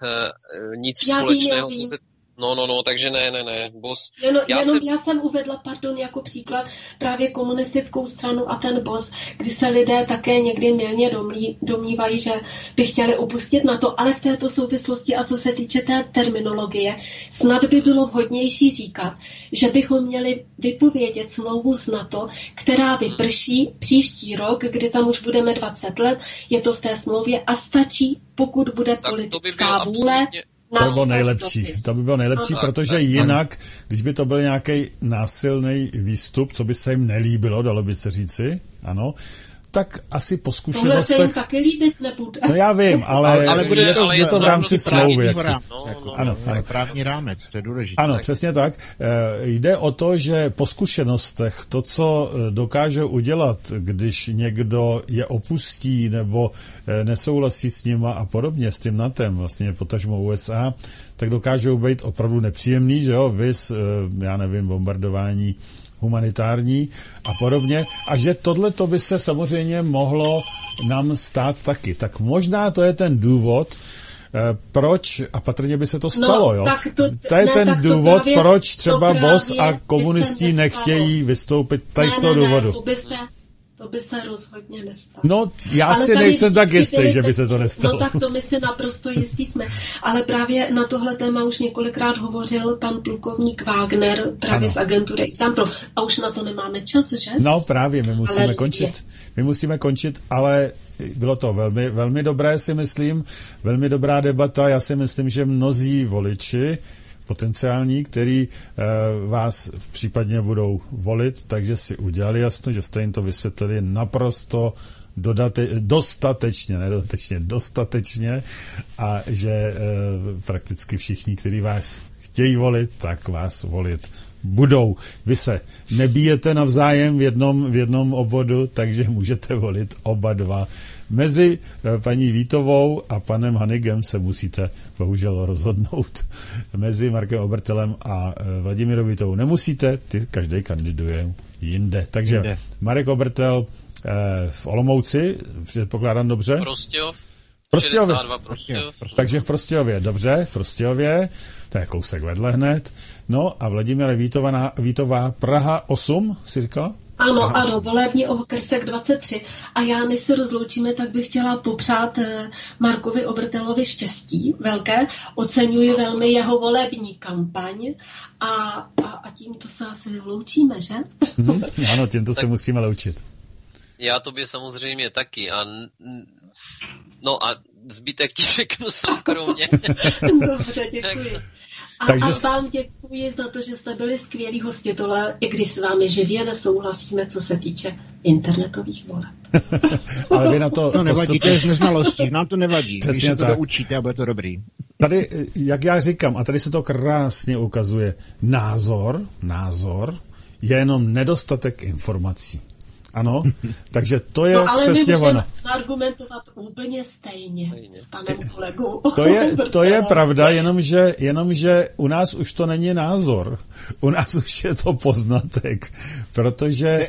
nic já společného, vím, já vím. co se... No, no, no, takže ne, ne, ne, B O S. Jenom, já, jenom jsem... já jsem uvedla, pardon, jako příklad právě komunistickou stranu a ten B O S, kdy se lidé také někdy mylně domlí, domnívají, že by chtěli opustit NATO, ale v této souvislosti a co se týče té terminologie, snad by bylo vhodnější říkat, že bychom měli vypovědět smlouvu s NATO, která vyprší příští rok, kdy tam už budeme dvacet let, je to v té smlouvě a stačí, pokud bude tak politická to by vůle. Absolutně... To by bylo nejlepší, to by bylo nejlepší, Aha, protože tak, jinak, když by to byl nějaký násilný výstup, co by se jim nelíbilo, dalo by se říci, ano, tak asi po zkušenostech... Tohle se jim taky líbit nebude. No já vím, ale, ale, ale bude, je to, ale je to v rámci smlouvy. No, no, ano, ano. Právní rámec, to je důležité. Ano, tak. Přesně tak. E, jde o to, že po zkušenostech to, co dokáže udělat, když někdo je opustí nebo e, nesouhlasí s nima a podobně, s tím NATem, vlastně potažmo U S A, tak dokážou být opravdu nepříjemný, že jo, vys, e, já nevím, bombardování humanitární a podobně. A že tohle to by se samozřejmě mohlo nám stát taky. Tak možná to je ten důvod, proč, a patrně by se to stalo, no, jo? To, to je ne, ten důvod, právě, proč třeba B O S a právě komunisti nechtějí vystoupit tady ne, z toho ne, důvodu. Ne, to by se, To by se rozhodně nestalo. No, já ale si nejsem tak jistý, že by se to nestalo. No tak to my si naprosto jistí jsme. Ale právě na tohle téma už několikrát hovořil pan plukovník Wagner právě ano. z agentury Exampro. A už na to nemáme čas, že? No právě, my musíme ale končit. My musíme končit, ale bylo to velmi, velmi dobré, si myslím. Velmi dobrá debata. Já si myslím, že mnozí voliči potenciální, který e, vás případně budou volit, takže si udělali jasno, že jste jim to vysvětlili naprosto dodate, dostatečně, ne dodatečně, dostatečně a že e, prakticky všichni, kteří vás chtějí volit, tak vás volit budou. Vy se nebijete navzájem v jednom, v jednom obvodu, takže můžete volit oba dva. Mezi paní Vítovou a panem Hanigem se musíte bohužel rozhodnout. Mezi Markem Obertelem a Vladimírou Vítovou nemusíte, ty každý kandiduje jinde. Takže jinde. Marek Obertel eh, v Olomouci, předpokládám dobře? Prostějov. Prostějově. šedesát dva Prostějov. Takže v Prostějově, dobře, v Prostějově, to je kousek vedle hned. No a Vladimíra Vítová, Vítová Praha osm, si říkala? Ano, ano, volební okrsek dvacet tři. A já, než se rozloučíme, tak bych chtěla popřát Markovi Obertelovi štěstí velké. Oceňuji velmi jeho volební kampaň a, a, a tímto se asi loučíme, že? Hmm, ano, tímto se musíme loučit. Já tobě samozřejmě taky. A, no a zbytek ti řeknu soukromně. Dobře, děkuji. A, Takže... a vám děkuji za to, že jste byli skvělí hostitelé, i když s vámi živě nesouhlasíme, co se týče internetových voleb. Ale vy na to... To nevadí, to je z neznalosti, nám to nevadí. Přesně když se to tak. Učíte a bude to dobrý. Tady, jak já říkám, a tady se to krásně ukazuje, názor, názor je jenom nedostatek informací. Ano, takže to je no, ale přesně ono. Argumentovat úplně stejně, stejně s panem kolegou. To je, to je pravda, jenomže, jenomže u nás už to není názor. U nás už je to poznatek, protože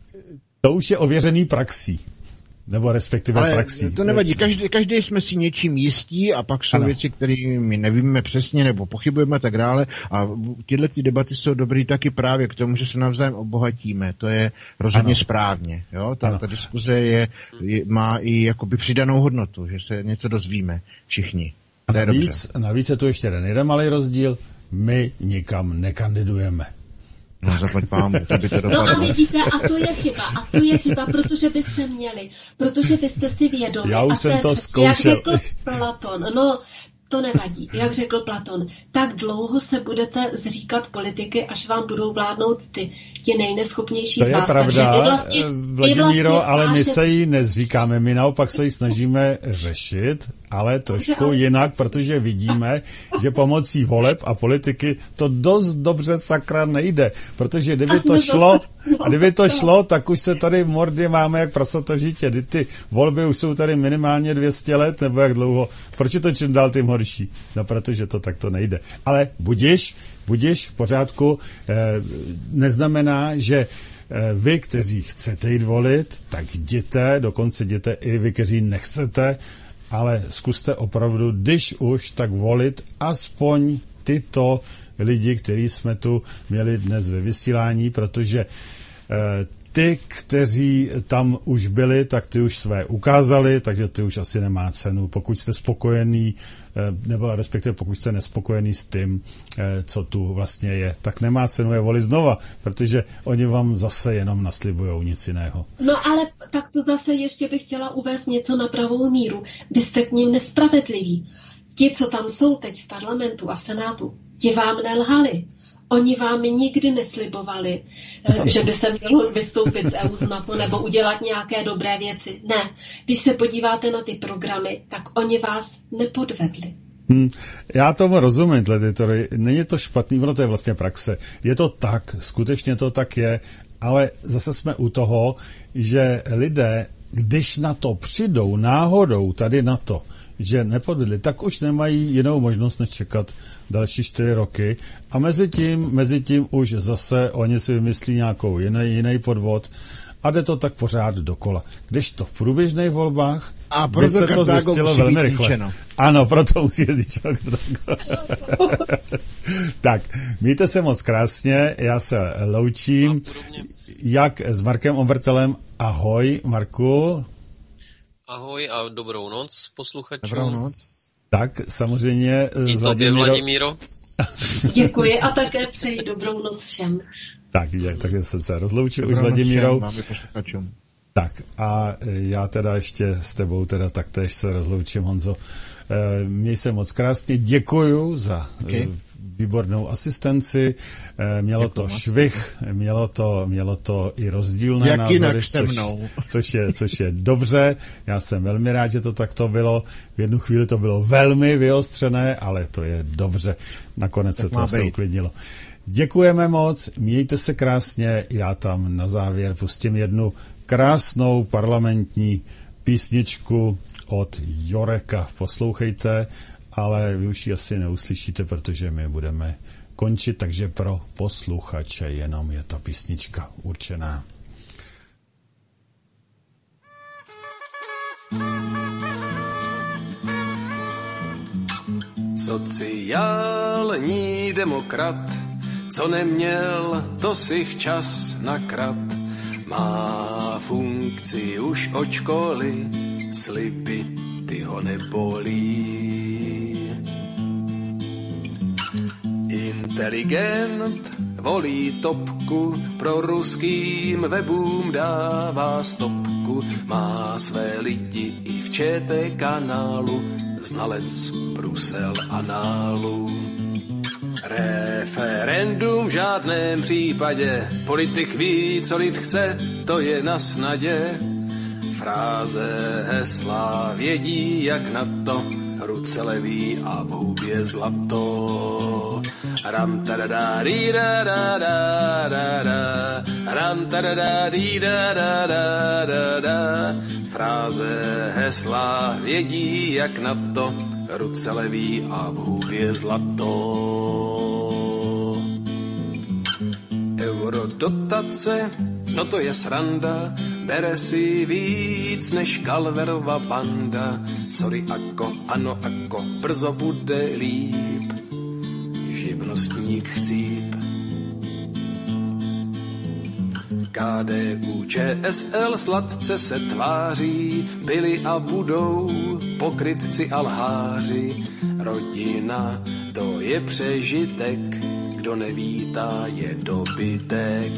to už je ověřený praxí. Nebo respektive ale praxí. To nevadí, každý, každý jsme si něčím jistí a pak jsou ano. věci, které my nevíme přesně nebo pochybujeme a tak dále a tyhle ty debaty jsou dobrý taky právě k tomu, že se navzájem obohatíme. To je rozhodně ano. správně. Jo? Ta, ta diskuze je, je, má i jakoby přidanou hodnotu, že se něco dozvíme všichni. To je navíc, dobře. navíc je tu ještě jeden, jeden malý rozdíl. My nikam nekandidujeme. No, zaplať pámu, to by to dopadlo. No a vidíte, a to je chyba, a to je chyba, protože byste měli, protože vy jste si vědomi. Já už a jsem to přes, zkoušel. Jak řekl Platon, no, to nevadí, jak řekl Platon, tak dlouho se budete zříkat politiky, až vám budou vládnout ty, ti nejneschopnější z vás. To je pravda, vlastně, Vladimíro, vlastně ale my váše... se jí nezříkáme, my naopak se jí snažíme řešit, ale trošku ale... jinak, protože vidíme, že pomocí voleb a politiky to dost dobře sakra nejde, protože kdyby to šlo, a kdyby to šlo, tak už se tady mordy máme jak prasato žitě. Ty volby už jsou tady minimálně dvě stě let, nebo jak dlouho. Proč je to čím dál tím horší? No, protože to takto nejde. Ale budiš, budiš, v pořádku, eh, neznamená, že eh, vy, kteří chcete jít volit, tak jděte, dokonce jděte i vy, kteří nechcete, ale zkuste opravdu, když už, tak volit aspoň tyto lidi, který jsme tu měli dnes ve vysílání, protože eh, ty, kteří tam už byli, tak ty už své ukázali, takže ty už asi nemá cenu. Pokud jste spokojený, nebo respektive pokud jste nespokojený s tím, co tu vlastně je, tak nemá cenu je volit znova, protože oni vám zase jenom naslibujou nic jiného. No ale tak to zase ještě bych chtěla uvést něco na pravou míru. Vy jste k ním nespravedliví. Ti, co tam jsou teď v parlamentu a v senátu, ti vám nelhali. Oni vám nikdy neslibovali, že by se mělo vystoupit z E U z NATO nebo udělat nějaké dobré věci. Ne, když se podíváte na ty programy, tak oni vás nepodvedli. Hmm, já tomu rozumím, Tleditory. Není to špatný, ono to je vlastně praxe. Je to tak, skutečně to tak je, ale zase jsme u toho, že lidé, když na to přijdou náhodou tady na to, že nepodvedli, tak už nemají jinou možnost, než čekat další čtyři roky a mezi tím, mezi tím už zase oni si vymyslí nějakou jiný, jiný podvod a jde to tak pořád dokola. Když to v průběžných volbách a by se to zjistilo velmi rychle. Zničeno. Ano, proto musí být Tak, mějte se moc krásně, já se loučím. jak s Markem Obertelem. Ahoj, Marku. Ahoj a dobrou noc posluchačům. Dobrou noc. Tak, samozřejmě i tobě, Vladimíro. Děkuji a také přeji dobrou noc všem. Tak, tak se, se rozloučil už s Vladimírou. Tak a já teda ještě s tebou teda taktéž se rozloučím, Honzo. Měj se moc krásně, děkuju za okay. výbornou asistenci, mělo děkuju. To švih, mělo to, mělo to i rozdílné jak názory, což, což, je, což je dobře, já jsem velmi rád, že to takto bylo, v jednu chvíli to bylo velmi vyostřené, ale to je dobře, nakonec tak se to se uklidnilo. Děkujeme moc, mějte se krásně, já tam na závěr pustím jednu krásnou parlamentní písničku od Joreka. Poslouchejte, ale vy už ji asi neuslyšíte, protože my budeme končit, takže pro posluchače jenom je ta písnička určená. Sociální demokrat, co neměl, to si včas nakrat. Má funkci už od školy, sliby ty ho nebolí. Inteligent volí topku, pro ruským webům dává stopku. Má své lidi i v ČT kanálu, znalec Brusel análu. Referendum v žádném případě, politik ví, co lid chce, to je na snadě. Fráze, hesla vědí, jak na to, ruce leví a v hubě zlato. Ram tadadá dí da da da da da, ram tadadá dí da da da da da. Fráze, hesla vědí, jak na to, ruce leví a v hubě zlato. Eurodotace, no to je sranda, bere si víc než Kalverova banda. Sorry ako, ano ako, brzo bude líp, živnostník chcíp. K D U Č S L sladce se tváří, byli a budou pokrytci a lháři. Rodina, to je přežitek, kdo nevítá, je dobytek.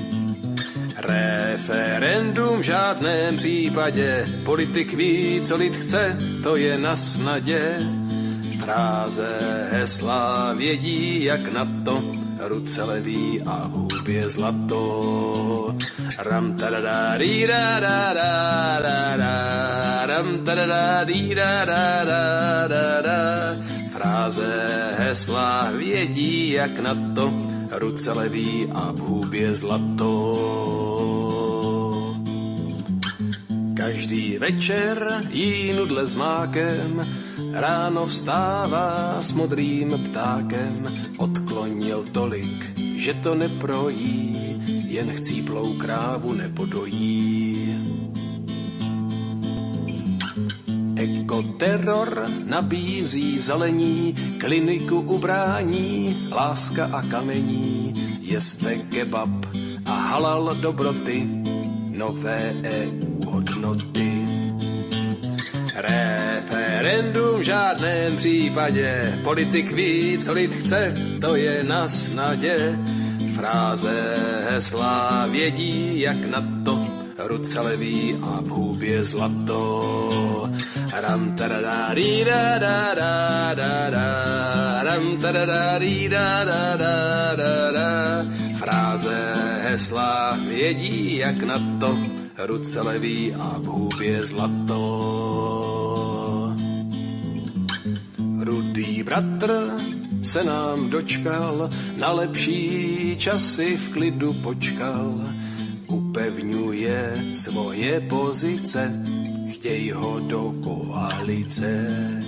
Referendum v žádném případě, politik ví, co lid chce, to je na snadě. Fráze, hesla vědí, jak na to, ruce leví a v hubě zlato. Ram tadadá dí da da da da da, ram tadadá dí da da da da da. Fráze, hesla vědí, jak na to, ruce leví a v hubě zlato. Každý večer jí nudle s mákem, ráno vstává s modrým ptákem. Odklonil tolik, že to neprojí, jen chcíplou krávu nepodojí. Ekoteror nabízí zelení, kliniku ubrání, láska a kamení. Jeste kebab a halal dobroty, nové E U hodnoty. Referendum v žádném případě, politik ví, co lid chce, to je na snadě. Fráze, hesla vědí, jak na to, ruce leví a v hubě zlato. Ram tadadá dí da da da da da, ram tadadá dí da da da da da. Fráze, hesla vědí, jak na to, ruce leví a v hubě zlato. Rudý bratr se nám dočkal, na lepší časy v klidu počkal. Upevňuje svoje pozice, chtěj ho do koalice.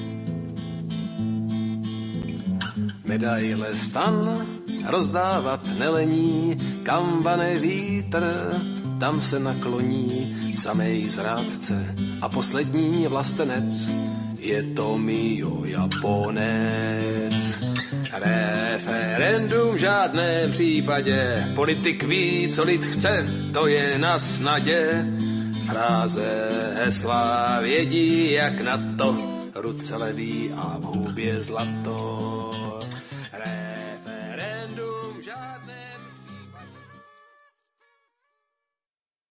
Medaile stan rozdávat nelení, kam vane vítr, tam se nakloní. Samej zrádce a poslední vlastenec je to Mio Japonec. Referendum v žádném případě, politik ví, co lid chce, to je na snadě. Fráze, hesla vědí, jak na to, ruce ledí a v hubě zlato.